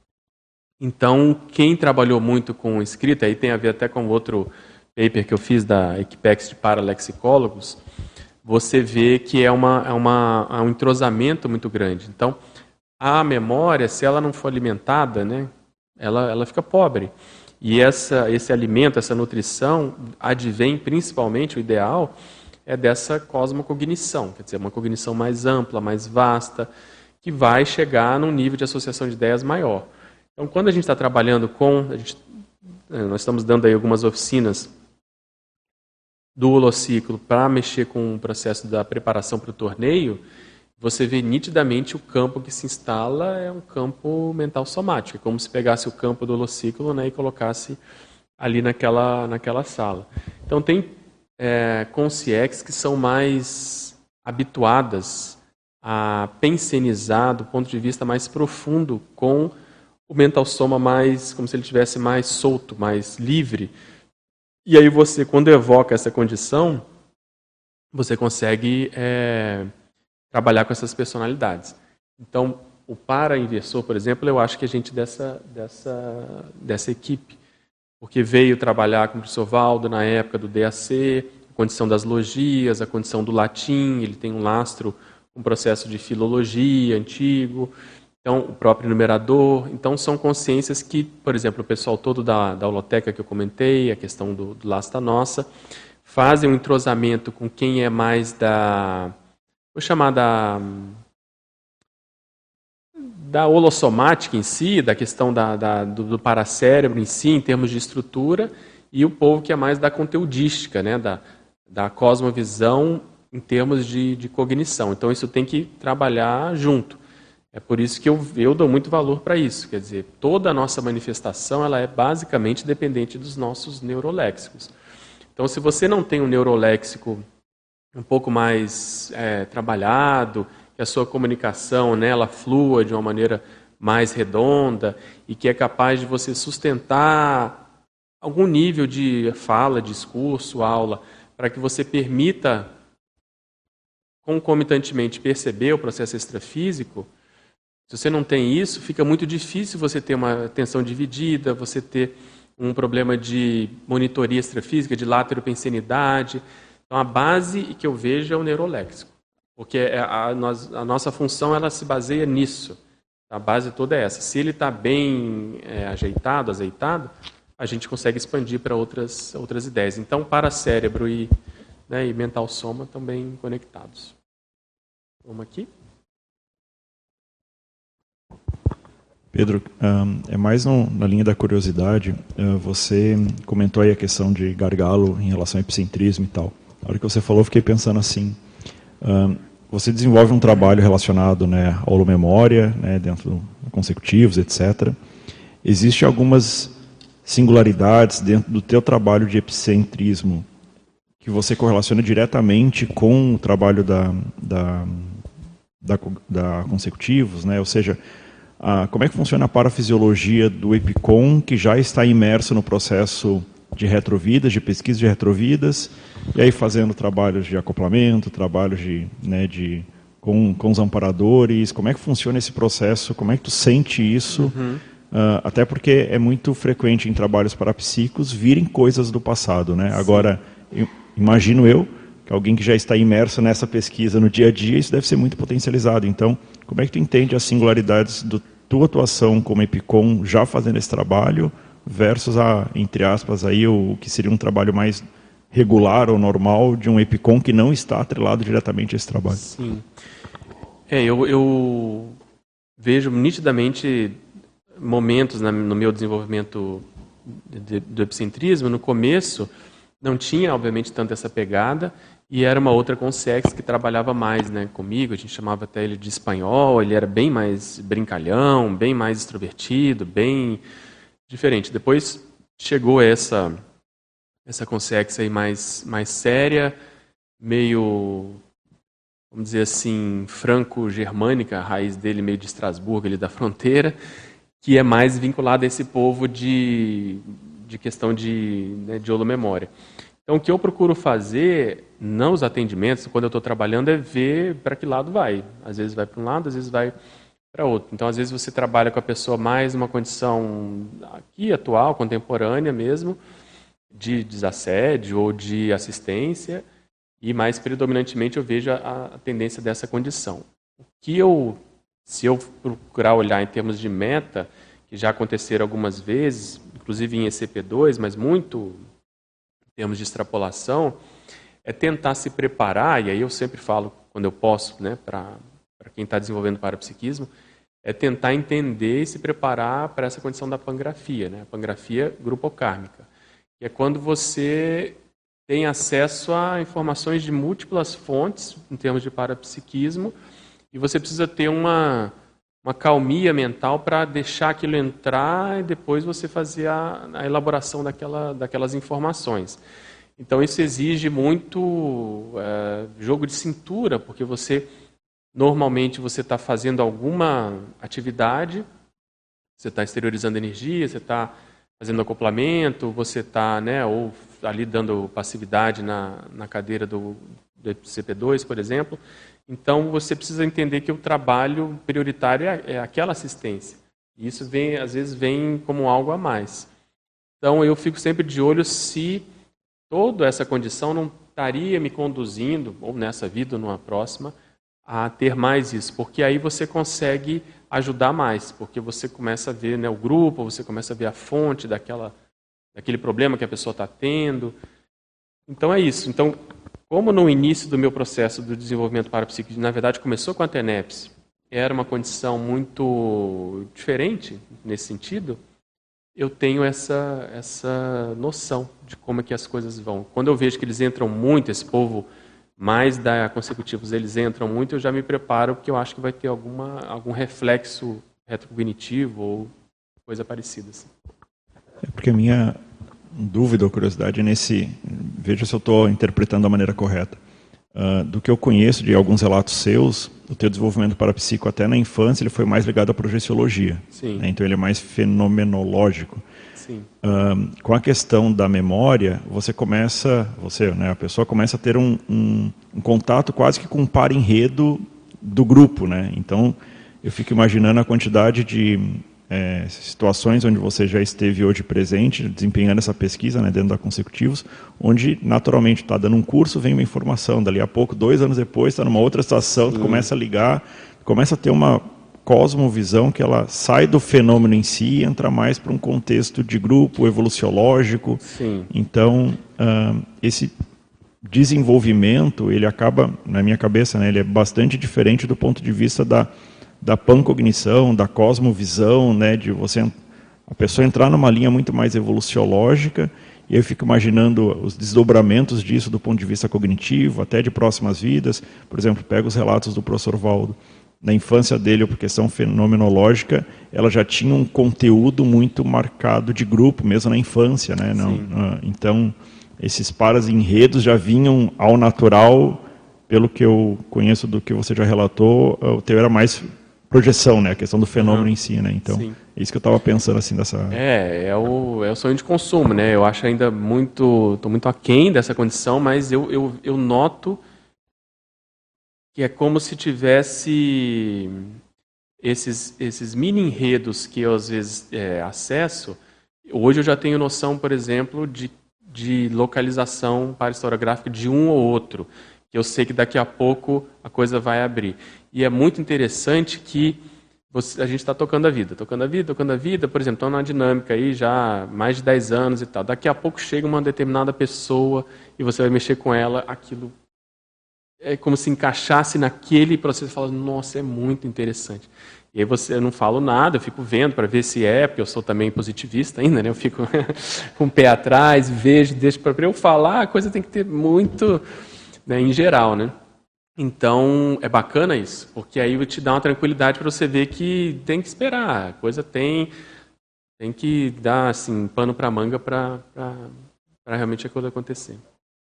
Então, quem trabalhou muito com escrita, aí tem a ver até com outro paper que eu fiz da Equipex de Paralexicólogos, você vê que é, uma, é, uma, é um entrosamento muito grande. Então, a memória, se ela não for alimentada, né, ela, ela fica pobre. E essa, esse alimento, essa nutrição, advém principalmente, o ideal, é dessa cosmocognição, quer dizer, uma cognição mais ampla, mais vasta, que vai chegar num nível de associação de ideias maior. Então, quando a gente está trabalhando com, a gente, nós estamos dando aí algumas oficinas do holociclo para mexer com o processo da preparação para o torneio, você vê nitidamente o campo que se instala é um campo mental somático, é como se pegasse o campo do holociclo, né, e colocasse ali naquela, naquela sala. Então tem é, consciex que são mais habituadas a pensenizar do ponto de vista mais profundo com o mental soma mais, como se ele estivesse mais solto, mais livre. E aí você, quando evoca essa condição, você consegue é, trabalhar com essas personalidades. Então, o para-inversor, por exemplo, eu acho que a gente dessa, dessa, dessa equipe, porque veio trabalhar com o professor Valdo na época do D A C, a condição das logias, a condição do latim, ele tem um lastro, um processo de filologia antigo, então o próprio numerador. Então, são consciências que, por exemplo, o pessoal todo da, da holoteca que eu comentei, a questão do, do Lasta Nossa, fazem um entrosamento com quem é mais da... vou chamar da, da holossomática em si, da questão da, da, do, do paracérebro em si, em termos de estrutura, e o povo que é mais da conteudística, né, da, da cosmovisão em termos de, de cognição. Então, isso tem que trabalhar junto. É por isso que eu, eu dou muito valor para isso. Quer dizer, toda a nossa manifestação ela é basicamente dependente dos nossos neuroléxicos. Então, se você não tem um neuroléxico um pouco mais é, trabalhado, que a sua comunicação, né, ela flua de uma maneira mais redonda e que é capaz de você sustentar algum nível de fala, discurso, aula, para que você permita concomitantemente perceber o processo extrafísico. Se você não tem isso, fica muito difícil você ter uma atenção dividida, você ter um problema de monitoria extrafísica, de lateropensenidade. Então, a base que eu vejo é o neuroléxico, porque a, a, nós, a nossa função ela se baseia nisso. A base toda é essa. Se ele está bem é, ajeitado, azeitado, a gente consegue expandir para outras, outras ideias. Então, paracérebro e, né, e mental soma estão bem conectados. Vamos aqui. Pedro, um, é mais no, na linha da curiosidade, uh, você comentou aí a questão de gargalo em relação ao epicentrismo e tal. Na hora que você falou, eu fiquei pensando assim, um, você desenvolve um trabalho relacionado, né, à holomemória, né, dentro de consecutivos, etcétera. Existem algumas singularidades dentro do teu trabalho de epicentrismo que você correlaciona diretamente com o trabalho da, da, da, da consecutivos, né? Ou seja, a, como é que funciona a parafisiologia do EPICOM, que já está imerso no processo de retrovidas, de pesquisa de retrovidas, e aí fazendo trabalhos de acoplamento, trabalhos de, né, de, com, com os amparadores, como é que funciona esse processo, como é que tu sente isso, uhum. uh, até porque é muito frequente em trabalhos parapsíquicos virem coisas do passado, né? Agora, eu, imagino eu, que alguém que já está imerso nessa pesquisa no dia a dia, isso deve ser muito potencializado. Então, como é que tu entende as singularidades da tua atuação como EPICOM já fazendo esse trabalho, versus a, entre aspas, aí, o que seria um trabalho mais regular ou normal de um EPICOM que não está atrelado diretamente a esse trabalho? Sim. É, eu, eu vejo nitidamente momentos na, no meu desenvolvimento de, de, do epicentrismo. No começo, não tinha, obviamente, tanto essa pegada, e era uma outra consex que trabalhava mais, né, comigo. A gente chamava até ele de espanhol, ele era bem mais brincalhão, bem mais extrovertido, bem diferente. Depois chegou essa essa consex aí mais mais séria, meio, vamos dizer assim, franco-germânica, a raiz dele meio de Estrasburgo, ali da fronteira, que é mais vinculada a esse povo de de questão de, né, de holomemória. Então, o que eu procuro fazer nos atendimentos, quando eu estou trabalhando, é ver para que lado vai. Às vezes vai para um lado, às vezes vai para outro. Então, às vezes você trabalha com a pessoa mais numa condição aqui, atual, contemporânea mesmo, de desassédio ou de assistência, e mais predominantemente eu vejo a, a tendência dessa condição. O que eu, se eu procurar olhar em termos de meta, que já aconteceram algumas vezes, inclusive em E C P dois, mas muito em termos de extrapolação, é tentar se preparar, e aí eu sempre falo, quando eu posso, né, para para quem está desenvolvendo parapsiquismo, é tentar entender e se preparar para essa condição da pangrafia, né? A pangrafia grupocármica, que é quando você tem acesso a informações de múltiplas fontes, em termos de parapsiquismo, e você precisa ter uma, uma calmia mental para deixar aquilo entrar e depois você fazer a, a elaboração daquela, daquelas informações. Então isso exige muito é, jogo de cintura, porque você... Normalmente você está fazendo alguma atividade, você está exteriorizando energia, você está fazendo acoplamento, você está, né, ou ali dando passividade na, na cadeira do, do C P dois, por exemplo. Então você precisa entender que o trabalho prioritário é, é aquela assistência. E isso vem, às vezes vem como algo a mais. Então eu fico sempre de olho se toda essa condição não estaria me conduzindo, ou nessa vida ou numa próxima, a ter mais isso, porque aí você consegue ajudar mais, porque você começa a ver, né, o grupo, você começa a ver a fonte daquela, daquele problema que a pessoa está tendo. Então é isso. Então, como no início do meu processo do desenvolvimento parapsíquico, na verdade começou com a TENEPS, era uma condição muito diferente nesse sentido, eu tenho essa, essa noção de como é que as coisas vão. Quando eu vejo que eles entram muito, esse povo mais da consecutivos, eles entram muito, eu já me preparo, porque eu acho que vai ter alguma, algum reflexo retrocognitivo ou coisa parecida. Assim. É porque a minha dúvida ou curiosidade é nesse... Veja se eu estou interpretando da maneira correta. Uh, do que eu conheço de alguns relatos seus, o teu desenvolvimento parapsíquico até na infância ele foi mais ligado à projeciologia. Sim. Né? Então ele é mais fenomenológico. Sim. Uh, com a questão da memória, você começa, você, né, a pessoa começa a ter um, um, um contato quase que com um par enredo do grupo, né? Então, eu fico imaginando a quantidade de é, situações onde você já esteve hoje presente, desempenhando essa pesquisa, né, dentro da Consecutivos, onde naturalmente está dando um curso, vem uma informação, dali a pouco, dois anos depois, está numa outra situação, tu começa a ligar, começa a ter uma cosmovisão que ela sai do fenômeno em si e entra mais para um contexto de grupo, evoluciológico. Sim. Então, uh, esse desenvolvimento, ele acaba, na minha cabeça, né, ele é bastante diferente do ponto de vista da, da pancognição, da cosmovisão, né, de você, a pessoa entrar numa linha muito mais evoluciológica, e eu fico imaginando os desdobramentos disso do ponto de vista cognitivo, até de próximas vidas. Por exemplo, pego os relatos do professor Valdo. Na infância dele, por questão fenomenológica, ela já tinha um conteúdo muito marcado de grupo, mesmo na infância, né? Não, não, então, esses para-enredos já vinham ao natural, pelo que eu conheço do que você já relatou, o teu era mais projeção, né? A questão do fenômeno uhum. em si, né? Então, Sim. é isso que eu estava pensando, assim, dessa... É, é o, é o sonho de consumo, né? Eu acho ainda muito... Estou muito aquém dessa condição, mas eu, eu, eu noto que é como se tivesse esses, esses mini-enredos que eu, às vezes, é, acesso. Hoje eu já tenho noção, por exemplo, de de localização para historiográfica de um ou outro, que eu sei que daqui a pouco a coisa vai abrir. E é muito interessante que você, a gente está tocando a vida, tocando a vida, tocando a vida, por exemplo, estão numa dinâmica aí já há mais de dez anos e tal. Daqui a pouco chega uma determinada pessoa e você vai mexer com ela, aquilo é como se encaixasse naquele processo e fala, nossa, é muito interessante. E aí você, eu não falo nada, eu fico vendo para ver se é, porque eu sou também positivista ainda, né? Eu fico com o pé atrás, vejo, deixo para eu falar, a coisa tem que ter muito, né, em geral, né? Então, é bacana isso, porque aí te dá uma tranquilidade para você ver que tem que esperar, a coisa tem, tem que dar, assim, pano para manga para realmente a coisa acontecer.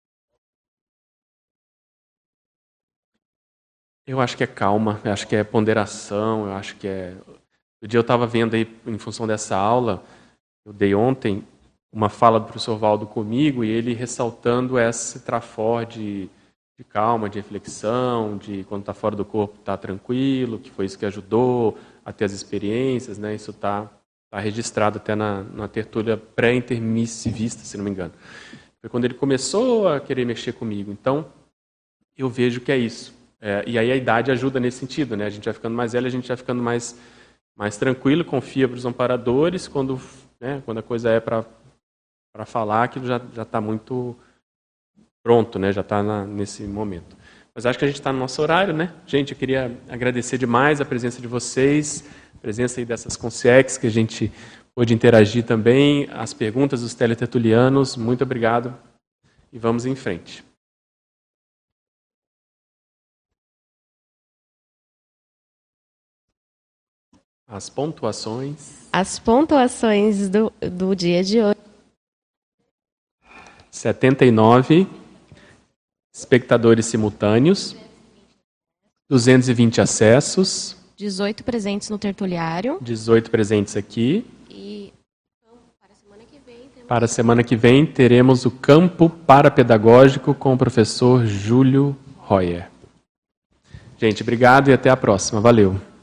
Eu acho que é calma, eu acho que é ponderação, eu acho que é... O dia eu estava vendo aí, em função dessa aula, eu dei ontem, uma fala do professor Valdo comigo, e ele ressaltando esse trafor de, de calma, de reflexão, de quando está fora do corpo está tranquilo, que foi isso que ajudou a ter as experiências, né? Isso está tá registrado até na, na tertúlia pré-intermissivista, se não me engano. Foi quando ele começou a querer mexer comigo. Então, eu vejo que é isso. É, e aí a idade ajuda nesse sentido, né? A gente vai ficando mais velho, a gente vai ficando mais, mais tranquilo, confia para os amparadores, quando, né, quando a coisa é para falar, aquilo já está muito pronto, né? Já está nesse momento. Mas acho que a gente está no nosso horário, né? Gente, eu queria agradecer demais a presença de vocês, a presença aí dessas consex que a gente pôde interagir também, as perguntas dos teletertulianos, muito obrigado e vamos em frente. As pontuações. As pontuações do, do dia de hoje. setenta e nove espectadores simultâneos. duzentos e vinte acessos. dezoito presentes no tertuliário. dezoito presentes aqui. E para a semana que vem... Temos... Para a semana que vem teremos o campo parapedagógico com o professor Júlio Royer. Gente, obrigado e até a próxima. Valeu.